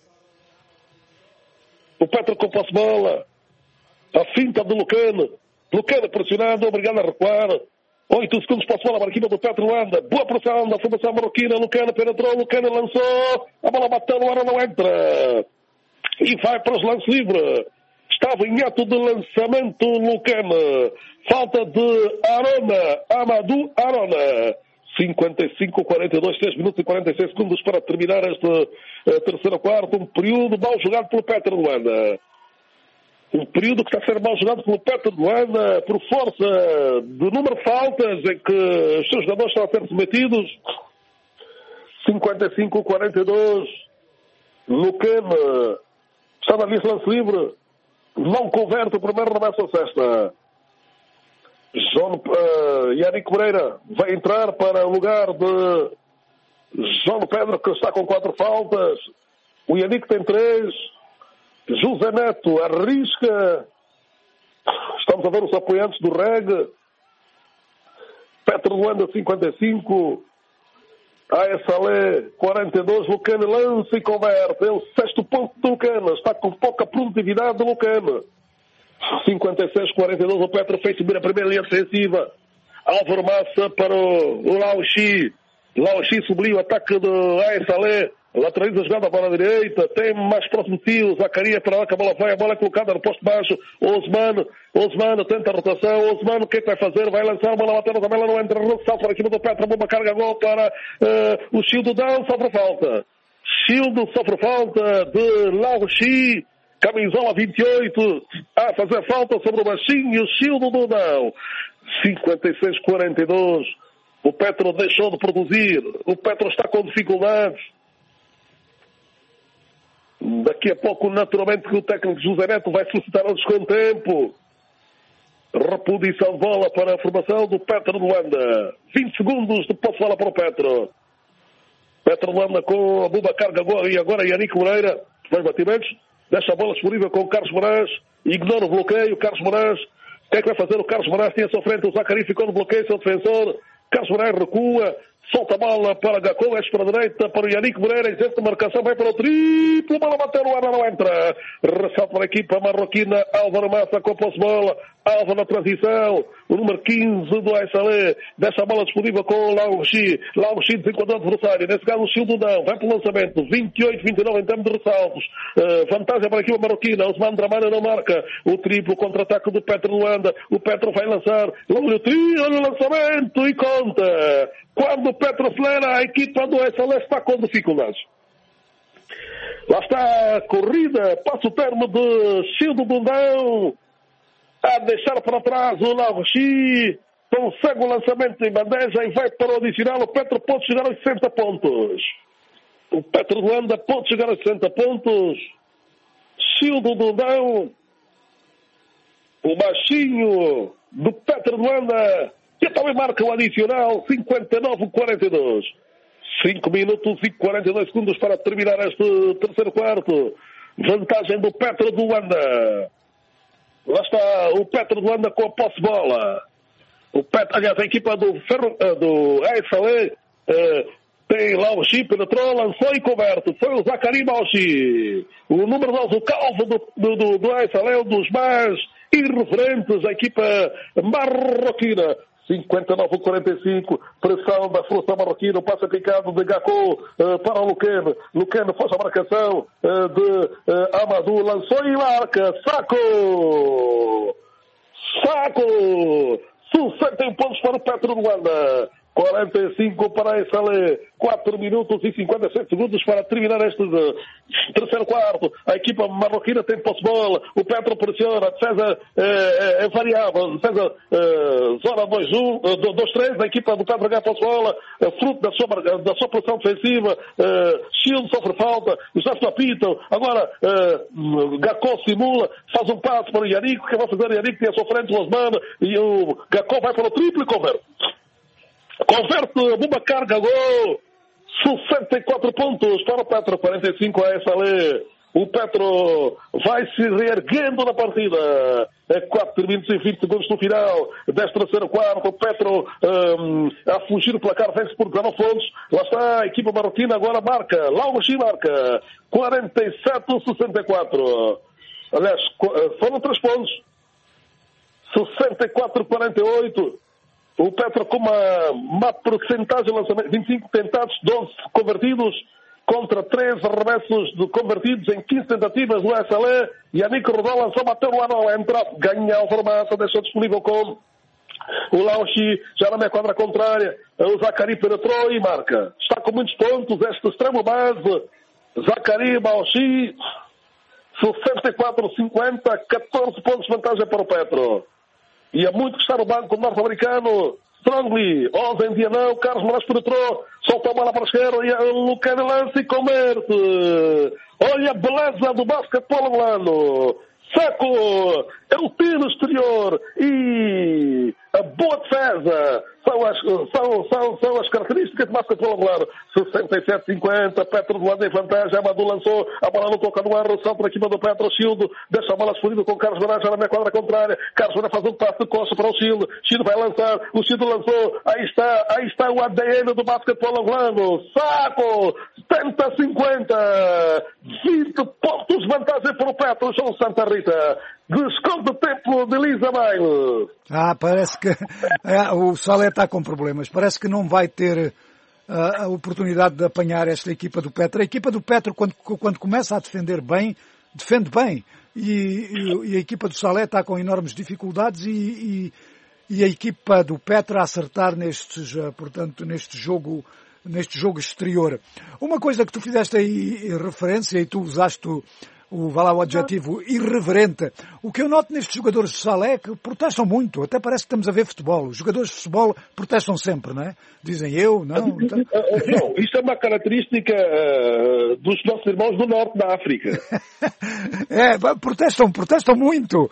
O Petro com posse de bola. A finta do Lucano. Lucano pressionado, obrigado a recuar. 8 segundos para a bola, marquinha do Petro de Luanda. Boa pressão da formação marroquina. Lucano penetrou, Lucano lançou. A bola bateu no ar, não entra. E vai para os lances livres. Estava em ato de lançamento Lucano. Falta de Amadou Arona. 55-42, 6 minutos e 46 segundos para terminar este terceiro quarto. Um período mal jogado pelo Petro de Luanda. Um período que está a ser mal jogado pelo Petro de Luanda por força do número de faltas em que os seus jogadores estão a ser submetidos. 55-42. Lucano está na lista lance livre. Não converte o primeiro remesso a cesta. Yannick Moreira vai entrar para o lugar de João Pedro, que está com 4 faltas. O Yannick tem 3. José Neto arrisca. Estamos a ver os apoiantes do REG. Petro de Luanda 55. AS Salé 42. Lucano lança e converte. É o 6º ponto do Lucano. Está com pouca produtividade do Lucano. 56-42. O Petro fez subir a primeira linha defensiva. Álvaro Massa para o Laoxi. Laoxi subiu o ataque do AS Salé. Lateraliza a jogada para a direita, tem mais próximo de si, o Zacarias para lá que a bola vai, a bola é colocada no posto baixo, Osmano tenta a rotação, Osmano o que é que vai fazer? Vai lançar, a bola bateu, também ela não entra, salta para cima do Petro, bomba carga gol para o Childo Dão, sofre falta. Childo sofre falta de Laoxi, camisola 28, a fazer falta sobre o baixinho, Childo do Dão. 56-42, o Petro deixou de produzir, o Petro está com dificuldades. Daqui a pouco, naturalmente, que o técnico José Neto vai solicitar ao desconto tempo. Reposição de bola para a formação do Petro de Luanda. 20 segundos de posse de bola para o Petro. Petro de Luanda com a Bubacar Gagó e agora Yannick Moreira. Dois batimentos. Deixa a bola disponível com o Carlos Moraes. Ignora o bloqueio. Carlos Moraes. O que é que vai fazer? O Carlos Moraes tinha à sua frente. O Zacari ficou no bloqueio, seu defensor. Carlos Moraes recua. Solta a bola para Gacô, para a direita, para o Yannick Moreira, exerce a marcação, vai para o triplo, bola bateu no ar, não entra. Ressalta para a equipa marroquina, Álvaro Massa com a posse de bola, Álvaro na transição, o número 15 do Aissalé, deixa a bola disponível com o Laoxi desenquadrou o adversário, nesse caso o Childo não, vai para o lançamento, 28-29 em termos de ressaltos, vantagem para a equipa marroquina, Osman Dramana não marca, o triplo contra-ataque do Petro de Luanda, o Petro vai lançar, olha o lançamento e conta. Quando o Petro acelera, a equipa do Aissalé está com dificuldades. Lá está a corrida, passa o termo de Childo Bundão, a deixar para trás o Laoxi, consegue o lançamento em bandeja e vai para o adicional. O Petro pode chegar aos 60 pontos. O Petro de Luanda pode chegar aos 60 pontos. Childo Bundão, o baixinho do Petro de Luanda, que também marca o adicional, 59-42. 5 minutos e 42 segundos para terminar este terceiro quarto. Vantagem do Petro de Luanda. Lá está o Petro de Luanda com a posse de bola. Aliás, a equipa do ASL tem lá o Chip, penetrou, lançou e converte. Foi o Zacari Bauchi. O número 12, o calvo do ASL, é um dos mais irreverentes. A equipa marroquina. 59-45, pressão da seleção marroquina, o passe picado de Gakko para o Luquen. Luquen faz a marcação de Amadou, lançou e marca. Saco! 61 pontos para o Petro de Luanda. 45 para a SL, 4 minutos e 57 segundos para terminar este terceiro quarto. A equipa marroquina tem posse de bola, o Petro pressiona, a defesa é variável, defesa zona 2-3, a equipa do Petro ganha posse de bola, fruto da sua pressão defensiva. Shield sofre falta, os árbitros apitam, agora Gakko simula, faz um passo para o Yannick, que vai fazer o Yannick, tem a sua frente o Osman, e o Gakko vai para o triplo e converte. Boubacar Gagô, 64 pontos para o Petro, 45 a SL. O Petro vai se reerguendo na partida. 4 minutos e 20 segundos no final deste terceiro quarto. O Petro a fugir do placar, vence por 19 pontos. Lá está a equipa marroquina, agora marca. Lauchi marca 47-64. Aliás, foram 3 pontos. 64-48. O Petro com uma porcentagem de lançamento, 25 tentados, 12 convertidos, contra 3 arremessos convertidos em 15 tentativas do SLE. Yannick Rodó lançou, bateu no ano, entra, ganha a formação, deixou disponível com o Lauchi, já na meia quadra contrária. O Zacari penetrou e marca. Está com muitos pontos, este extremo base. Zacari, Lauchi, 64-50, 14 pontos de vantagem para o Petro. E há muito que está no banco norte-americano. Strongly, Ozen Dianão, Carlos Moraes penetrou, soltou a bola para a esquerda e o Luquen lança e converte. Olha a beleza do basquetebol angolano. Saco, é o tiro exterior e a boa defesa. São as características de basquetebol angolano. 67-50, Petro de Luanda em vantagem. Amadou lançou, a bola não toca no ar, salta na equipa do Petro. Shield deixa a bola disponível com Carlos Moraes já na meia quadra contrária. Carlos Moraes faz um passo de costa para o Shield. Shield vai lançar, o Shield lançou. Aí está o ADN do basquetebol angolano. Saco, 70-50, 20 pontos de vantagem para o Petro, João Santa Rita. Desconto de tempo de Elisa Baile. Parece que o Salé está com problemas. Parece que não vai ter a oportunidade de apanhar esta equipa do Petro. A equipa do Petro, quando começa a defender bem, defende bem. E a equipa do Salé está com enormes dificuldades e a equipa do Petro a acertar neste jogo exterior. Uma coisa que tu fizeste aí referência e tu usaste o adjetivo irreverente. O que eu noto nestes jogadores de Salé é que protestam muito. Até parece que estamos a ver futebol. Os jogadores de futebol protestam sempre, não é? Dizem não. Não, isto é uma característica dos nossos irmãos do norte da África. Protestam muito.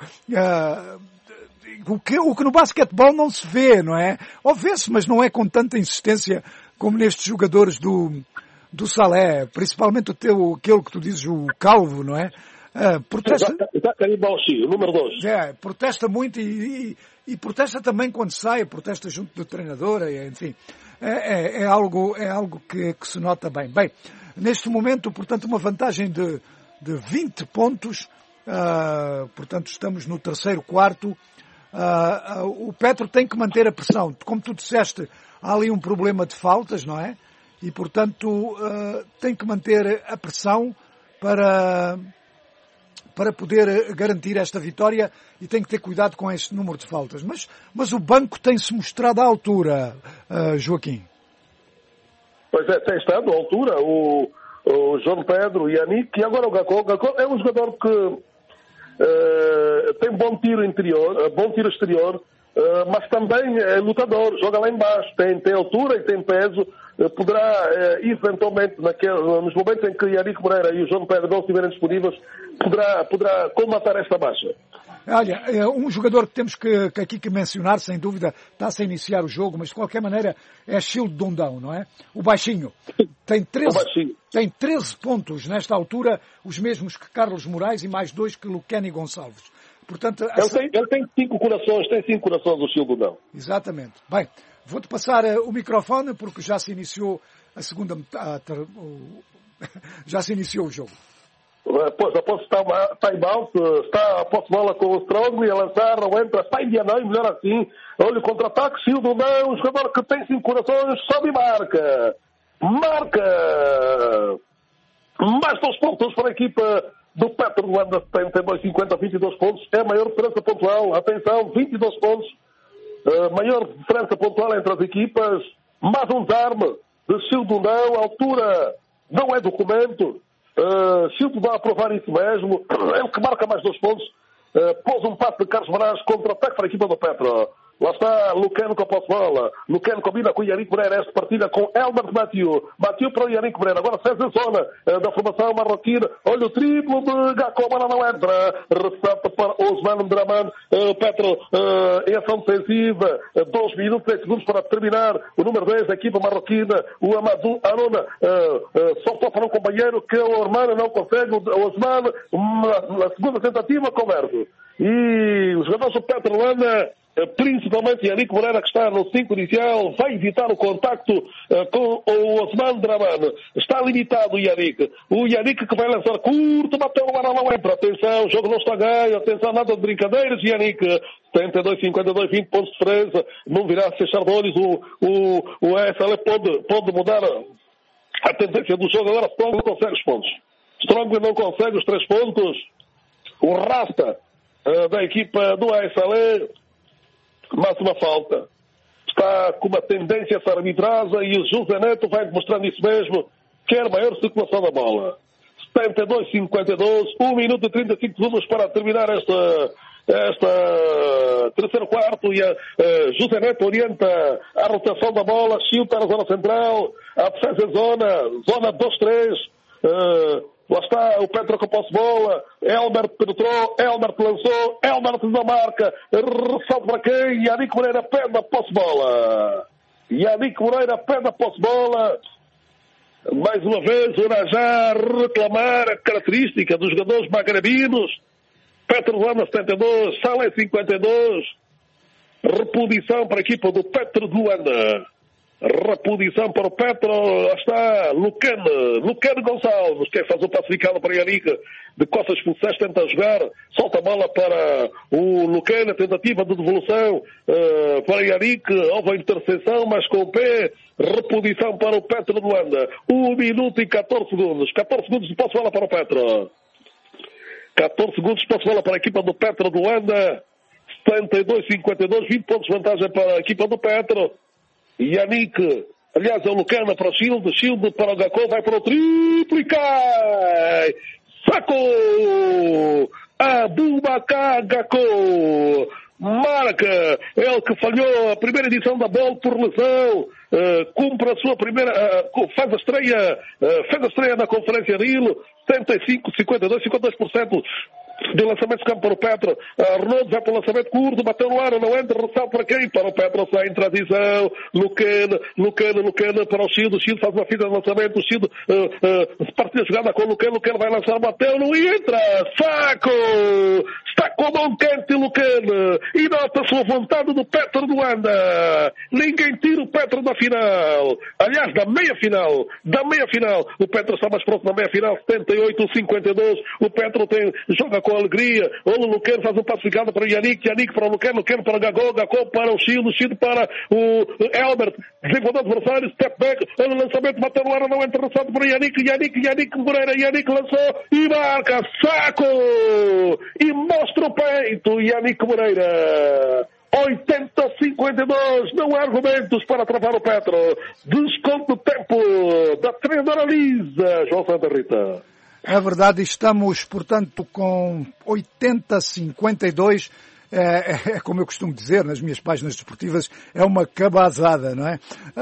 O que no basquetebol não se vê, não é? Ou vê-se, mas não é com tanta insistência como nestes jogadores do Salé, principalmente aquele que tu dizes, o calvo, não é? Protesta... Zacari Bauchi, o número 2. Protesta muito e protesta também quando sai, protesta junto do treinador, enfim. É algo que se nota bem. Bem, neste momento, portanto, uma vantagem de 20 pontos, portanto, estamos no terceiro quarto. O Petro tem que manter a pressão. Como tu disseste, há ali um problema de faltas, não é? E, portanto, tem que manter a pressão para poder garantir esta vitória e tem que ter cuidado com este número de faltas. Mas o banco tem-se mostrado à altura, Joaquim. Pois é, tem estado à altura. O João Pedro, o Yannick e agora o Gakko. O Gakko é um jogador que tem bom tiro exterior, mas também é lutador, joga lá embaixo, tem altura e tem peso, poderá eventualmente, nos momentos em que Yannick Moreira e o João Pedro não estiverem disponíveis, poderá colmatar esta baixa. Olha, um jogador que temos que aqui que mencionar, sem dúvida, está-se a iniciar o jogo, mas de qualquer maneira é Childe Dundão, não é? O baixinho. Tem 13 pontos nesta altura, os mesmos que Carlos Moraes e mais 2 que Luqueni Gonçalves. Portanto, ele tem 5 corações, o Childe Dundão. Exatamente. Bem, vou-te passar o microfone porque já se iniciou a segunda metade, já se iniciou o jogo. Pois, após está em bounce, está a posse de bola com o Strong e a lançar, não entra, está em Dianão, melhor assim. Olha o contra-ataque, Childe Dundão, um jogador que tem 5 corações, sobe e marca. Mais 2 pontos para a equipa do Petro de Luanda, 72-50, 22 pontos. É a maior diferença pontual. Atenção, 22 pontos. Maior diferença pontual entre as equipas. Mais um desarme de Childe Dundão. A altura não é documento. Childe vai aprovar isso mesmo. Ele que marca mais 2 pontos. Pôs um passo de Carlos Moraes, contra-ataque para a equipa do Petro. Lá está Luqueno com a posse de bola. Luqueno combina com o Yannick Moreira. Esta partida com Elmer Matheus. Matheus para o Yannick Moreira. Agora César Zona da formação marroquina. Olha o triplo de Gacó. A bola não entra. Ressalta para Osman Draman. Petro em ação defensiva. 2 minutos e 10 segundos para terminar. O número 10 da equipa marroquina. O Amadou Arona. Soltou para um companheiro que o Ormano não consegue. O Osman, na segunda tentativa, converte. E os jogadores do Petro Luanda, principalmente Yannick Moreira, que está no 5 inicial, vai evitar o contacto com o Osman Draman. Está limitado o Yannick. O Yannick que vai lançar curto, bateu no ar, não entra. Atenção, o jogo não está ganho. Atenção, nada de brincadeiras, Yannick. 72-52, 20 pontos de diferença. Não virá a fechar de olhos. O SL pode mudar a tendência do jogo. Agora Strong não consegue os pontos. Strong não consegue os 3 pontos. O Rasta da equipa do ASL, mais uma falta. Está com uma tendência essa arbitragem e o José Neto vai demonstrando isso mesmo, quer maior circulação da bola. 72-52, 1 minuto e 35 segundos para terminar esta terceiro quarto, e José Neto orienta a rotação da bola. Childe para a zona central, a defesa zona 2-3. Lá está o Petro com a posse de bola. Elmer penetrou, Elmer lançou, Elmer na marca. Ressalto para quem? Yannick Moreira perde a posse de bola. Yannick Moreira perde a posse de bola. Mais uma vez, o Urajá reclamar a característica dos jogadores magrebinos. Petro Luanda 72, Salé 52. Reposição para a equipa do Petro de Luanda. Reposição para o Petro, lá está Luqueno Gonçalves, que faz o pacificado para Yannick, de costas expulsões, tenta jogar, solta a bola para o Luqueno, tentativa de devolução para Yannick, houve a interseção, mas com o pé. Reposição para o Petro de Luanda, 1 minuto e 14 segundos, 14 segundos de posse de bola para o Petro, 14 segundos de posse de bola para a equipa do Petro de Luanda, 72-52, 20 pontos de vantagem para a equipa do Petro. Yannick, aliás, é o Luquena para o Childe para o Gacó, vai para o triplo e cai! Sacou! Abubakar Gacó! Marca! Ele que falhou a primeira edição da bola por lesão, cumpre a sua primeira, faz a estreia na Conferência de Hilo, 75-52, 52% de lançamento de campo para o Petro. Arnoldo vai para o lançamento curto, bateu no ar, não entra, ressalto para quem? Para o Petro, sai em transição. Luquena para o Childe faz uma fita de lançamento, o Childe partida jogada com o Luquena vai lançar, bateu, não entra, saco! Está com a mão quente Luquena, e nota a sua vontade do Petro de Luanda. Ninguém tira o Petro da final, aliás, da meia final, o Petro está mais pronto na meia final, 78-52, o Petro joga com alegria. O Luqueno faz um pacificado para o Yannick para o Luqueno para o Gacó para o Childe para o Elbert, desenvolvendo o adversário, step back, o lançamento, bateu no ar, não entra, ressalto para o Yannick Moreira, Yannick lançou e marca, saco! E mostra o peito, Yannick Moreira. 80-52, não há argumentos para travar o Petro. Desconto do tempo da treinadora Lisa, João Santa Rita. É verdade, estamos, portanto, com 80-52, é como eu costumo dizer nas minhas páginas desportivas, é uma cabazada, não é?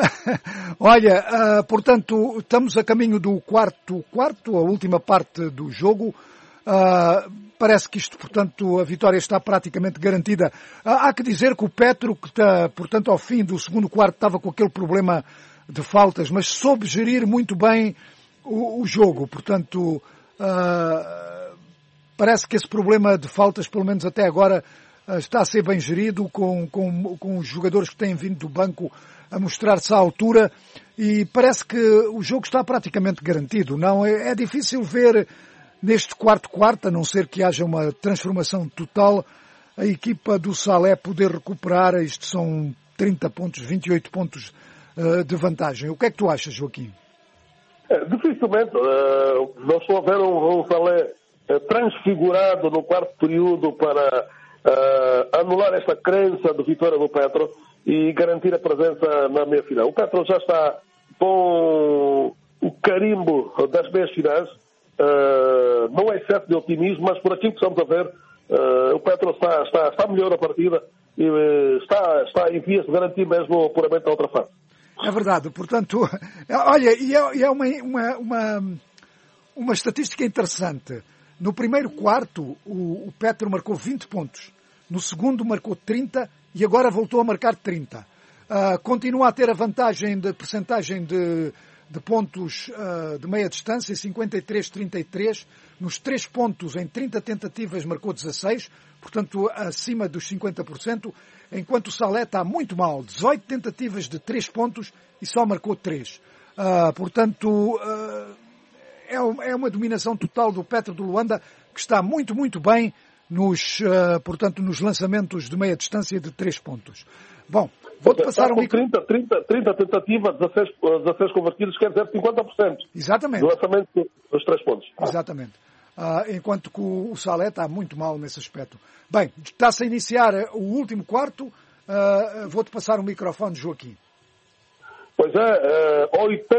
Olha, portanto, estamos a caminho do quarto, a última parte do jogo. parece que isto, portanto, a vitória está praticamente garantida. Há que dizer que o Petro, que está, portanto, ao fim do segundo quarto, estava com aquele problema de faltas, mas soube gerir muito bem o jogo. Portanto, parece que esse problema de faltas, pelo menos até agora, está a ser bem gerido, com os jogadores que têm vindo do banco a mostrar-se à altura, e parece que o jogo está praticamente garantido. Não é difícil ver neste quarto, a não ser que haja uma transformação total, a equipa do Salé poder recuperar. Isto são 30 pontos, 28 pontos de vantagem. O que é que tu achas, Joaquim? Dificilmente não estou a ver um Salé transfigurado no quarto período para anular esta crença de vitória do Petro e garantir a presença na meia-final. O Petro já está com o carimbo das meias-finais. Não é excesso de otimismo, mas por aquilo que estamos a ver, o Petro está melhor a partida e está em vias de garantir mesmo o apuramento da outra fase. É verdade, portanto, olha, e é uma estatística interessante. No primeiro quarto, o Petro marcou 20 pontos. No segundo marcou 30 e agora voltou a marcar 30. Continua a ter a vantagem de percentagem de pontos de meia distância, 53-33. Nos 3 pontos, em 30 tentativas, marcou 16, portanto, acima dos 50%, enquanto o Salé está muito mal, 18 tentativas de 3 pontos e só marcou 3. Portanto, é uma dominação total do Petro de Luanda, que está muito, muito bem portanto, nos lançamentos de meia distância de 3 pontos. Bom, vou-te passar um micro... 30 tentativas, 16 convertidos, quer dizer 50%. Exatamente. Do lançamento dos 3 pontos. Exatamente. Enquanto que o Salé está muito mal nesse aspecto. Bem, está-se a iniciar o último quarto. Vou-te passar o microfone, Joaquim. Pois é,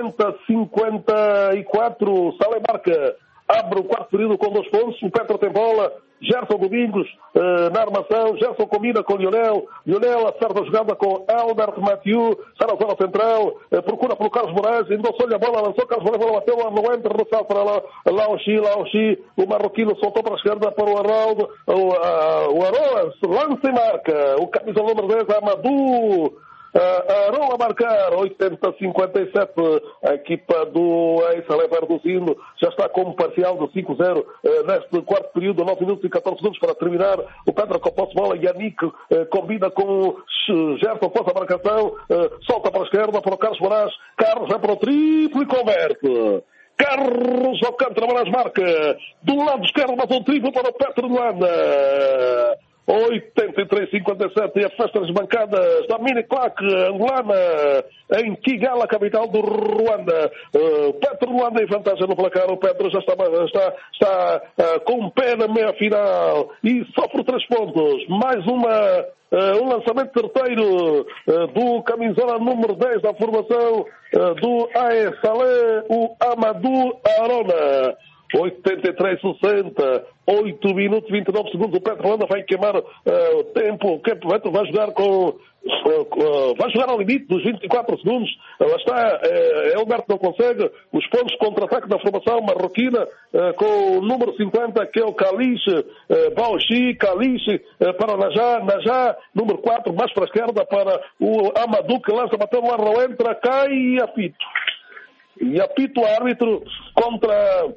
80-54, Salé marca. Abre o quarto período com 2 pontos, o Petro tem bola, Gerson Domingos na armação, Gerson combina com Lionel acerta a jogada com Albert Mathieu, está na zona central, procura pelo Carlos Moraes, endossou-lhe a bola, lançou Carlos Moraes, bola bateu, não entra, ressalta para Laoxi, o marroquino soltou para a esquerda para o Arnaldo, o Aroa lança e marca, o camisa número 10, Amadou, Aroa a marcar, 80-57, a equipa do Salé vai reduzindo, já está com um parcial de 5-0 neste quarto período, 9 minutos e 14 segundos para terminar. O Pedro com a posse de bola, Yannick combina com Gerson, força a marcação, solta para a esquerda para o Carlos Moraes, Carlos vai para o triplo e converte. Carlos ao canto, Moraes marca, do lado esquerdo, mas um triplo para o Petro de Luanda. 83-57 e a festa das bancadas da mini claque angolana em Kigali, a capital do Ruanda. Petro Luanda em vantagem no placar. O Petro já está com um pé na meia final e sofre 3 pontos. Mais um lançamento certeiro do camisola número 10 da formação do AE Salé, o Amadou Arona. 83-60, 8 minutos e 29 segundos. O Petro Luanda vai queimar o tempo. O Petro vai jogar vai jogar ao limite dos 24 segundos. Lá está, Elberto não consegue. Os pontos de contra-ataque da formação marroquina com o número 50, que é o Caliche, Baoxi, Caliche para o Najá, número 4, mais para a esquerda para o Amadou, que lança, bateu no ar, não entra, cai e apito. E apito o árbitro contra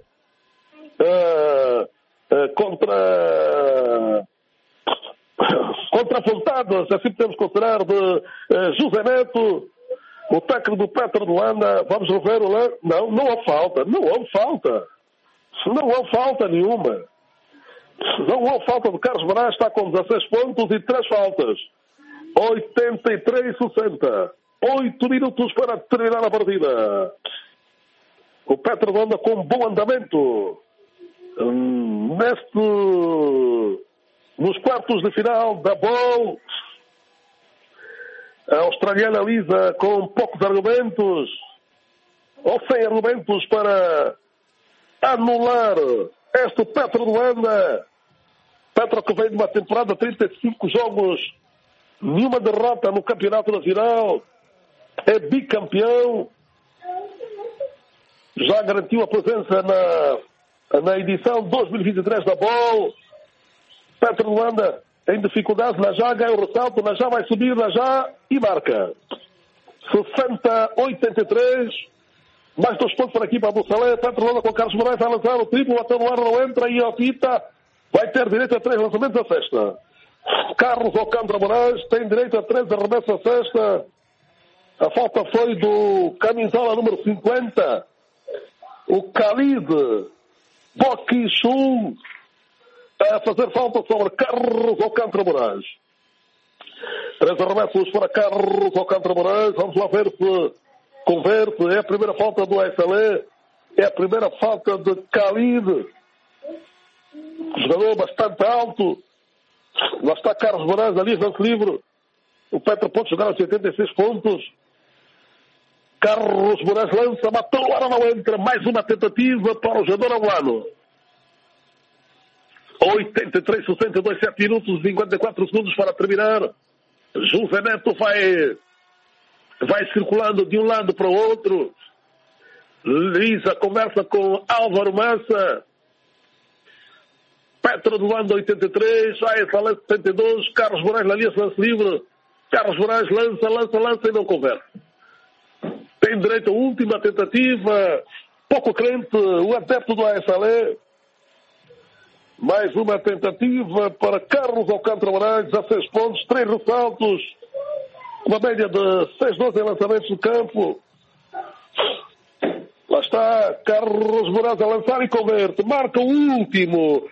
vontade, se assim podemos considerar, de José Neto, o técnico do Petro de Luanda. Vamos rever o lance. Não houve falta nenhuma. Não houve falta de Carlos Moraes, está com 16 pontos e 3 faltas. 83-60. 8 minutos para terminar a partida. O Petro de Luanda com um bom andamento. Nos quartos de final da Bowl, a australiana Lisa com poucos argumentos, ou sem argumentos, para anular este Petro de Luanda. Petro que vem de uma temporada de 35 jogos, nenhuma derrota no campeonato nacional, é bicampeão, já garantiu a presença na edição 2023 da Bowl, Petro de Luanda em dificuldade, Najá ganha o ressalto, Najá vai subir, Najá e marca. 60-83, mais 2 pontos para a equipa do Salé. Petro de Luanda com Carlos Moraes vai lançar o triplo, até no ar não entra e a Pita vai ter direito a 3 lançamentos à cesta. Carlos Alcântara Moraes tem direito a 3 arremessos à cesta. A falta foi do camisola número 50, o Khalid Boquichum, a fazer falta sobre Carlos Alcântara Moraes. 3 arremessos para Carlos Alcântara Moraes. Vamos lá ver se converte. É a primeira falta do SLE. É a primeira falta de Khalid. Jogador bastante alto. Lá está Carlos Moraes ali, lance livre. O Petro pode jogar aos 86 pontos. Carlos Moraes lança, matou, agora não entra. Mais uma tentativa para o jogador angolano. 83-62, 7 minutos e 54 segundos para terminar. José Neto vai circulando de um lado para o outro. Lisa conversa com Álvaro Massa. Petro de Luanda 83, ASL 72, Carlos Moraes na linha lance livre. Carlos Moraes lança e não converte. Tem direito à última tentativa. Pouco crente, o adepto do ASL. Mais uma tentativa para Carlos Alcântara Moraes, 16 pontos, 3 ressaltos, uma média de 6-12 em lançamentos do campo. Lá está Carlos Moraes a lançar e converte. Marca o último,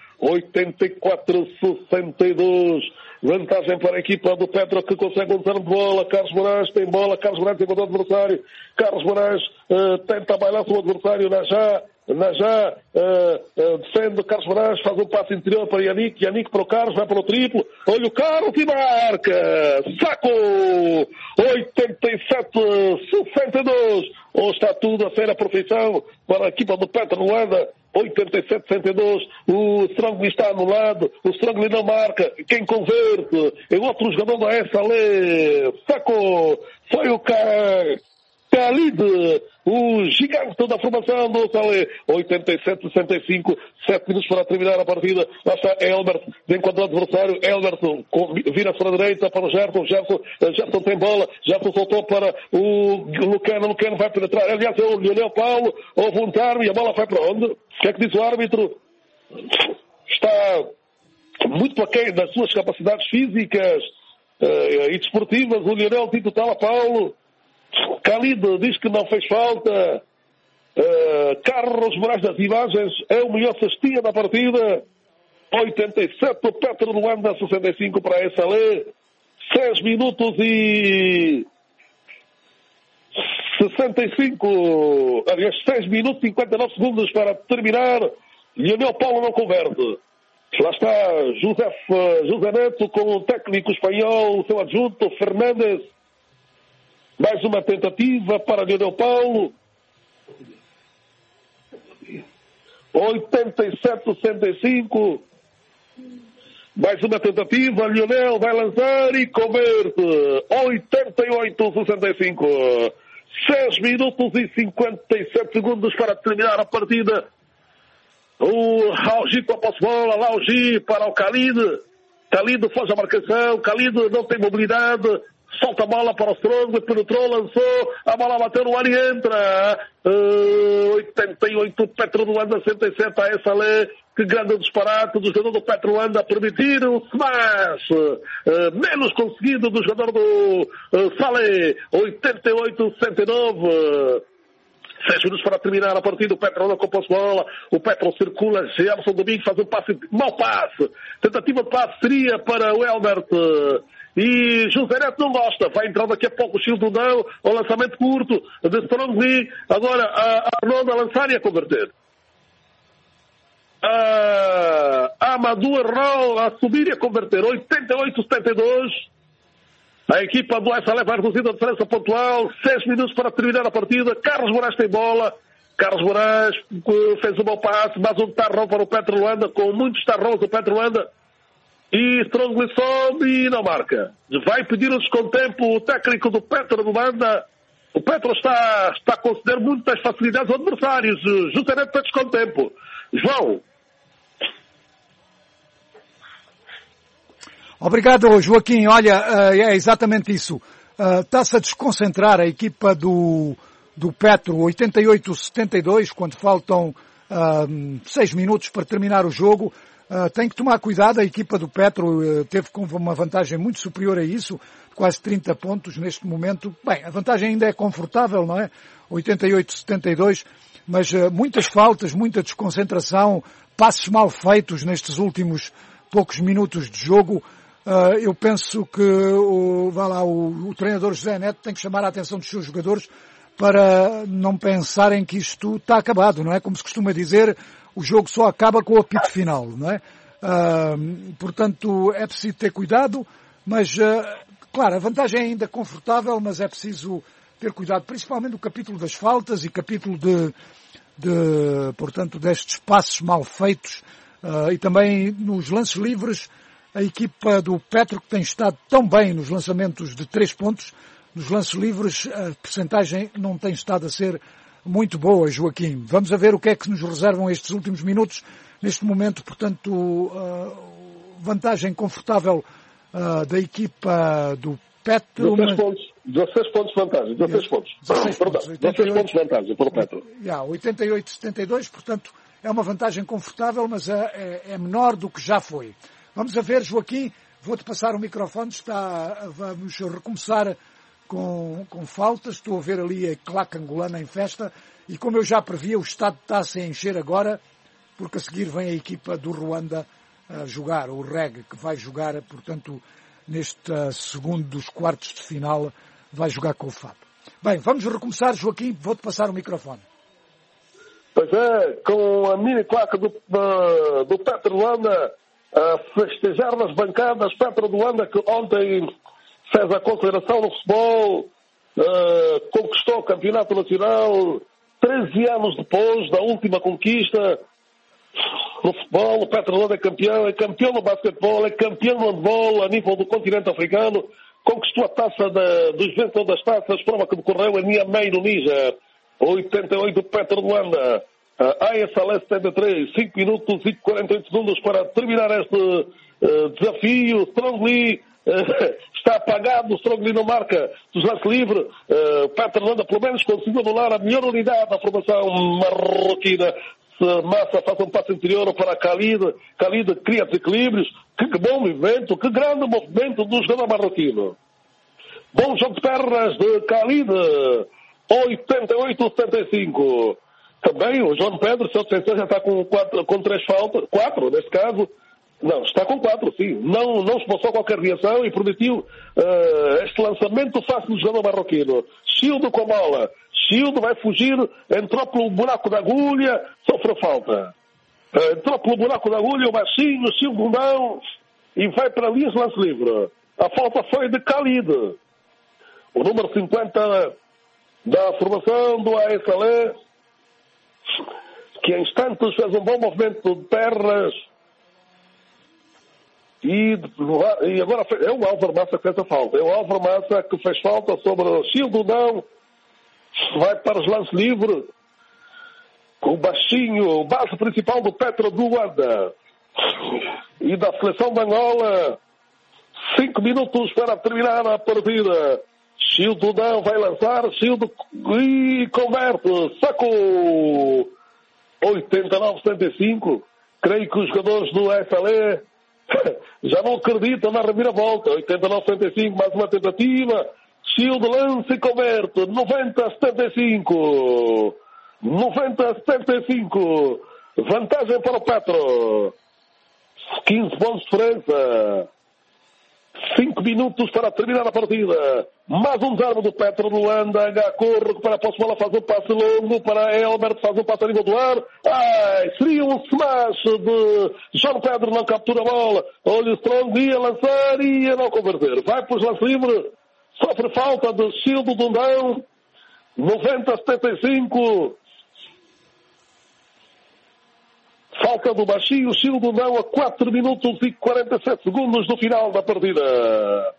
84-62. Vantagem para a equipa do Petro que consegue lançar de bola. Carlos Moraes tem bola, Carlos Moraes encontrou o adversário. Carlos Moraes tenta bailar o adversário. Najá defende, Carlos Moraes faz um passe interior para Yannick para o Carlos, vai para o triplo, olha o Carlos e marca, saco, 87-62, ou está tudo a ser a perfeição para a equipa do Petro Luanda, 87-62, o Strongly está anulado, o Strongly não marca, quem converte é outro jogador da SLE, saco, foi o Khalid, o gigante da formação do Salé. 87-65, 7 minutos para terminar a partida. Lá está Elbert, de encontro ao adversário. Elbert vira para a direita para o Gerson. Gerson tem bola. Gerson soltou para o Lucano. Lucano vai penetrar. Aliás, é o Lionel Paulo. Houve um tarde e a bola vai para onde? O que é que diz o árbitro? Está muito aquém das suas capacidades físicas e desportivas. O Lionel Tito Tala Paulo. Khalid diz que não fez falta. Carlos Moraes das imagens é o melhor cestinha da partida. 87, o Petro de Luanda 65 para a SLE. 6 minutos e 65. Aliás, 6 minutos e 59 segundos para terminar. Lionel Paulo não converte. Lá está José Neto com o técnico espanhol, o seu adjunto Fernandes. Mais uma tentativa para Lionel Paulo. 87-65. Mais uma tentativa. Lionel vai lançar e converte. 88-65. 6 minutos e 57 segundos para terminar a partida. O Laugi com a posse-bola. Laugi para o Khalid. Khalid foge a marcação. Khalid não tem mobilidade. Solta a bola para o Strong, penetrou, lançou, a bola bateu no ar e entra. 88, Petro de Luanda, 67, a SLE. Que grande disparate do jogador do Petro de Luanda a permitir o smash. Menos conseguido do jogador do Salé. 88-69. 6 minutos para terminar a partida. O Petro anda com a posse-bola. O Petro circula. Gerson Domingos faz um passe. Mau passe. Tentativa de passe seria para o Elbert. E José Neto não gosta. Vai entrar daqui a pouco o Childo não. O lançamento curto de Strongly. Agora a Arnold a lançar e a converter. Amadou Arnold a subir e a converter. 88-72. A equipa do SLE vai reduzir a diferença pontual. 6 minutos para terminar a partida. Carlos Moraes tem bola. Carlos Moraes fez um bom passe. Mais um tarrão para o Petro Luanda. Com muitos tarrões do Petro Luanda. E Strongly sobe e não marca. Vai pedir o descontempo o técnico do Petro Luanda. O Petro está a conceder muitas facilidades aos adversários. Justamente para descontempo. João. Obrigado, Joaquim. Olha, é exatamente isso. Está-se a desconcentrar a equipa do Petro, 88-72, quando faltam 6 minutos para terminar o jogo. Tem que tomar cuidado, a equipa do Petro teve com uma vantagem muito superior a isso, quase 30 pontos neste momento. Bem, a vantagem ainda é confortável, não é? 88-72, mas muitas faltas, muita desconcentração, passos mal feitos nestes últimos poucos minutos de jogo. Eu penso que o treinador José Neto tem que chamar a atenção dos seus jogadores para não pensarem que isto está acabado, não é? Como se costuma dizer, o jogo só acaba com o apito final, não é? Portanto, é preciso ter cuidado, mas, claro, a vantagem é ainda confortável, mas é preciso ter cuidado, principalmente no capítulo das faltas e capítulo portanto, destes passos mal feitos, e também nos lances livres. A equipa do Petro, que tem estado tão bem nos lançamentos de 3 pontos, nos lances livres, a percentagem não tem estado a ser muito boa, Joaquim. Vamos a ver o que é que nos reservam estes últimos minutos. Neste momento, portanto, vantagem confortável da equipa do Petro. 16 pontos de vantagem. 16 pontos. 16 pontos de vantagem para o Petro. 88-72, portanto, é uma vantagem confortável, mas é menor do que já foi. Vamos a ver, Joaquim, vou-te passar o microfone, vamos recomeçar com faltas, estou a ver ali a claque angolana em festa, e como eu já previa, o estádio está-se a encher agora, porque a seguir vem a equipa do Ruanda a jogar, o REG, que vai jogar, portanto, neste segundo dos quartos de final, vai jogar com o FAP. Bem, vamos recomeçar, Joaquim, vou-te passar o microfone. Pois é, com a mini claque do Petro Luanda, a festejar nas bancadas, Petro de Luanda, que ontem fez a consagração no futebol, conquistou o campeonato nacional, 13 anos depois da última conquista no futebol. O Petro de Luanda é campeão no basquetebol, é campeão no handball a nível do continente africano, conquistou a taça dos vencedores das taças, prova que decorreu em Niamey, no Níger. 88 Petro de Luanda. ASL 73, 5 minutos e 48 segundos para terminar este desafio. Strongly está apagado, Strongly não marca dos lances livres. Petro Luanda pelo menos conseguiu anular a melhor unidade da formação marroquina. Massa faz um passo interior para Khalid. Khalid cria desequilíbrios. Que bom movimento, que grande movimento do jogador marroquino. Bom jogo de pernas de Khalid. 88-75. Também o João Pedro, seu defensor, já está com 3 faltas, 4 neste caso. Não, está com 4, sim. Não esboçou qualquer reação e permitiu este lançamento fácil do jogador marroquino. Childo com a bola. Childo vai fugir, entrou pelo buraco da agulha, sofreu falta. Entrou pelo buraco da agulha, o baixinho, Childo não, e vai para a linha de lance livre. A falta foi de Khalid. O número 50 da formação do ASL, que em instantes fez um bom movimento de pernas, e agora é o Álvaro Massa que fez a falta. É o Álvaro Massa que fez falta sobre o Childo não, vai para os lances livres, com o baixinho, o base principal do Petro de Luanda e da seleção de Angola. 5 minutos para terminar a partida. Childo não vai lançar, Childo e converte, sacou. 89-75. Creio que os jogadores do SLE já não acreditam na reviravolta. 89-75, mais uma tentativa. Childo lança e converte. 90-75. 90-75. Vantagem para o Petro. 15 pontos de diferença. 5 minutos para terminar a partida. Mais um desarme do Petro de Luanda. Corre para a bola, faz um passe longo para Elbert, faz um passe a nível do ar. Seria um smash de João Pedro, não captura a bola. Olha o Strong, ia lançar e ia não converter. Vai para os lances livres. Sofre falta de Childo Dundão. 90-75. Falta do baixinho, Childo não, a 4 minutos e 47 segundos do final da partida.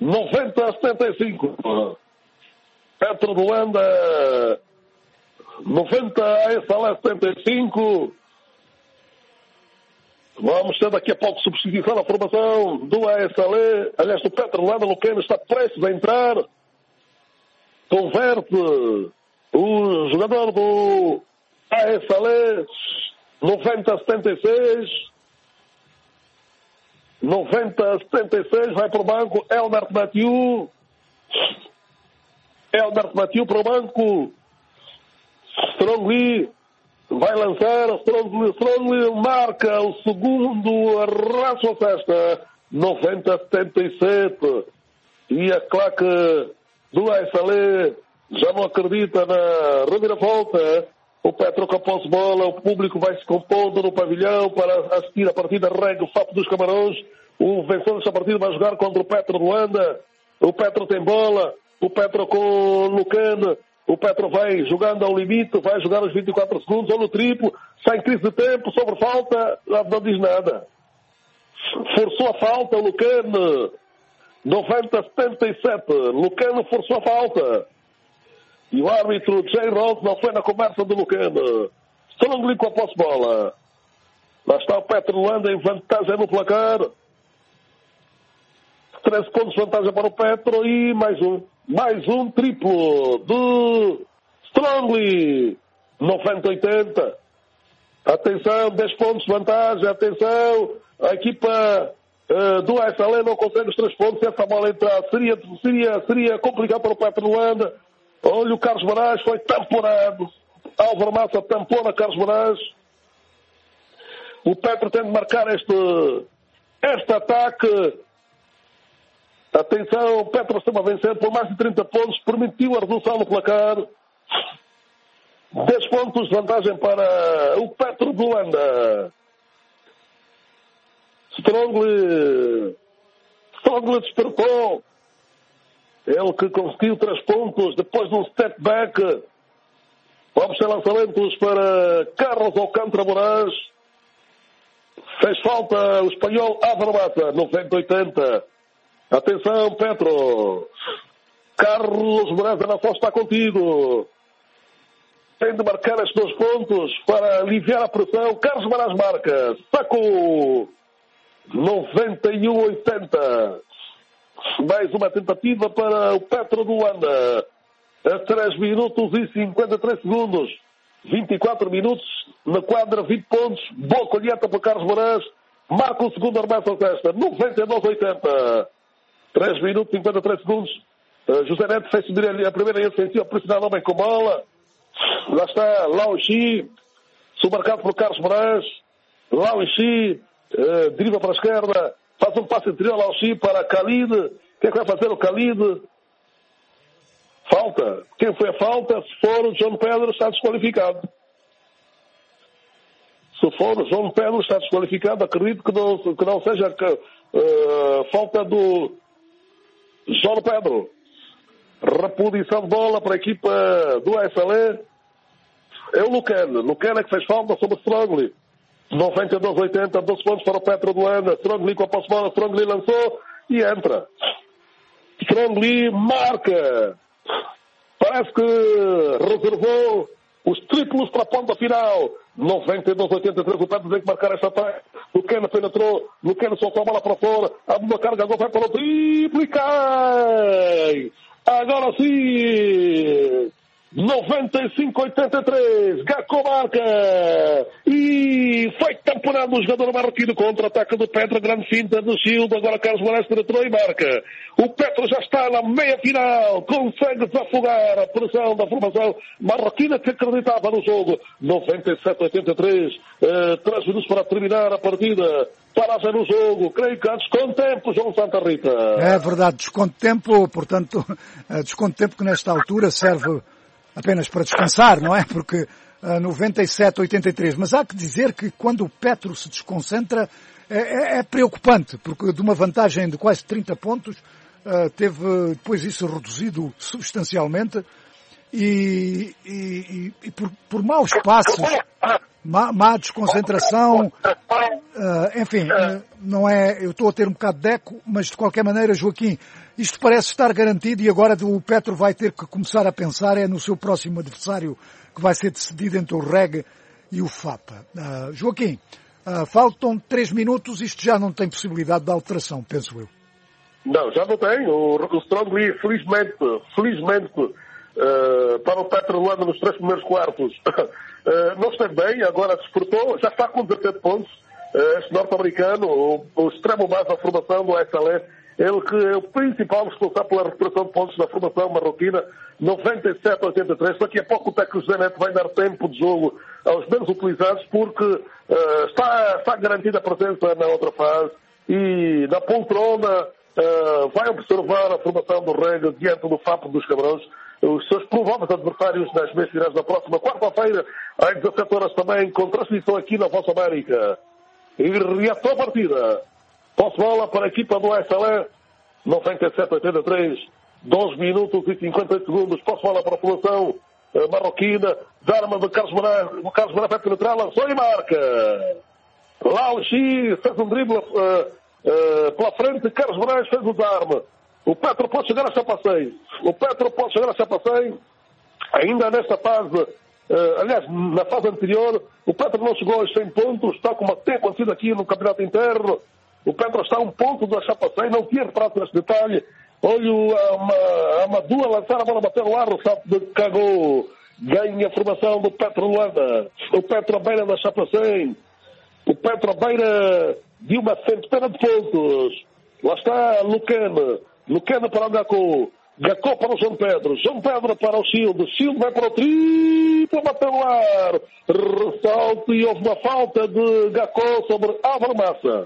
90-75. Petro de Luanda. 90 ASL 75. Vamos ter daqui a pouco substituição na formação do ASL. Aliás, do Petro Luanda. Lucena está prestes a entrar. Converte o jogador do ASL. 90-76. 90-76. Vai para o banco. Elbert Mathieu. Elbert Mathieu para o banco. Strongly vai lançar. Strongly marca o segundo. Arrasa a cesta. 90-77. E a claque do ASL já não acredita na reviravolta. O Petro com a posse de bola. O público vai se compondo no pavilhão para assistir a partida Reg, o FAP dos Camarões. O vencedor desta partida vai jogar contra o Petro de Luanda. O Petro tem bola. O Petro com o Lucena. O Petro vai jogando ao limite, vai jogar os 24 segundos, ou no triplo, sem crise de tempo, sobre falta, não diz nada. Forçou a falta, o Lucena. 90-77. Lucena forçou a falta. E o árbitro Jay Rhodes não foi na conversa do Lucena. Strongly com a posse de bola. Lá está o Petro Luanda em vantagem no placar. 13 pontos de vantagem para o Petro e mais um triplo do Strongly. 90-80. Atenção, 10 pontos de vantagem. Atenção, a equipa do ASL não consegue os 3 pontos. Se essa bola entrar, seria complicado para o Petro Luanda. Olha, o Carlos Moraes foi tamponado. Álvaro Massa tampona Carlos Moraes. O Petro tem de marcar este ataque. Atenção, o Petro estava a vencer por mais de 30 pontos, permitiu a redução no placar. 10 pontos de vantagem para o Petro de Luanda. Strongly despertou. Ele que conseguiu 3 pontos depois de um step back. Vamos ter lançamentos para Carlos Alcântara Moraes. Fez falta o espanhol Álvaro Massa, 90-80. Atenção, Petro. Carlos Moraes, a nação está contigo. Tem de marcar estes 2 pontos para aliviar a pressão. Carlos Moraes marca. Sacou. 91-80. Mais uma tentativa para o Petro do Luanda. A 3 minutos e 53 segundos. 24 minutos na quadra, 20 pontos. Boa colheita para Carlos Moraes. Marca o segundo armação testa. 92-80. 3 minutos e 53 segundos. José Neto fez subir ali a primeira ofensiva, pressionado bem com bola. Lá está Lao Xi, submarcado por Carlos Moraes. Lao Xi deriva para a esquerda, faz um passe interior Lao Xi para Khalid. O que é que vai fazer o Khalid? Falta. Quem foi a falta? Se for o João Pedro, está desqualificado. Se for o João Pedro, está desqualificado. Acredito que não seja falta do João Pedro. Reposição de bola para a equipa do ASL. É o Lucena. Lucena que fez falta sobre o Strongly. 92-80, 12 pontos para o Petro de Luanda. Strongly com a posse de bola. Strongly lançou e entra. Strongly marca. Parece que reservou os triplos para a ponta final. 92-83, o Petro tem que marcar esta ataque. Lucena penetrou, Lucena soltou a bola para fora. Abre uma carga, agora vai para o triplo e cai. Agora sim. 95-83, Gacó marca e foi tamponado o jogador marroquino. Contra-ataque do Petro, grande finta do Shield. Agora Carlos Moraes penetrou e marca. O Petro já está na meia final, consegue desafogar a pressão da formação marroquina que acreditava no jogo. 97-83, 3 minutos para terminar a partida. Paragem no jogo, creio que há desconto tempo, João Santa Rita. É verdade, desconto tempo, portanto, desconto tempo que nesta altura serve apenas para descansar, não é? Porque 97-83. Mas há que dizer que quando o Petro se desconcentra é preocupante, porque de uma vantagem de quase 30 pontos teve depois isso reduzido substancialmente e por maus passos, má desconcentração, enfim, não é, eu estou a ter um bocado de eco, mas de qualquer maneira, Joaquim, isto parece estar garantido e agora o Petro vai ter que começar a pensar no seu próximo adversário que vai ser decidido entre o Reg e o FAP. Joaquim, Faltam 3 minutos, isto já não tem possibilidade de alteração, penso eu. Não, já não tem. O Strongly, felizmente, para o Petro Luanda nos 3 primeiros quartos, não esteve bem, agora despertou, já está com 17 pontos. Este norte-americano, o extremo base da formação do SLE, ele que é o principal responsável pela recuperação de pontos da formação marroquina, 97-83. Daqui a pouco o técnico José Neto vai dar tempo de jogo aos menos utilizados, porque está garantida a presença na outra fase e na poltrona vai observar a formação do Rega diante do FAP dos Camarões, os seus prováveis adversários nas meias finais da próxima quarta-feira, às 17 horas também, com transmissão aqui na Voz América. E reatou a partida. Posse bola para a equipa do SLE, 97-83, 2 minutos e 50 segundos. Posse bola para a população marroquina, da arma de Carlos Moraes. O Carlos Moraes vai penetrar, lançou e marca. Lá Alexi fez um drible pela frente, Carlos Moraes fez o desarme. O Petro pode chegar a Chapaceiro. Ainda nesta fase, aliás, na fase anterior, o Petro não chegou aos 100 pontos, tal como tem acontecido aqui no campeonato interno. O Petro está a 1 ponto da Chapaceiro, não tinha reparado neste detalhe. Olha a Amadou a lançar a bola, bater no ar, o salto de Cagou. Ganha a formação do Petro Luanda. O Petro à beira da Chapaceiro. O Petro à beira de uma centena de pontos. Lá está Lucena para o Gacó. Gacó para o João Pedro para o Shield vai para o triplo, bateu no ar, ressalto e houve uma falta de Gacó sobre Álvaro Massa.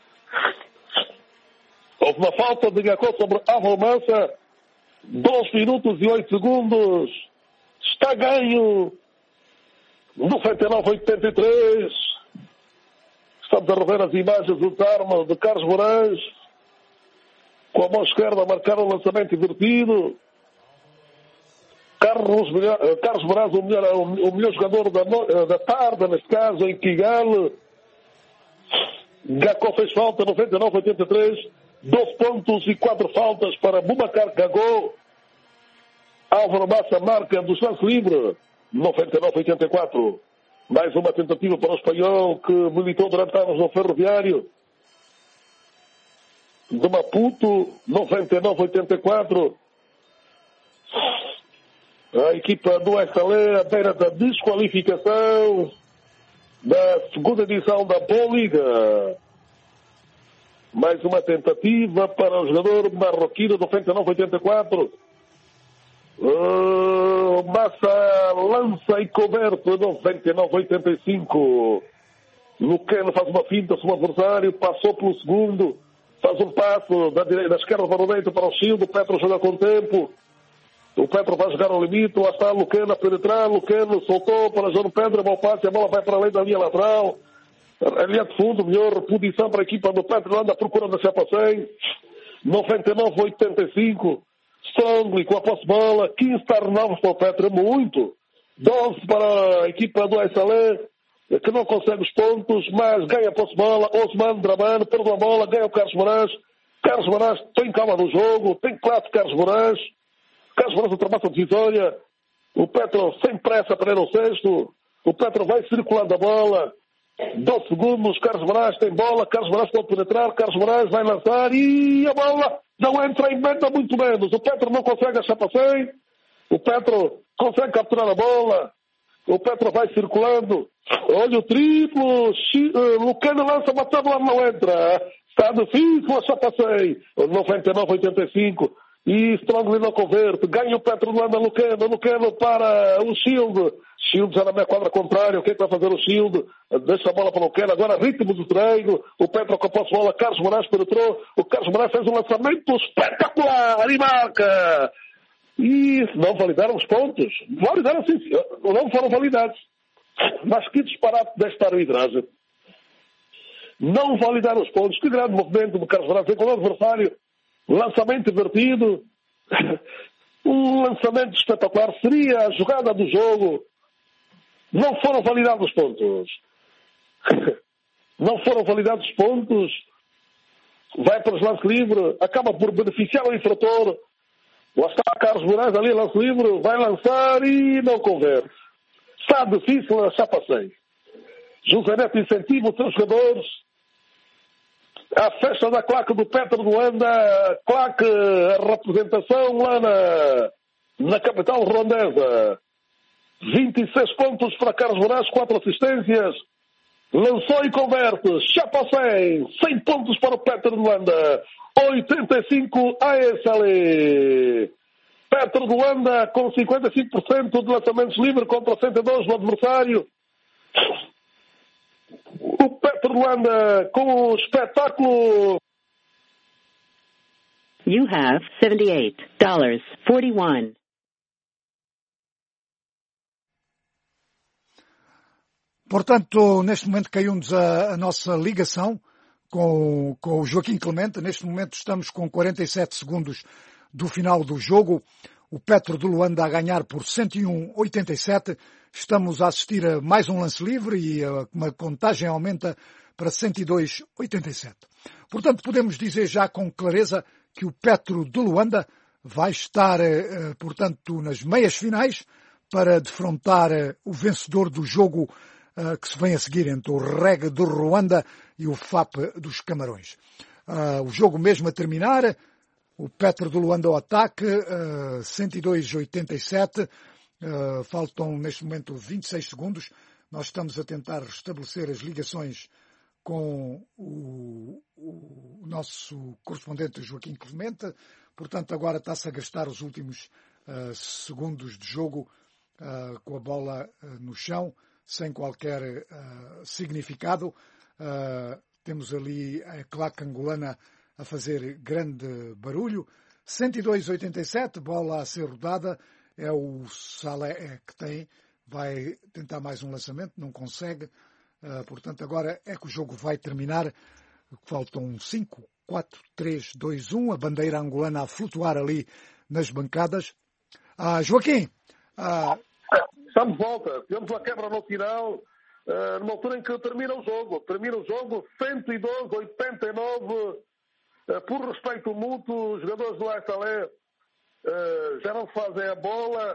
2 minutos e 8 segundos, está ganho, 99-83, estamos a rever as imagens do desarme de Carlos Moraes, com a mão esquerda a marcar um lançamento invertido. Carlos Moraes, o melhor jogador da tarde, neste caso, em Kigali. Gacó fez falta, 99-83. 12 pontos e 4 faltas para Boubacar Gagô. Álvaro Massa marca do lance livre, 99-84. Mais uma tentativa para o espanhol que militou durante anos no Ferroviário de Maputo, 99-84. A equipa do SLE à beira da desqualificação da segunda edição da Boa Liga. Mais uma tentativa para o jogador marroquino, 99-84. Massa lança e coberto, 99-85. Luceno faz uma finta sobre o adversário, passou pelo segundo. Faz um passo da esquerda para o dentro para o Shield. O Petro joga com tempo. O Petro vai jogar ao limite. Lá está Luceno a penetrar. Luceno soltou para João Pedro. Bom passe. A bola vai para além da linha lateral. A linha de fundo. Melhor posição para a equipa do Petro. Anda à procura da Chapaceiro. 99-85. Strongly com a posse de bola. 15 novos para o Petro. Muito. 12 para a equipa do SLE, que não consegue os pontos, mas ganha a posse de bola. Osman Dramano perde a bola, ganha o Carlos Moraes. Carlos Moraes tem calma no jogo, tem classe Carlos Moraes. Carlos Moraes ultrapassa a divisória. O Petro sem pressa para ir ao sexto. O Petro vai circulando a bola. 12 segundos, Carlos Moraes tem bola. Carlos Moraes pode penetrar. Carlos Moraes vai lançar e a bola não entra em meta, muito menos. O Petro não consegue a Chapaceiro. O Petro consegue capturar a bola. O Petro vai circulando. Olha o triplo. Lucano lança, mas a bola não entra. Está difícil a Chapaceiro. 99-85. E Strongly não converte. Ganha o Petro Luanda. Lucano para o Shield. Shield já na minha quadra contrária. O que é que vai fazer o Shield? Deixa a bola para o Lucano. Agora ritmo do treino. O Petro com a posse de bola. Carlos Moraes penetrou. O Carlos Moraes fez um lançamento espetacular. E marca. E não validaram os pontos. Validaram sim, não foram validados. Mas que disparate desta arbitragem. Não validaram os pontos. Que grande movimento do Carlos Moraes com o adversário. Lançamento invertido. Um lançamento espetacular. Seria a jogada do jogo. Não foram validados os pontos. Não foram validados os pontos. Vai para os lances livres. Acaba por beneficiar o infrator. Lá está Carlos Moraes ali, lance livre, vai lançar e não converte. Está difícil a Chapaceiro. José Neto incentiva os seus jogadores. A festa da claque do Petro de Luanda. Claque, a representação lá na capital ruandesa. 26 pontos para Carlos Moraes, 4 assistências. Lançou e converte. Chapa 100 pontos para o Petro de Luanda. 85 ASL. Petro de Luanda com 55% de lançamentos livres contra 102 do adversário. O Petro de Luanda com o espetáculo. You have $78.41. Portanto, neste momento caiu-nos a nossa ligação com o Joaquim Clemente. Neste momento estamos com 47 segundos do final do jogo. O Petro de Luanda a ganhar por 101-87. Estamos a assistir a mais um lance livre e uma contagem aumenta para 102-87. Portanto, podemos dizer já com clareza que o Petro de Luanda vai estar, portanto, nas meias finais para defrontar o vencedor do jogo que se vem a seguir entre o REG do Ruanda e o FAP dos Camarões. O jogo mesmo a terminar, o Petro de Luanda ao ataque, 102-87, faltam neste momento 26 segundos. Nós estamos a tentar restabelecer as ligações com o nosso correspondente Joaquim Clemente. Portanto, agora está-se a gastar os últimos segundos de jogo com a bola no chão, sem qualquer significado. Temos ali a claque angolana a fazer grande barulho. 102-87, bola a ser rodada. É o Salé que tem. Vai tentar mais um lançamento, não consegue. Portanto, agora é que o jogo vai terminar. Faltam 5, 4, 3, 2, 1. A bandeira angolana a flutuar ali nas bancadas. Joaquim, estamos de volta. Tivemos a quebra no final, numa altura em que termina o jogo. Termina o jogo 102-89. Por respeito mútuo, os jogadores do Salé já não fazem a bola.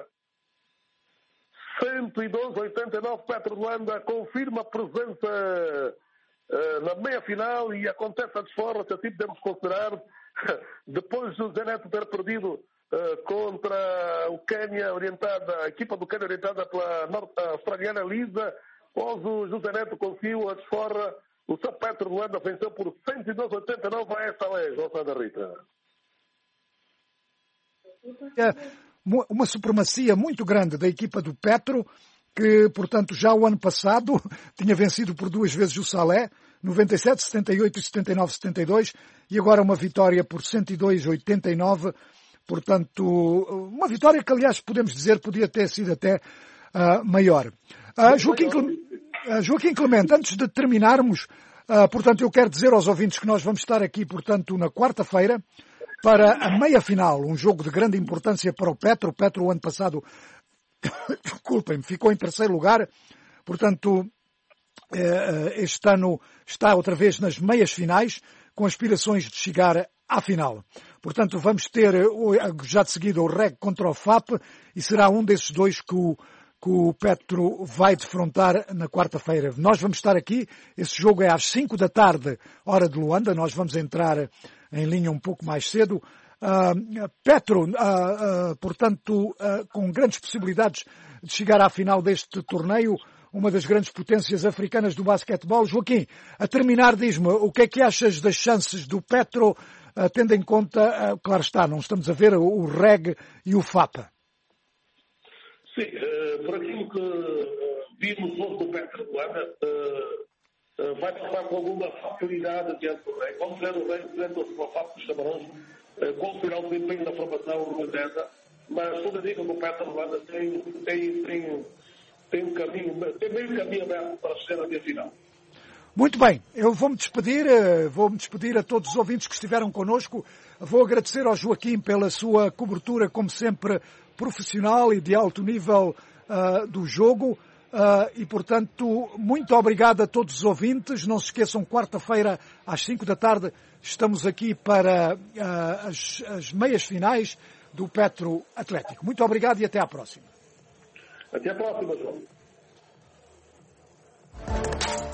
102-89, Petro de Luanda confirma a presença na meia-final e acontece a desforra, se assim podemos considerar, depois do Zé Neto ter perdido contra o Quênia, a equipa do Quênia orientada pela australiana Lisa. Após o José Neto conseguiu a desforra, o São Petro de Luanda venceu por 102-89 a Salé, João Santa Rita. Uma supremacia muito grande da equipa do Petro, que, portanto, já o ano passado tinha vencido por 2 vezes o Salé, 97, 78 e 79, 72, e agora uma vitória por 102-89. Portanto, uma vitória que, aliás, podemos dizer, podia ter sido até maior. Joaquim Clemente, antes de terminarmos, portanto, eu quero dizer aos ouvintes que nós vamos estar aqui, portanto, na quarta-feira, para a meia-final, um jogo de grande importância para o Petro. O Petro, o ano passado, desculpem-me, ficou em terceiro lugar. Portanto, este ano está outra vez nas meias finais, com aspirações de chegar à final. Portanto, vamos ter já de seguida o REG contra o FAP e será um desses dois que o Petro vai defrontar na quarta-feira. Nós vamos estar aqui, esse jogo é às 5 da tarde, hora de Luanda, nós vamos entrar em linha um pouco mais cedo. Petro, portanto, com grandes possibilidades de chegar à final deste torneio, uma das grandes potências africanas do basquetebol. Joaquim, a terminar, diz-me, o que é que achas das chances do Petro, tendo em conta, claro está, não estamos a ver o REG e o FAP? Sim, por aquilo que vimos hoje do Petro de Luanda, vai passar com alguma facilidade diante do REG. Vamos ver o REG diante do FAP dos Camarões, com o final do desempenho da formação ruandesa, mas tudo indica que o Petro de Luanda tem meio caminho aberto para chegar até a final. Muito bem, eu vou-me despedir a todos os ouvintes que estiveram connosco. Vou agradecer ao Joaquim pela sua cobertura, como sempre, profissional e de alto nível do jogo. E, portanto, muito obrigado a todos os ouvintes. Não se esqueçam, quarta-feira, às 5 da tarde, estamos aqui para as meias finais do Petro Atlético. Muito obrigado e até à próxima. Até a próxima, João.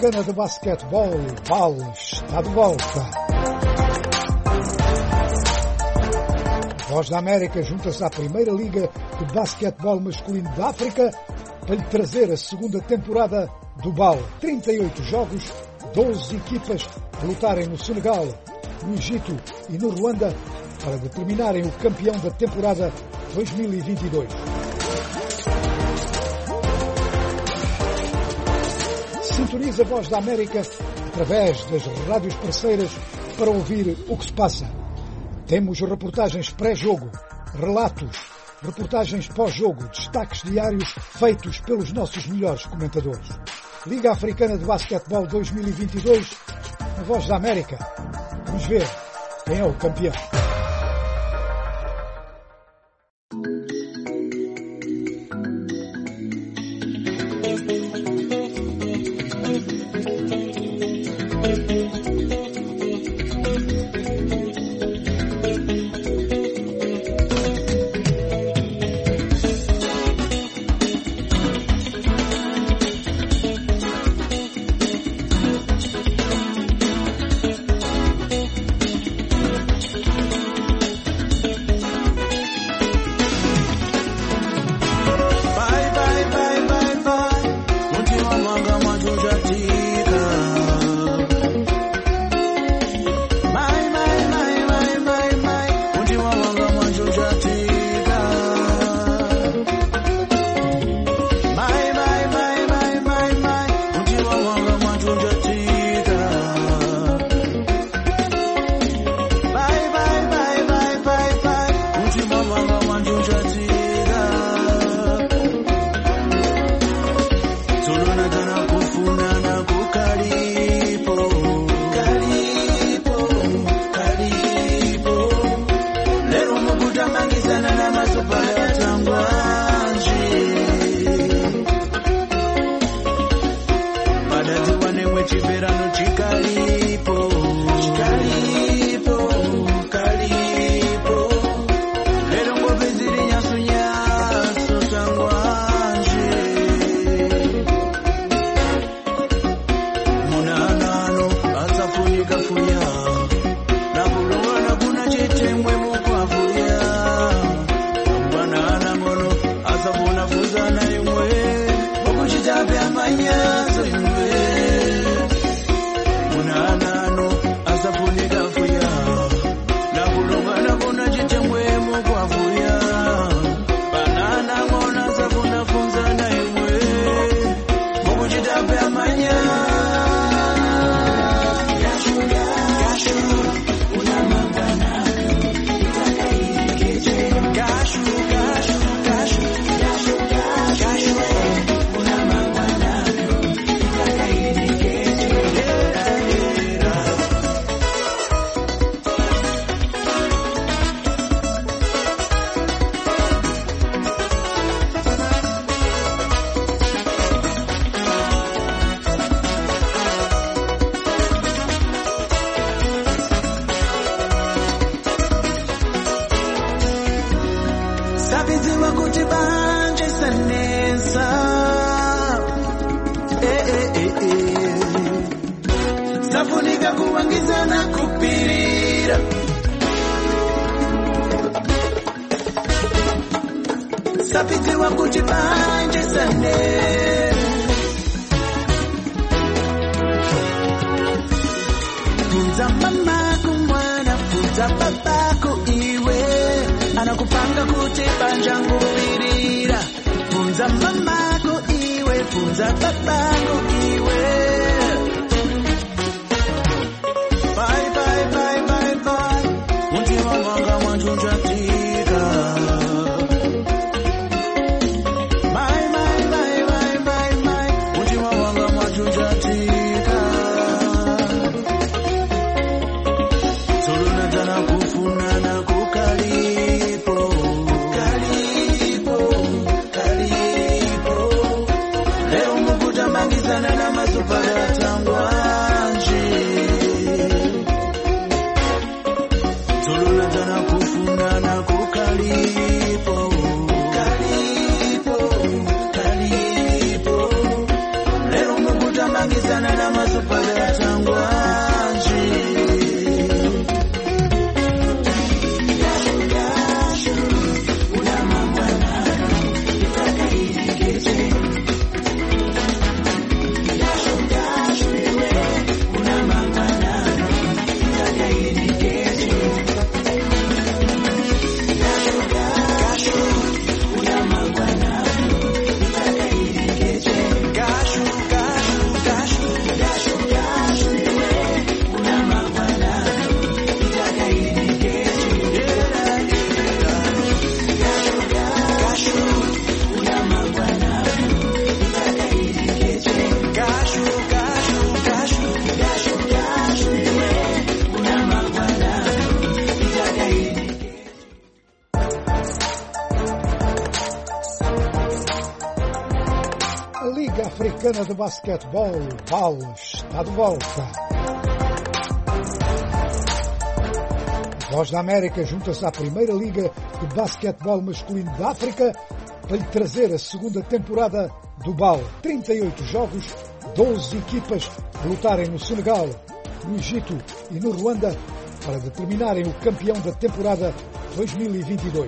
Africana de Basquetebol, BAL, está de volta. A Voz da América junta-se à primeira liga de basquetebol masculino da África para lhe trazer a segunda temporada do BAL. 38 jogos, 12 equipas a lutarem no Senegal, no Egito e no Ruanda para determinarem o campeão da temporada 2022. Sintoniza a Voz da América através das rádios parceiras para ouvir o que se passa. Temos reportagens pré-jogo, relatos, reportagens pós-jogo, destaques diários feitos pelos nossos melhores comentadores. Liga Africana de Basquetebol 2022, na Voz da América. Vamos ver quem é o campeão. Kalipo, lero mukutambangizana na Africana de Basquetebol, BAL, está de volta. A Voz da América junta-se à primeira liga de basquetebol masculino da África para lhe trazer a segunda temporada do BAL. 38 jogos, 12 equipas a lutarem no Senegal, no Egito e no Ruanda para determinarem o campeão da temporada 2022.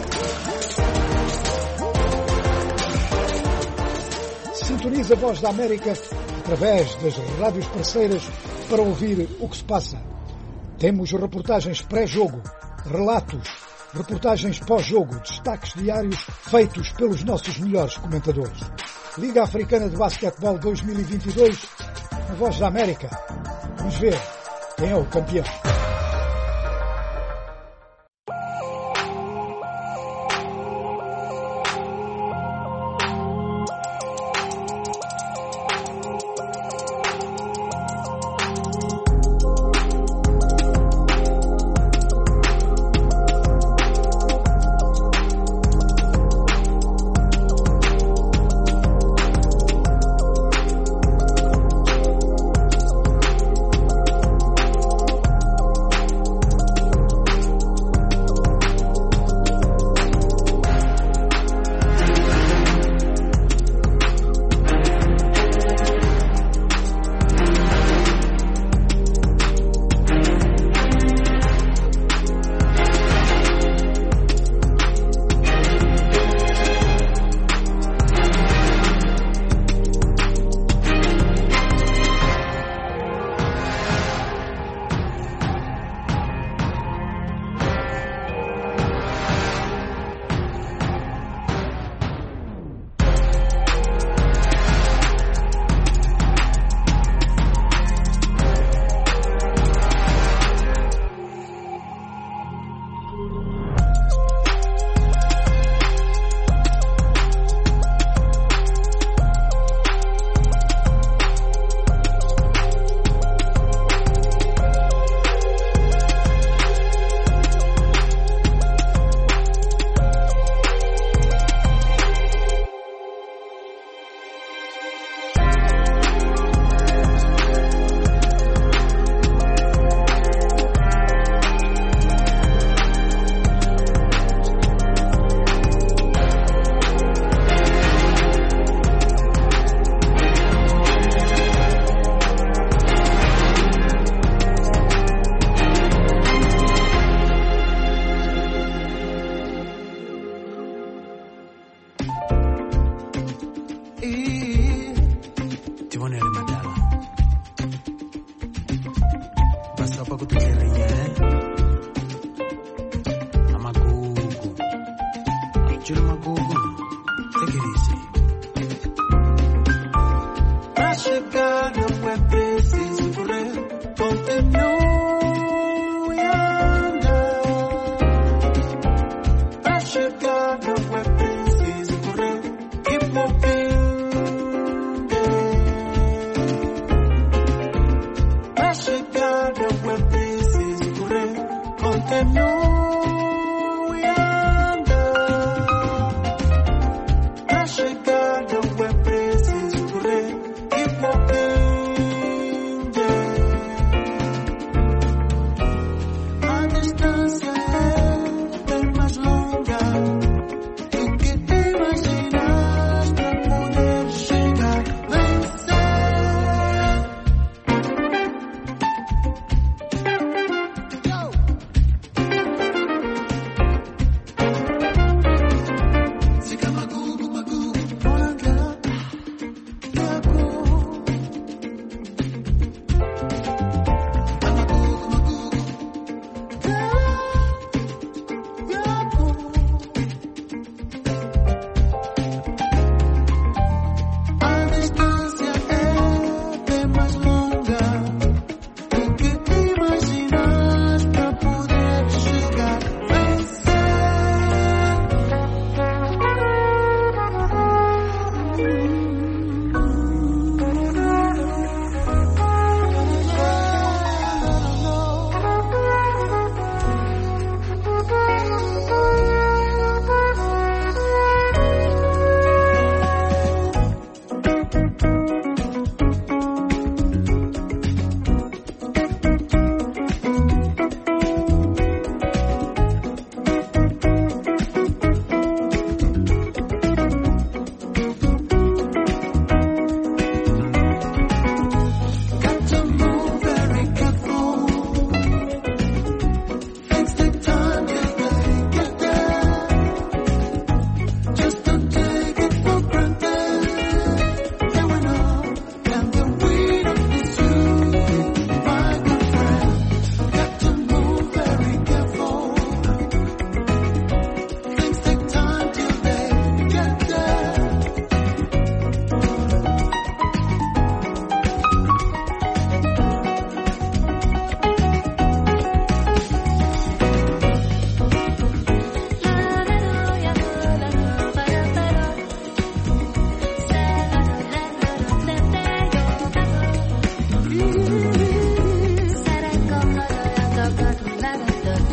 Sintoniza a Voz da América através das rádios parceiras para ouvir o que se passa. Temos reportagens pré-jogo, relatos, reportagens pós-jogo, destaques diários feitos pelos nossos melhores comentadores. Liga Africana de Basquetebol 2022, a Voz da América. Vamos ver quem é o campeão.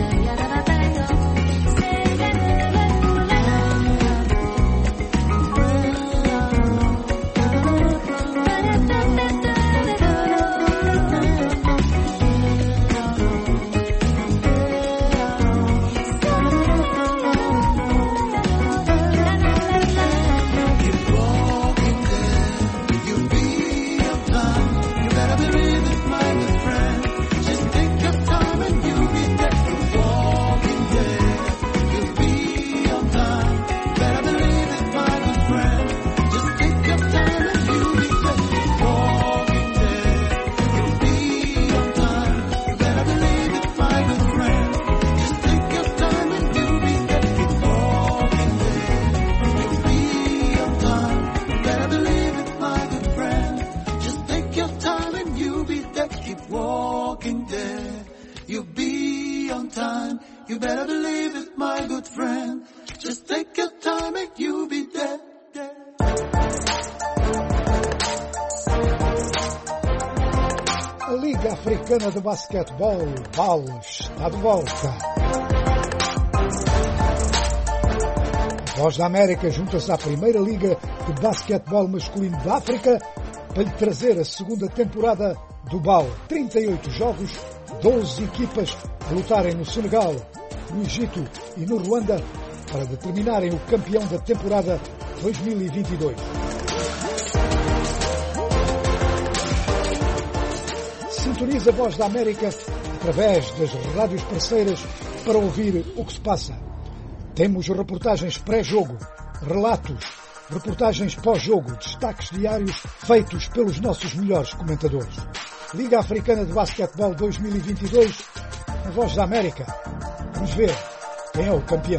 A Liga Africana de Basquetebol, BAL, está de volta. A Voz da América junta-se à primeira Liga de Basquetebol Masculino da África para lhe trazer a segunda temporada do BAL. 38 jogos, 12 equipas a lutarem no Senegal, no Egito e no Ruanda para determinarem o campeão da temporada 2022. Sintoniza a Voz da América através das rádios parceiras para ouvir o que se passa. Temos reportagens pré-jogo, relatos, reportagens pós-jogo, destaques diários feitos pelos nossos melhores comentadores. Liga Africana de Basquetebol 2022, a Voz da América. Vamos ver quem é o campeão.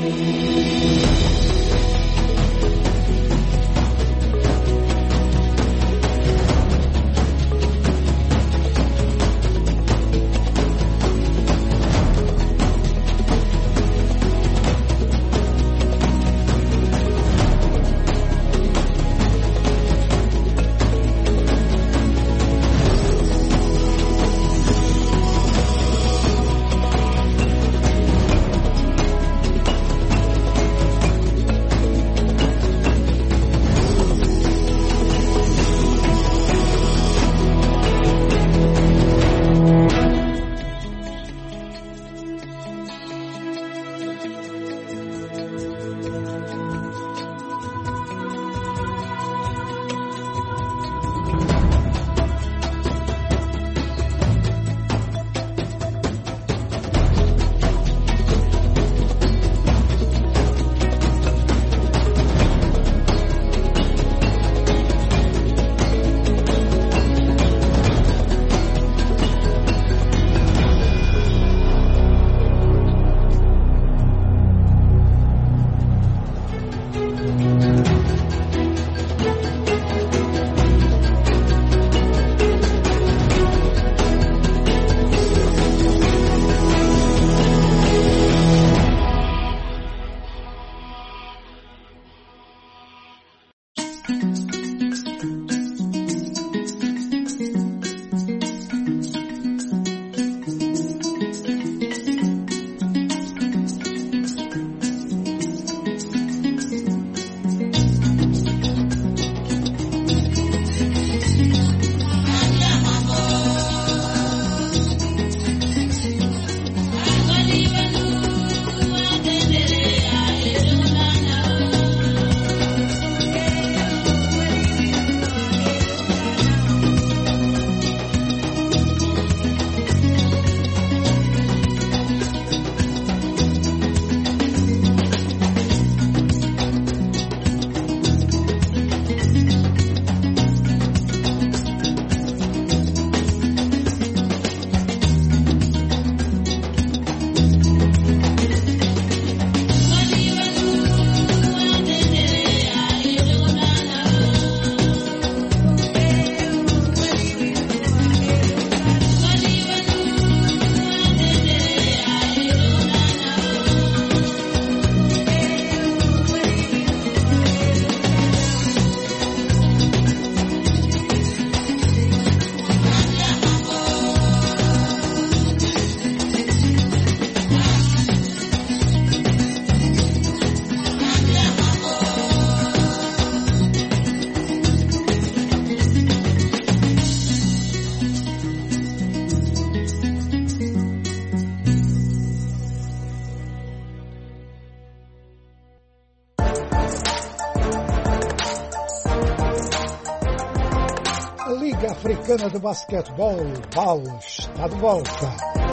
Liga Africana de Basquetebol, BAL, está de volta.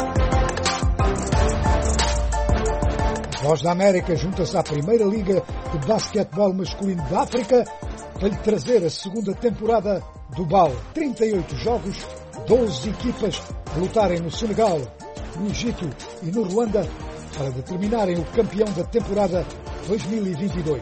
A Voz da América junta-se à primeira Liga de Basquetebol Masculino da África para lhe trazer a segunda temporada do BAL. 38 jogos, 12 equipas a lutarem no Senegal, no Egito e no Ruanda para determinarem o campeão da temporada 2022.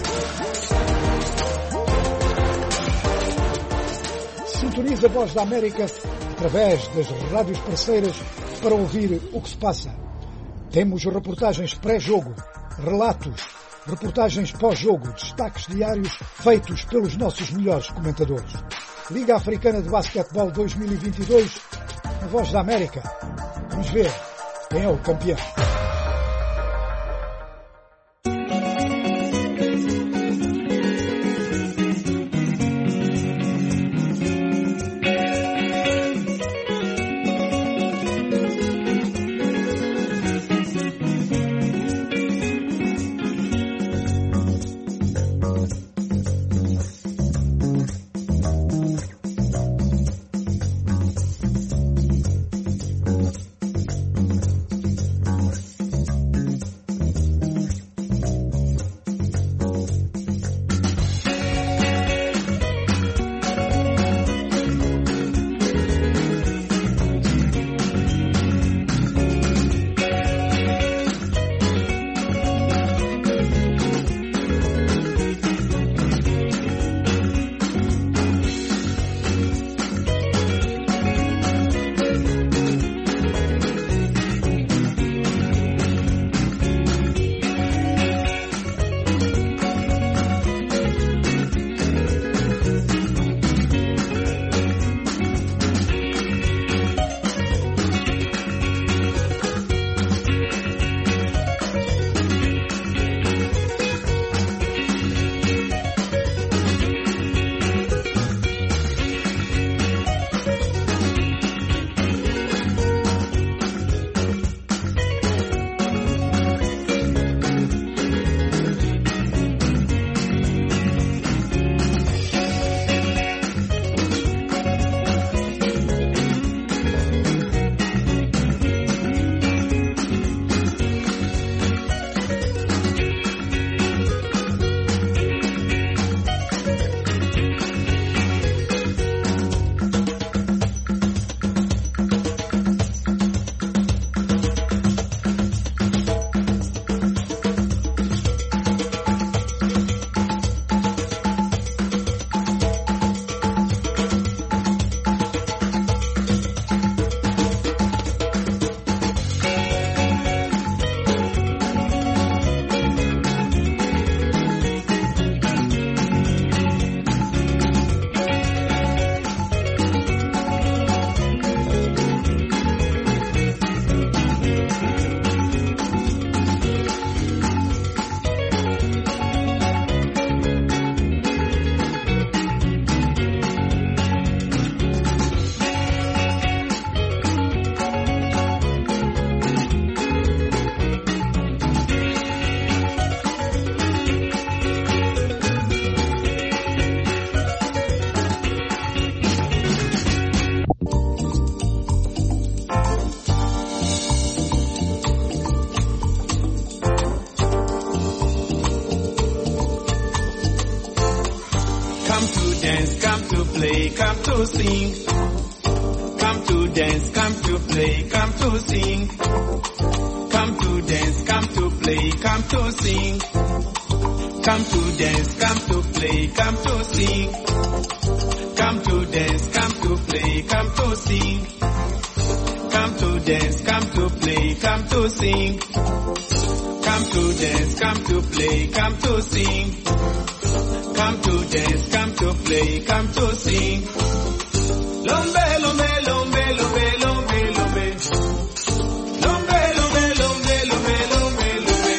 Sintoniza a Voz da América através das rádios parceiras para ouvir o que se passa. Temos reportagens pré-jogo, relatos, reportagens pós-jogo, destaques diários feitos pelos nossos melhores comentadores. Liga Africana de Basquetebol 2022, a Voz da América. Vamos ver quem é o campeão. dance, come to play, come to sing. Come to dance, come to play, come to sing. Come to dance, come to play, come to sing. Come to dance, come to play, come to sing. Come to dance, come to play, come to sing. Come to dance, come to play, come to sing. Come to dance, come to play, come to sing. Come to dance, come to play, come to sing. Lombe, lombe, lombe, lombe, lombe, lombe. Lombe, lombe, lombe, lombe, lombe, lombe.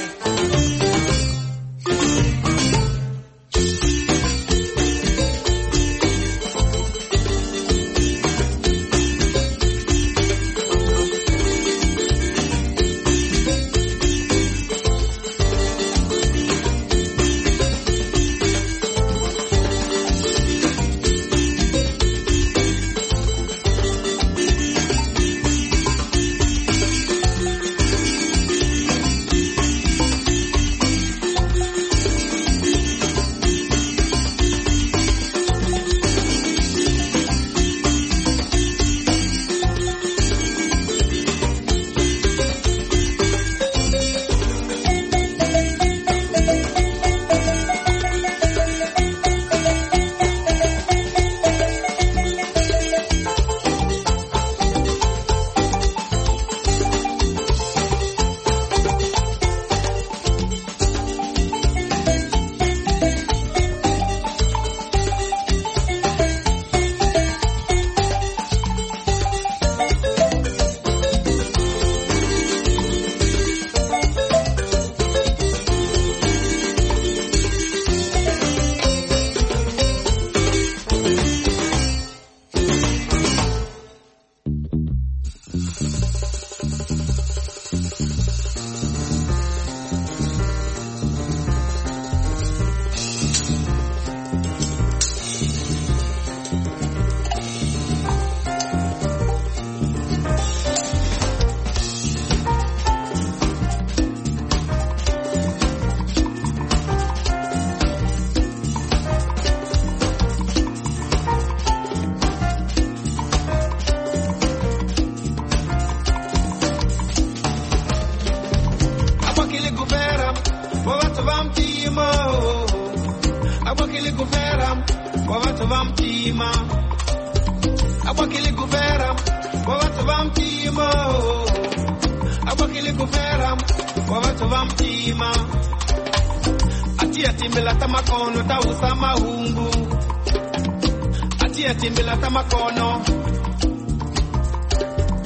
Timbela tamakono